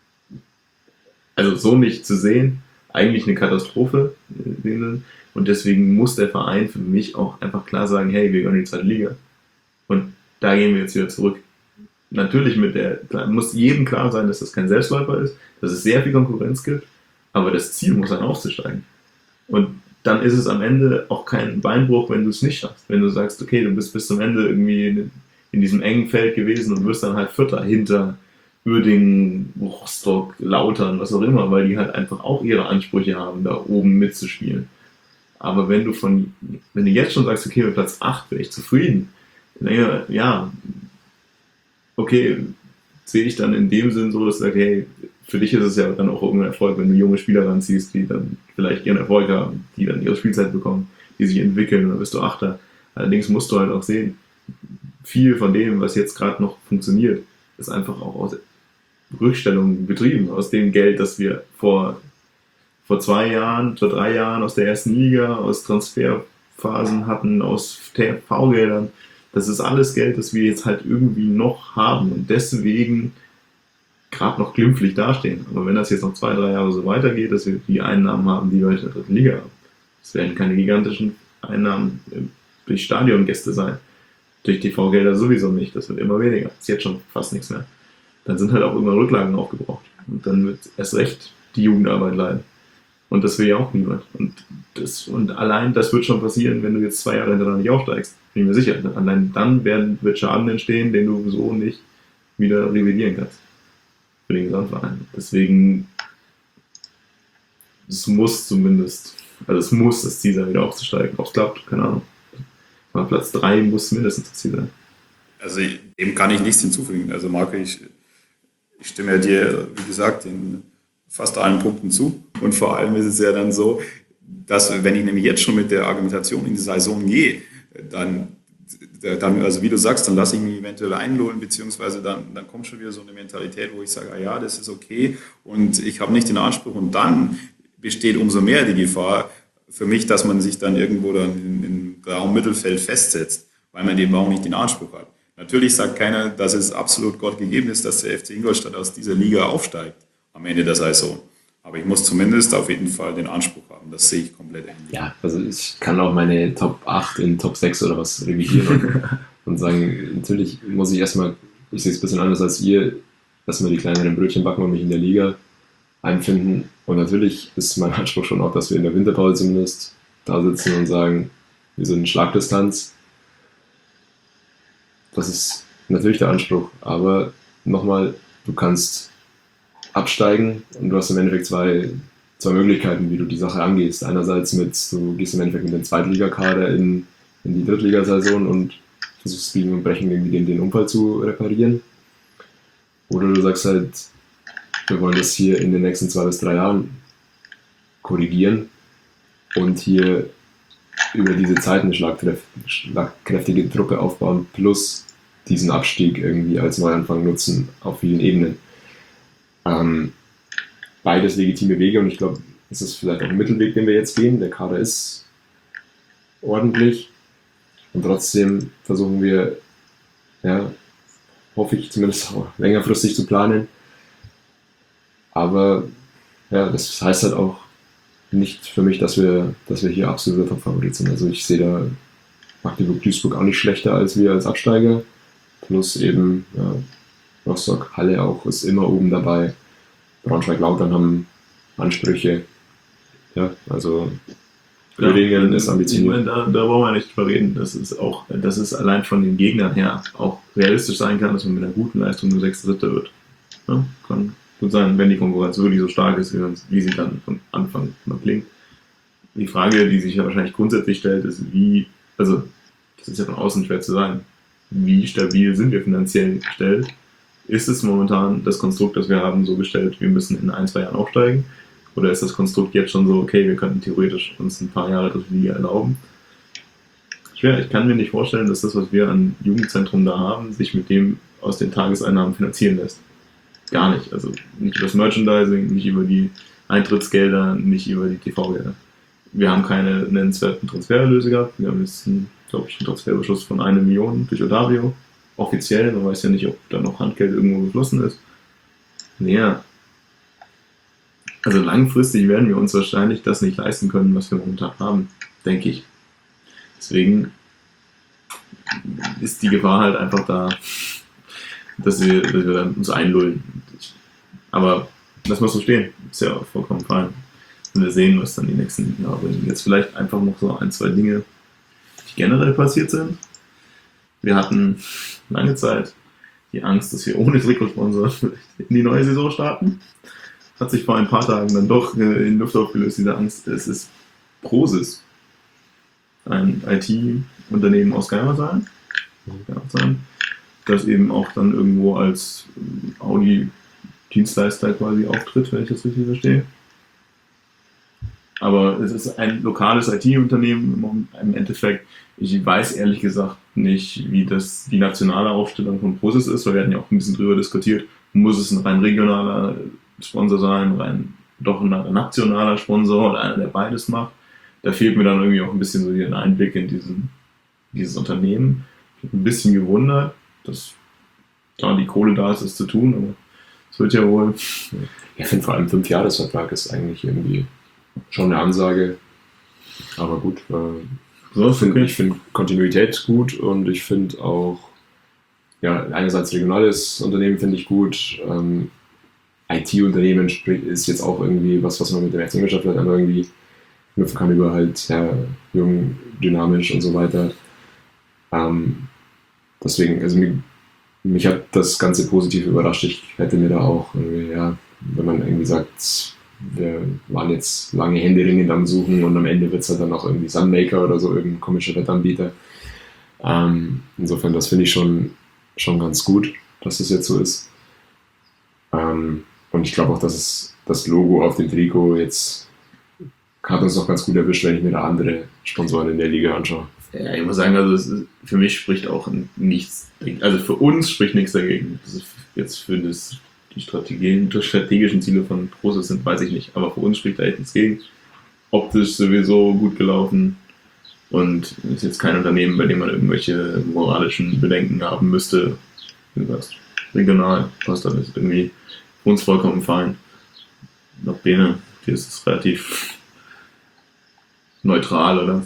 also so nicht zu sehen, eigentlich eine Katastrophe. Und deswegen muss der Verein für mich auch einfach klar sagen, hey, wir gehören in die zweite Liga. Und da gehen wir jetzt wieder zurück. Natürlich mit der, muss jedem klar sein, dass das kein Selbstläufer ist, dass es sehr viel Konkurrenz gibt, aber das Ziel muss sein, aufzusteigen. Und dann ist es am Ende auch kein Beinbruch, wenn du es nicht schaffst. Wenn du sagst, okay, du bist bis zum Ende irgendwie in, in diesem engen Feld gewesen und wirst dann halt Vierter hinter Uerdingen, Rostock, Lautern, was auch immer, weil die halt einfach auch ihre Ansprüche haben, da oben mitzuspielen. Aber wenn du von, wenn du jetzt schon sagst, okay, mit Platz acht bin ich zufrieden, dann denke ich, ja, okay, sehe ich dann in dem Sinn so, dass ich sage, hey, für dich ist es ja dann auch irgendein Erfolg, wenn du junge Spieler ranziehst, die dann vielleicht ihren Erfolg haben, die dann ihre Spielzeit bekommen, die sich entwickeln, dann bist du Achter. Allerdings musst du halt auch sehen, viel von dem, was jetzt gerade noch funktioniert, ist einfach auch aus Rückstellungen betrieben, aus dem Geld, das wir vor, vor zwei Jahren, vor drei Jahren aus der ersten Liga, aus Transferphasen hatten, aus T V-Geldern. Das ist alles Geld, das wir jetzt halt irgendwie noch haben und deswegen gerade noch glimpflich dastehen. Aber wenn das jetzt noch zwei, drei Jahre so weitergeht, dass wir die Einnahmen haben, die wir in der dritten Liga haben, es werden keine gigantischen Einnahmen durch Stadiongäste sein. Durch T V-Gelder sowieso nicht. Das wird immer weniger. Das ist jetzt schon fast nichts mehr. Dann sind halt auch irgendwann Rücklagen aufgebraucht. Und dann wird erst recht die Jugendarbeit leiden. Und das will ja auch niemand. Und, das, und allein das wird schon passieren, wenn du jetzt zwei Jahre hintereinander nicht aufsteigst. Bin ich mir sicher. Allein dann werden, wird Schaden entstehen, den du so nicht wieder revidieren kannst. Für den Gesamtverein. Deswegen, es muss zumindest, also es muss das Ziel sein, wieder aufzusteigen. Ob es klappt, keine Ahnung. Aber Platz drei muss mindestens das Ziel sein. Also dem kann ich nichts hinzufügen. Also Marco, ich, ich stimme dir, wie gesagt, in fast allen Punkten zu. Und vor allem ist es ja dann so, dass wenn ich nämlich jetzt schon mit der Argumentation in die Saison gehe, dann, dann also wie du sagst, dann lasse ich mich eventuell einlullen, beziehungsweise dann, dann kommt schon wieder so eine Mentalität, wo ich sage, ah ja, das ist okay und ich habe nicht den Anspruch. Und dann besteht umso mehr die Gefahr für mich, dass man sich dann irgendwo dann im grauen Mittelfeld festsetzt, weil man eben auch nicht den Anspruch hat. Natürlich sagt keiner, dass es absolut Gott gegeben ist, dass der F C Ingolstadt aus dieser Liga aufsteigt am Ende der Saison. Aber ich muss zumindest auf jeden Fall den Anspruch haben. Das sehe ich komplett ähnlich. Ja, also ich kann auch meine Top acht in Top sechs oder was revidieren und, und sagen, natürlich muss ich erstmal, ich sehe es ein bisschen anders als ihr, erstmal die kleineren Brötchen backen und mich in der Liga einfinden. Und natürlich ist mein Anspruch schon auch, dass wir in der Winterpause zumindest da sitzen und sagen, wir sind in Schlagdistanz. Das ist natürlich der Anspruch. Aber nochmal, du kannst absteigen und du hast im Endeffekt zwei, zwei Möglichkeiten, wie du die Sache angehst. Einerseits mit, du gehst im Endeffekt mit dem Zweitligakader in, in die Drittligasaison und versuchst Biegen und Brechen irgendwie den, den Unfall zu reparieren. Oder du sagst halt, wir wollen das hier in den nächsten zwei bis drei Jahren korrigieren und hier über diese Zeit eine schlagkräftige Truppe aufbauen, plus diesen Abstieg irgendwie als Neuanfang nutzen auf vielen Ebenen. Ähm, beides legitime Wege und ich glaube, es ist vielleicht auch ein Mittelweg, den wir jetzt gehen. Der Kader ist ordentlich und trotzdem versuchen wir, ja, hoffe ich zumindest auch längerfristig zu planen. Aber ja, das heißt halt auch nicht für mich, dass wir, dass wir hier absoluter Top-Favorit sind. Also ich sehe da Magdeburg-Duisburg auch nicht schlechter als wir als Absteiger. Plus eben ja, Rostock, Halle auch ist immer oben dabei. Braunschweig-Lautern haben Ansprüche. Ja, also Uerdingen ja, ist ambitioniert. Ich meine, da, da brauchen wir nicht drüber reden. Das ist auch, dass es allein von den Gegnern her auch realistisch sein kann, dass man mit einer guten Leistung nur sechster Dritter wird. Ja, kann gut sein, wenn die Konkurrenz wirklich so stark ist, wie sie dann von Anfang mal klingt. Die Frage, die sich ja wahrscheinlich grundsätzlich stellt, ist, wie, also das ist ja von außen schwer zu sagen, wie stabil sind wir finanziell gestellt? Ist es momentan das Konstrukt, das wir haben, so gestellt, wir müssen in ein, zwei Jahren aufsteigen? Oder ist das Konstrukt jetzt schon so, okay, wir könnten theoretisch uns ein paar Jahre das Liga erlauben? Schwer, ich kann mir nicht vorstellen, dass das, was wir an Jugendzentrum da haben, sich mit dem aus den Tageseinnahmen finanzieren lässt. Gar nicht. Also nicht über das Merchandising, nicht über die Eintrittsgelder, nicht über die T V-Gelder. Wir haben keine nennenswerten Transfererlöse gehabt. Wir haben jetzt, glaube ich, einen Transferüberschuss von einer Million durch Ottavio. Offiziell, man weiß ja nicht, ob da noch Handgeld irgendwo geflossen ist. Naja. Also langfristig werden wir uns wahrscheinlich das nicht leisten können, was wir momentan haben, denke ich. Deswegen ist die Gefahr halt einfach da, dass wir, dass wir uns einlullen. Aber das muss so stehen, ist ja auch vollkommen fein. wir sehen, was dann die nächsten Jahre bringen. Jetzt vielleicht einfach noch so ein, zwei Dinge, die generell passiert sind. Wir hatten lange Zeit die Angst, dass wir ohne Trikotsponsor in die neue Saison starten. Hat sich vor ein paar Tagen dann doch in Luft aufgelöst, diese Angst. Es ist Prosis, ein I T-Unternehmen aus Geimersheim, das eben auch dann irgendwo als Audi-Dienstleister quasi auftritt, wenn ich das richtig verstehe. Aber es ist ein lokales I T-Unternehmen im Endeffekt. Ich weiß ehrlich gesagt nicht, wie das die nationale Aufstellung von Prosis ist, weil wir hatten ja auch ein bisschen drüber diskutiert, muss es ein rein regionaler Sponsor sein, rein doch ein nationaler Sponsor oder einer, der beides macht. Da fehlt mir dann irgendwie auch ein bisschen so der Einblick in diesen, dieses Unternehmen. Ich bin ein bisschen gewundert, dass da die Kohle da ist, es zu tun, aber es wird ja wohl. Ich finde vor allem fünf-Jahres-Vertrag ist eigentlich irgendwie schon eine Ansage. Aber gut, äh, so, ich finde okay. find Kontinuität gut und ich finde auch, ja, einerseits regionales Unternehmen finde ich gut. Ähm, I T-Unternehmen ist jetzt auch irgendwie was, was man mit dem F C Ingolstadt vielleicht einmal irgendwie knüpfen kann über halt ja, jung, dynamisch und so weiter. Ähm, deswegen, also mich, mich hat das Ganze positiv überrascht. Ich hätte mir da auch irgendwie, ja, wenn man irgendwie sagt, wir waren jetzt lange händeringend am Suchen und am Ende wird es halt dann auch irgendwie Sunmaker oder so, irgendein komischer Wettanbieter. Ähm, insofern, das finde ich schon, schon ganz gut, dass das jetzt so ist. Ähm, und ich glaube auch, dass es das Logo auf dem Trikot jetzt hat uns noch ganz gut erwischt, wenn ich mir da andere Sponsoren in der Liga anschaue. Ja, ich muss sagen, also es ist, für mich spricht auch nichts, also für uns spricht nichts dagegen. Das ist jetzt für das, die Strategien, die strategischen Ziele von Prosis sind, weiß ich nicht, aber für uns spricht da echt nichts gegen. Optisch sowieso gut gelaufen und es ist jetzt kein Unternehmen, bei dem man irgendwelche moralischen Bedenken haben müsste. Wie gesagt, regional passt alles irgendwie für uns vollkommen fein. Noch Bene, hier ist es relativ neutral, oder?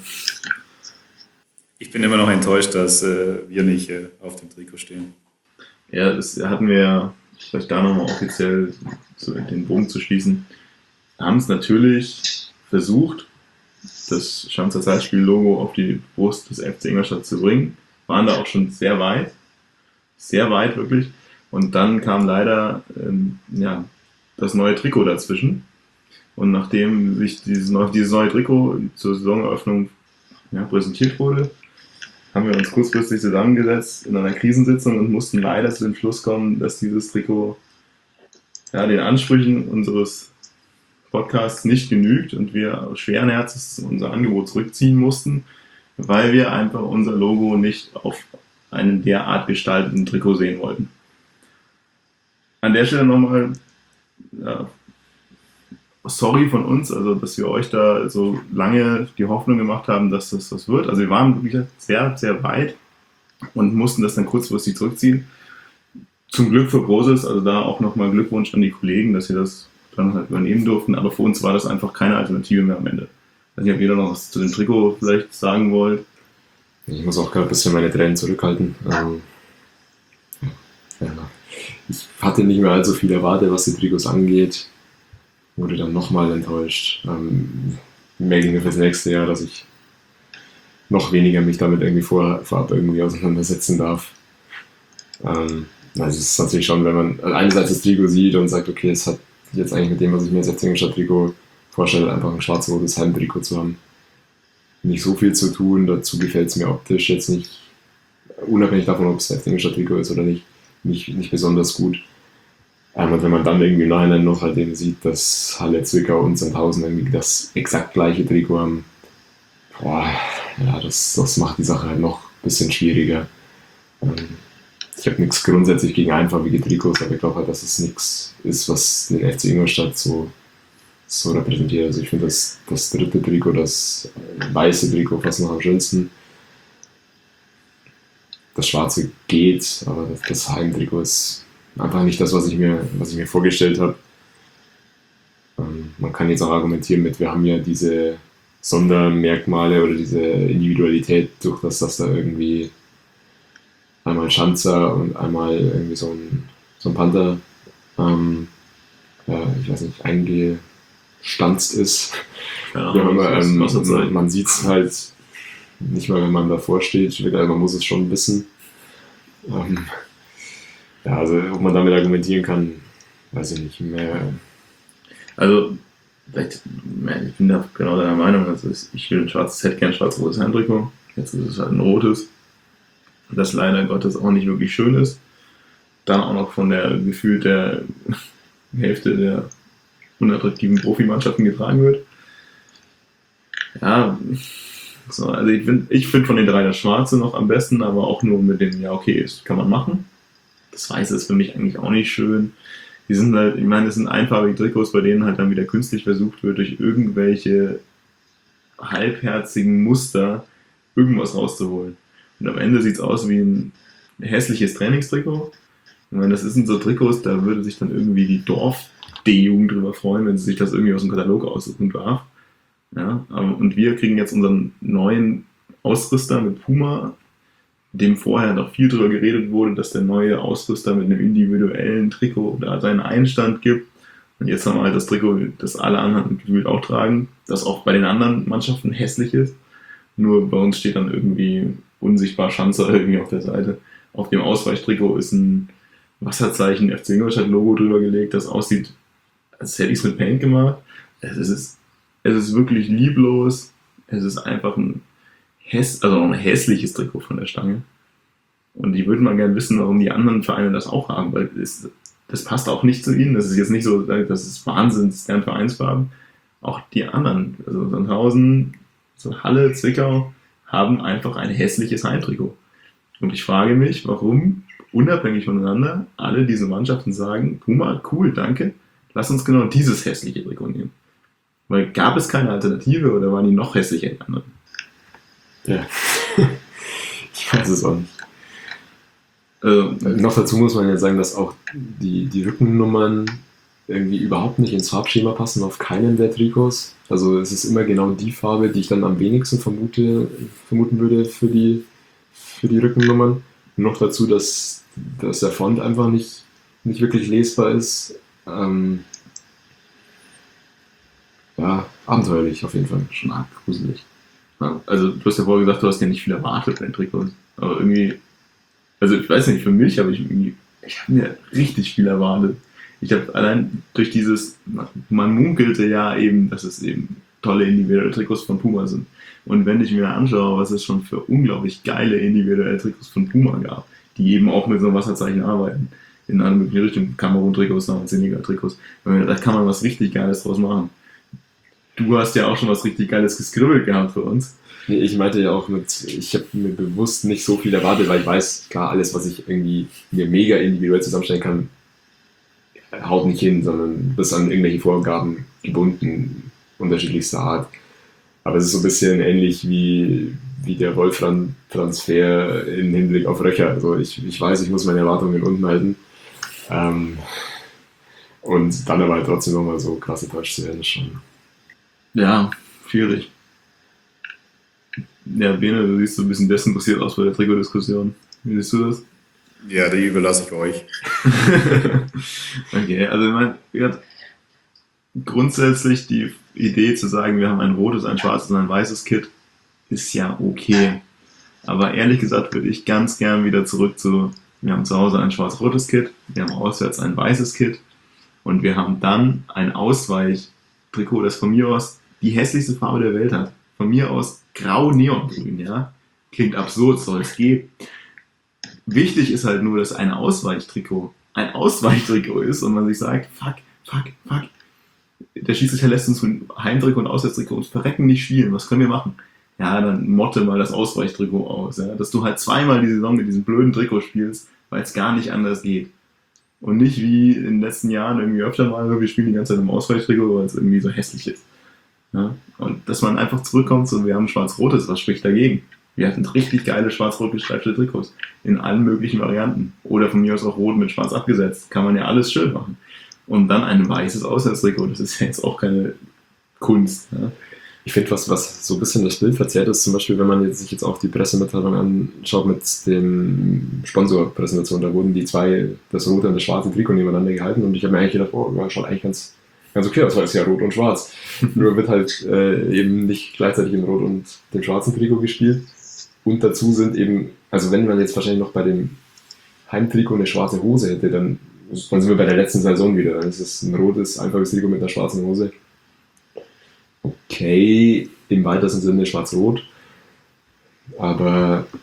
Ich bin immer noch enttäuscht, dass äh, wir nicht äh, auf dem Trikot stehen. Ja, das hatten wir ja, vielleicht da nochmal offiziell so den Bogen zu schließen. Wir haben es natürlich versucht, das Schanzer Zeitspiel-Logo auf die Brust des F C Ingolstadt zu bringen. Waren da auch schon sehr weit. Sehr weit, wirklich. Und dann kam leider ähm, ja, das neue Trikot dazwischen. Und nachdem sich dieses neue, dieses neue Trikot zur Saisoneröffnung ja, präsentiert wurde, haben wir uns kurzfristig zusammengesetzt in einer Krisensitzung und mussten leider zu dem Schluss kommen, dass dieses Trikot ja, den Ansprüchen unseres Podcasts nicht genügt und wir schweren Herzens unser Angebot zurückziehen mussten, weil wir einfach unser Logo nicht auf einem derart gestalteten Trikot sehen wollten. An der Stelle nochmal ja, sorry von uns, also dass wir euch da so lange die Hoffnung gemacht haben, dass das was wird. Also wir waren wirklich sehr, sehr weit und mussten das dann kurzfristig zurückziehen. Zum Glück für Prosis, also da auch nochmal Glückwunsch an die Kollegen, dass sie das dann halt übernehmen durften, aber für uns war das einfach keine Alternative mehr am Ende. Also ich habe jeder noch was zu dem Trikot vielleicht sagen wollt. Ich muss auch gerade ein bisschen meine Tränen zurückhalten. Ähm, ja, ich hatte nicht mehr allzu viel erwartet, was die Trikots angeht. Wurde dann nochmal enttäuscht. Ähm, mehr ging fürs nächste Jahr, dass ich noch weniger mich damit irgendwie vor, vorab irgendwie auseinandersetzen darf. Ähm, also es ist natürlich schon, wenn man einerseits das Trikot sieht und sagt, okay, es hat jetzt eigentlich mit dem, was ich mir als F C Ingolstadt Trikot vorstelle, einfach ein schwarz-rotes Heimtrikot zu haben. Nicht so viel zu tun, dazu gefällt es mir optisch jetzt nicht, unabhängig davon, ob es F C Ingolstadt Trikot ist oder nicht, nicht, nicht besonders gut. Und wenn man dann irgendwie im Nachhinein noch halt eben sieht, dass Halle Zwickau und Sandhausen irgendwie das exakt gleiche Trikot haben, boah, ja, das, das macht die Sache halt noch ein bisschen schwieriger. Ich habe nichts grundsätzlich gegen einfarbige Trikots, aber ich glaube halt, dass es nichts ist, was den F C Ingolstadt so, so repräsentiert. Also ich finde das, das dritte Trikot, das weiße Trikot fast noch am schönsten. Das schwarze geht, aber das, das Heimtrikot ist einfach nicht das, was ich mir, was ich mir vorgestellt habe. Ähm, man kann jetzt auch argumentieren mit, wir haben ja diese Sondermerkmale oder diese Individualität, durch das, dass da irgendwie einmal Schanzer und einmal irgendwie so ein, so ein Panther, ähm, ja, ich weiß nicht, gestanzt ist. Ja, Ja, aber, das ähm, muss das sein. man sieht es halt nicht mal, wenn man davor steht, wirklich, man muss es schon wissen. Ähm, ja, also ob man damit argumentieren kann, weiß ich nicht mehr. Also, vielleicht, ich bin da genau deiner Meinung. Also ich will ein schwarzes, hätte gern ein schwarz-rotes Heimtrikot. Jetzt ist es halt ein rotes, das leider Gottes auch nicht wirklich schön ist. Dann auch noch von der gefühlt der Hälfte der unattraktiven Profimannschaften getragen wird. Ja, so, also ich finde ich find von den drei das Schwarze noch am besten, aber auch nur mit dem, ja okay, das kann man machen. Das Weiße ist für mich eigentlich auch nicht schön. Die sind halt, ich meine, das sind einfarbige Trikots, bei denen halt dann wieder künstlich versucht wird, durch irgendwelche halbherzigen Muster irgendwas rauszuholen. Und am Ende sieht es aus wie ein hässliches Trainingstrikot. Ich meine, das sind so Trikots, da würde sich dann irgendwie die Dorf-D-Jugend drüber freuen, wenn sie sich das irgendwie aus dem Katalog aussuchen darf. Ja, aber, und wir kriegen jetzt unseren neuen Ausrüster mit Puma, dem vorher noch viel drüber geredet wurde, dass der neue Ausrüster mit einem individuellen Trikot da seinen Einstand gibt. Und jetzt haben wir halt das Trikot, das alle anderen gefühlt auch tragen, das auch bei den anderen Mannschaften hässlich ist. Nur bei uns steht dann irgendwie unsichtbar Schanzer irgendwie auf der Seite. Auf dem Ausweichtrikot ist ein Wasserzeichen F C Ingolstadt Logo drüber gelegt, das aussieht, als hätte ich es mit Paint gemacht. Es ist, es ist wirklich lieblos. Es ist einfach ein Häss, also ein hässliches Trikot von der Stange. Und ich würde mal gerne wissen, warum die anderen Vereine das auch haben, weil es, das passt auch nicht zu ihnen. Das ist jetzt nicht so, das ist Wahnsinn, das ist deren Vereinsfarben. Auch die anderen, also Sandhausen, so Halle, Zwickau, haben einfach ein hässliches Heimtrikot. Und ich frage mich, warum unabhängig voneinander alle diese Mannschaften sagen, Puma, cool, danke, lass uns genau dieses hässliche Trikot nehmen. Weil gab es keine Alternative oder waren die noch hässlicher in anderen? Ja, ich weiß es auch nicht. Ähm, Noch dazu muss man ja sagen, dass auch die, die Rückennummern irgendwie überhaupt nicht ins Farbschema passen auf keinen der Trikots. Also es ist immer genau die Farbe, die ich dann am wenigsten vermute, vermuten würde für die, für die Rückennummern. Noch dazu, dass, dass der Font einfach nicht, nicht wirklich lesbar ist. Ähm, ja, abenteuerlich auf jeden Fall. schon arg gruselig. Ja, also du hast ja vorher gesagt, du hast ja nicht viel erwartet bei den Trikots. Aber irgendwie, also ich weiß nicht, für mich habe ich irgendwie, ich habe mir richtig viel erwartet. Ich habe allein durch dieses, man munkelte ja eben, dass es eben tolle individuelle Trikots von Puma sind. Und wenn ich mir anschaue, was es schon für unglaublich geile individuelle Trikots von Puma gab, die eben auch mit so einem Wasserzeichen arbeiten, in einer möglichen Richtung, Kamerun-Trikots, Senegal-Trikots, da kann man was richtig Geiles draus machen. Du hast ja auch schon was richtig Geiles geskribbelt gehabt für uns. Nee, ich meinte ja auch mit, ich habe mir bewusst nicht so viel erwartet, weil ich weiß, klar, alles, was ich irgendwie mir mega individuell zusammenstellen kann, haut nicht hin, sondern bist an irgendwelche Vorgaben gebunden, unterschiedlichster Art. Aber es ist so ein bisschen ähnlich wie, wie der Wolfram-Transfer im Hinblick auf Röcher. Also ich, ich weiß, ich muss meine Erwartungen unten halten. Ähm, und dann aber halt trotzdem nochmal so krass enttäuscht zu werden, ist schon. Ja, schwierig. Ja, Bene, du siehst so ein bisschen desinteressiert aus bei der Trikotdiskussion. Wie siehst du das? Ja, die überlasse ich euch. Okay, also ich meine, ja, grundsätzlich die Idee zu sagen, wir haben ein rotes, ein schwarzes und ein weißes Kit, ist ja okay. Aber ehrlich gesagt würde ich ganz gern wieder zurück zu, wir haben zu Hause ein schwarz-rotes Kit, wir haben auswärts ein weißes Kit und wir haben dann ein Ausweichtrikot, das von mir aus die hässlichste Farbe der Welt hat. Von mir aus grau-neongrün, ja. Klingt absurd, soll es gehen. Wichtig ist halt nur, dass ein Ausweichtrikot ein Ausweichtrikot ist und man sich sagt, fuck, fuck, fuck. Der Schiedsrichter lässt uns mit Heimtrikot und Auswärtstrikot uns verrecken nicht spielen. Was können wir machen? Ja, dann motte mal das Ausweichtrikot aus. Ja? Dass du halt zweimal die Saison mit diesem blöden Trikot spielst, weil es gar nicht anders geht. Und nicht wie in den letzten Jahren irgendwie öfter mal, wir spielen die ganze Zeit im Ausweichtrikot, weil es irgendwie so hässlich ist. Ja? Und dass man einfach zurückkommt, so wir haben schwarz-rotes, was spricht dagegen? Wir hatten richtig geile schwarz-rot gestreifte Trikots in allen möglichen Varianten. Oder von mir aus auch rot mit schwarz abgesetzt. Kann man ja alles schön machen. Und dann ein weißes Auswärtstrikot, das ist ja jetzt auch keine Kunst. Ja? Ich finde, was, was so ein bisschen das Bild verzerrt ist, zum Beispiel, wenn man jetzt, sich jetzt auch die Pressemitteilung anschaut mit dem Sponsorpräsentation, da wurden die zwei, das rote und das schwarze Trikot nebeneinander gehalten und ich habe mir eigentlich gedacht, oh, das schaut eigentlich ganz, ganz okay aus, weil es ja rot und schwarz. Nur wird halt äh, eben nicht gleichzeitig in rot und dem schwarzen Trikot gespielt. Und dazu sind eben, also wenn man jetzt wahrscheinlich noch bei dem Heimtrikot eine schwarze Hose hätte, dann, dann sind wir bei der letzten Saison wieder. Dann ist es ein rotes, einfaches Trikot mit einer schwarzen Hose. Okay, im weitesten Sinne schwarz-rot. Aber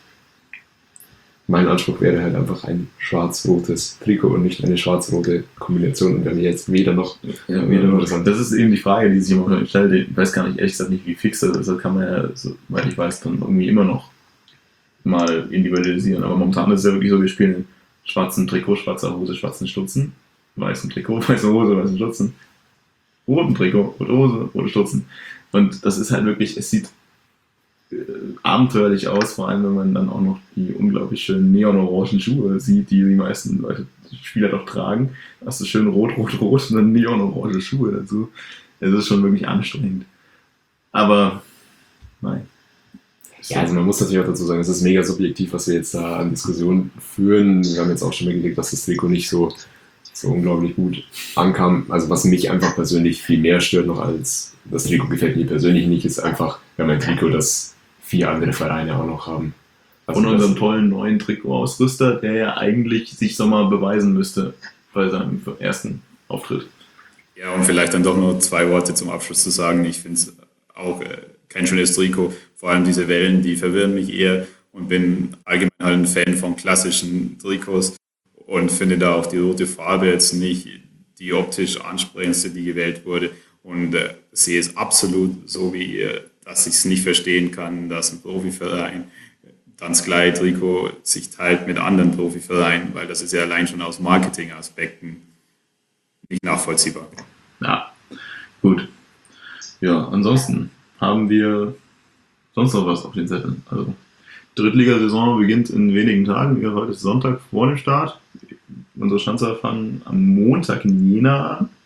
mein Anspruch wäre halt einfach ein schwarz-rotes Trikot und nicht eine schwarz-rote Kombination. Und wenn wir jetzt weder noch... Ja, weder noch das, das ist eben die Frage, die sich immer stellt. Ich weiß gar nicht, ehrlich gesagt nicht, wie fix das ist. Das kann man ja, soweit ich weiß, dann irgendwie immer noch mal individualisieren. Aber momentan ist es ja wirklich so, wir spielen in schwarzen Trikot, schwarzer Hose, schwarzen Stutzen, weißen Trikot, weiße Hose, weißen Stutzen, roten Trikot, rote Hose, rote Stutzen. Und das ist halt wirklich, es sieht äh, abenteuerlich aus, vor allem wenn man dann auch noch die unglaublich schönen neonorangen Schuhe sieht, die die meisten Leute, die Spieler doch tragen. Da hast du schön rot, rot, rot und dann neonorange Schuhe dazu. Das ist schon wirklich anstrengend. Aber, nein. Ja, also man muss natürlich auch dazu sagen, es ist mega subjektiv, was wir jetzt da an Diskussionen führen. Wir haben jetzt auch schon mal gelegt, dass das Trikot nicht so, so unglaublich gut ankam. Also was mich einfach persönlich viel mehr stört noch als das Trikot gefällt mir persönlich nicht, ist einfach, wir haben ein Trikot, das vier andere Vereine auch noch haben. Also und unseren tollen neuen Trikotausrüster, der ja eigentlich sich so mal beweisen müsste bei seinem ersten Auftritt. Ja, und vielleicht dann doch nur zwei Worte zum Abschluss zu sagen. Ich finde es auch äh, kein schönes Trikot. Vor allem diese Wellen, die verwirren mich eher und bin allgemein halt ein Fan von klassischen Trikots und finde da auch die rote Farbe jetzt nicht die optisch ansprechendste, die gewählt wurde und äh, sehe es absolut so wie ihr, dass ich es nicht verstehen kann, dass ein Profiverein dann Sky-Trikot sich teilt mit anderen Profivereinen, weil das ist ja allein schon aus Marketingaspekten nicht nachvollziehbar. Ja, gut. Ja, ansonsten haben wir sonst noch was auf den Zetteln. Also, Drittligasaison beginnt in wenigen Tagen. Wir heute ist Sonntag vor dem Start. Unsere Schanzer fangen am Montag in Jena an.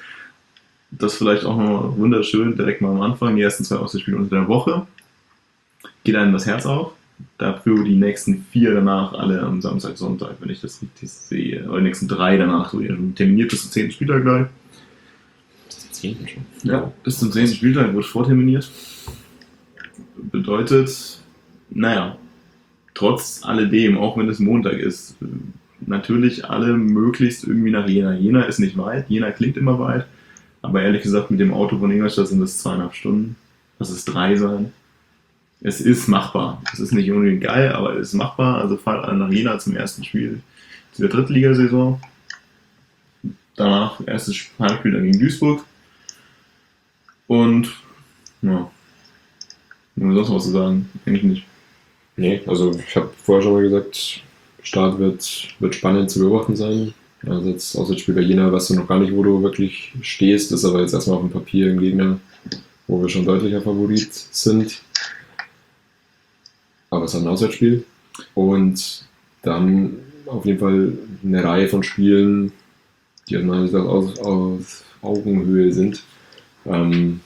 Das vielleicht auch noch wunderschön, direkt mal am Anfang. Die ersten zwei Auswärtsspiele unter der Woche. Geht einem das Herz auf. Dafür die nächsten vier danach alle am Samstag, Sonntag, wenn ich das richtig sehe. Oder die nächsten drei danach, so terminiert bis zum zehnten Spieltag gleich. zehnten schon. Ja, bis zum zehnten Spieltag wird vorterminiert. Bedeutet, naja, trotz alledem, auch wenn es Montag ist, natürlich alle möglichst irgendwie nach Jena. Jena ist nicht weit, Jena klingt immer weit, aber ehrlich gesagt mit dem Auto von Ingolstadt sind es zweieinhalb Stunden, lass es drei sein. Es ist machbar. Es ist nicht unbedingt geil, aber es ist machbar. Also fahrt alle nach Jena zum ersten Spiel dieser Drittligasaison. Danach erstes Heimspiel dann gegen Duisburg. Und ja, nur sonst was zu sagen, eigentlich nicht. Nee, also ich habe vorher schon mal gesagt, Start wird, wird spannend zu beobachten sein. Also jetzt außer das Spiel bei Jena weißt du noch gar nicht, wo du wirklich stehst. Das ist aber jetzt erstmal auf dem Papier ein Gegner, wo wir schon deutlicher Favorit sind. Aber es ist ein Auswärtsspiel. Und dann auf jeden Fall eine Reihe von Spielen, die aus meiner Sicht aus, aus Augenhöhe sind. Ähm,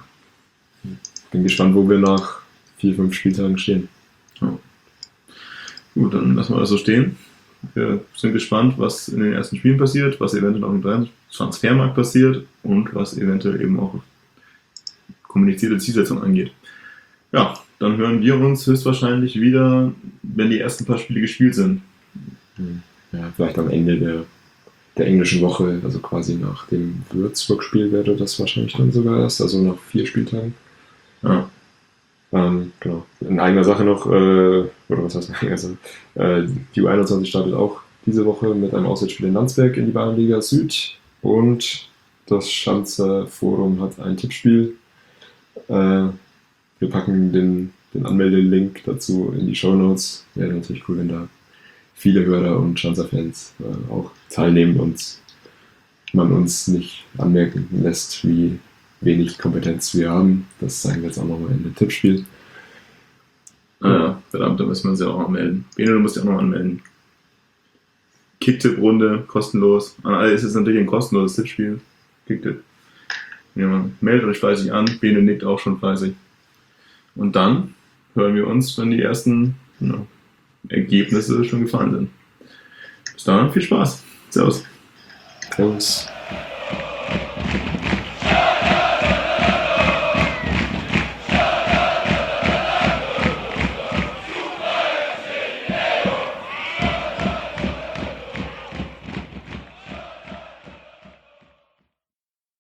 bin gespannt, wo wir nach vier, fünf Spieltagen stehen. Ja. Gut, dann lassen wir das so stehen. Wir sind gespannt, was in den ersten Spielen passiert, was eventuell auch im Transfermarkt passiert und was eventuell eben auch kommunizierte Zielsetzung angeht. Ja, dann hören wir uns höchstwahrscheinlich wieder, wenn die ersten paar Spiele gespielt sind. Ja, vielleicht am Ende der, der englischen Woche, also quasi nach dem Würzburg-Spiel wäre das wahrscheinlich dann sogar erst, also nach vier Spieltagen. Ja. Ähm, genau. In eigener Sache noch, äh, oder was heißt in eigener Sache? Äh, die U einundzwanzig startet auch diese Woche mit einem Auswärtsspiel in Landsberg in die Bayernliga Süd und das Schanzer Forum hat ein Tippspiel. Äh, wir packen den, den Anmeldelink dazu in die Shownotes. Wäre natürlich cool, wenn da viele Hörer und Schanzer-Fans äh, auch teilnehmen und man uns nicht anmerken lässt, wie wenig Kompetenz wir haben. Das zeigen wir jetzt auch nochmal in dem Tippspiel. Ah ja, verdammt, da müssen wir uns ja auch noch anmelden. Bene, du musst dich auch noch anmelden. Kicktipp-Runde, kostenlos. An alle ist es natürlich ein kostenloses Tippspiel. Kicktipp. Ja, meldet euch fleißig an. Bene nickt auch schon fleißig. Und dann hören wir uns, wenn die ersten ja, Ergebnisse schon gefallen sind. Bis dann, viel Spaß. Servus. Servus.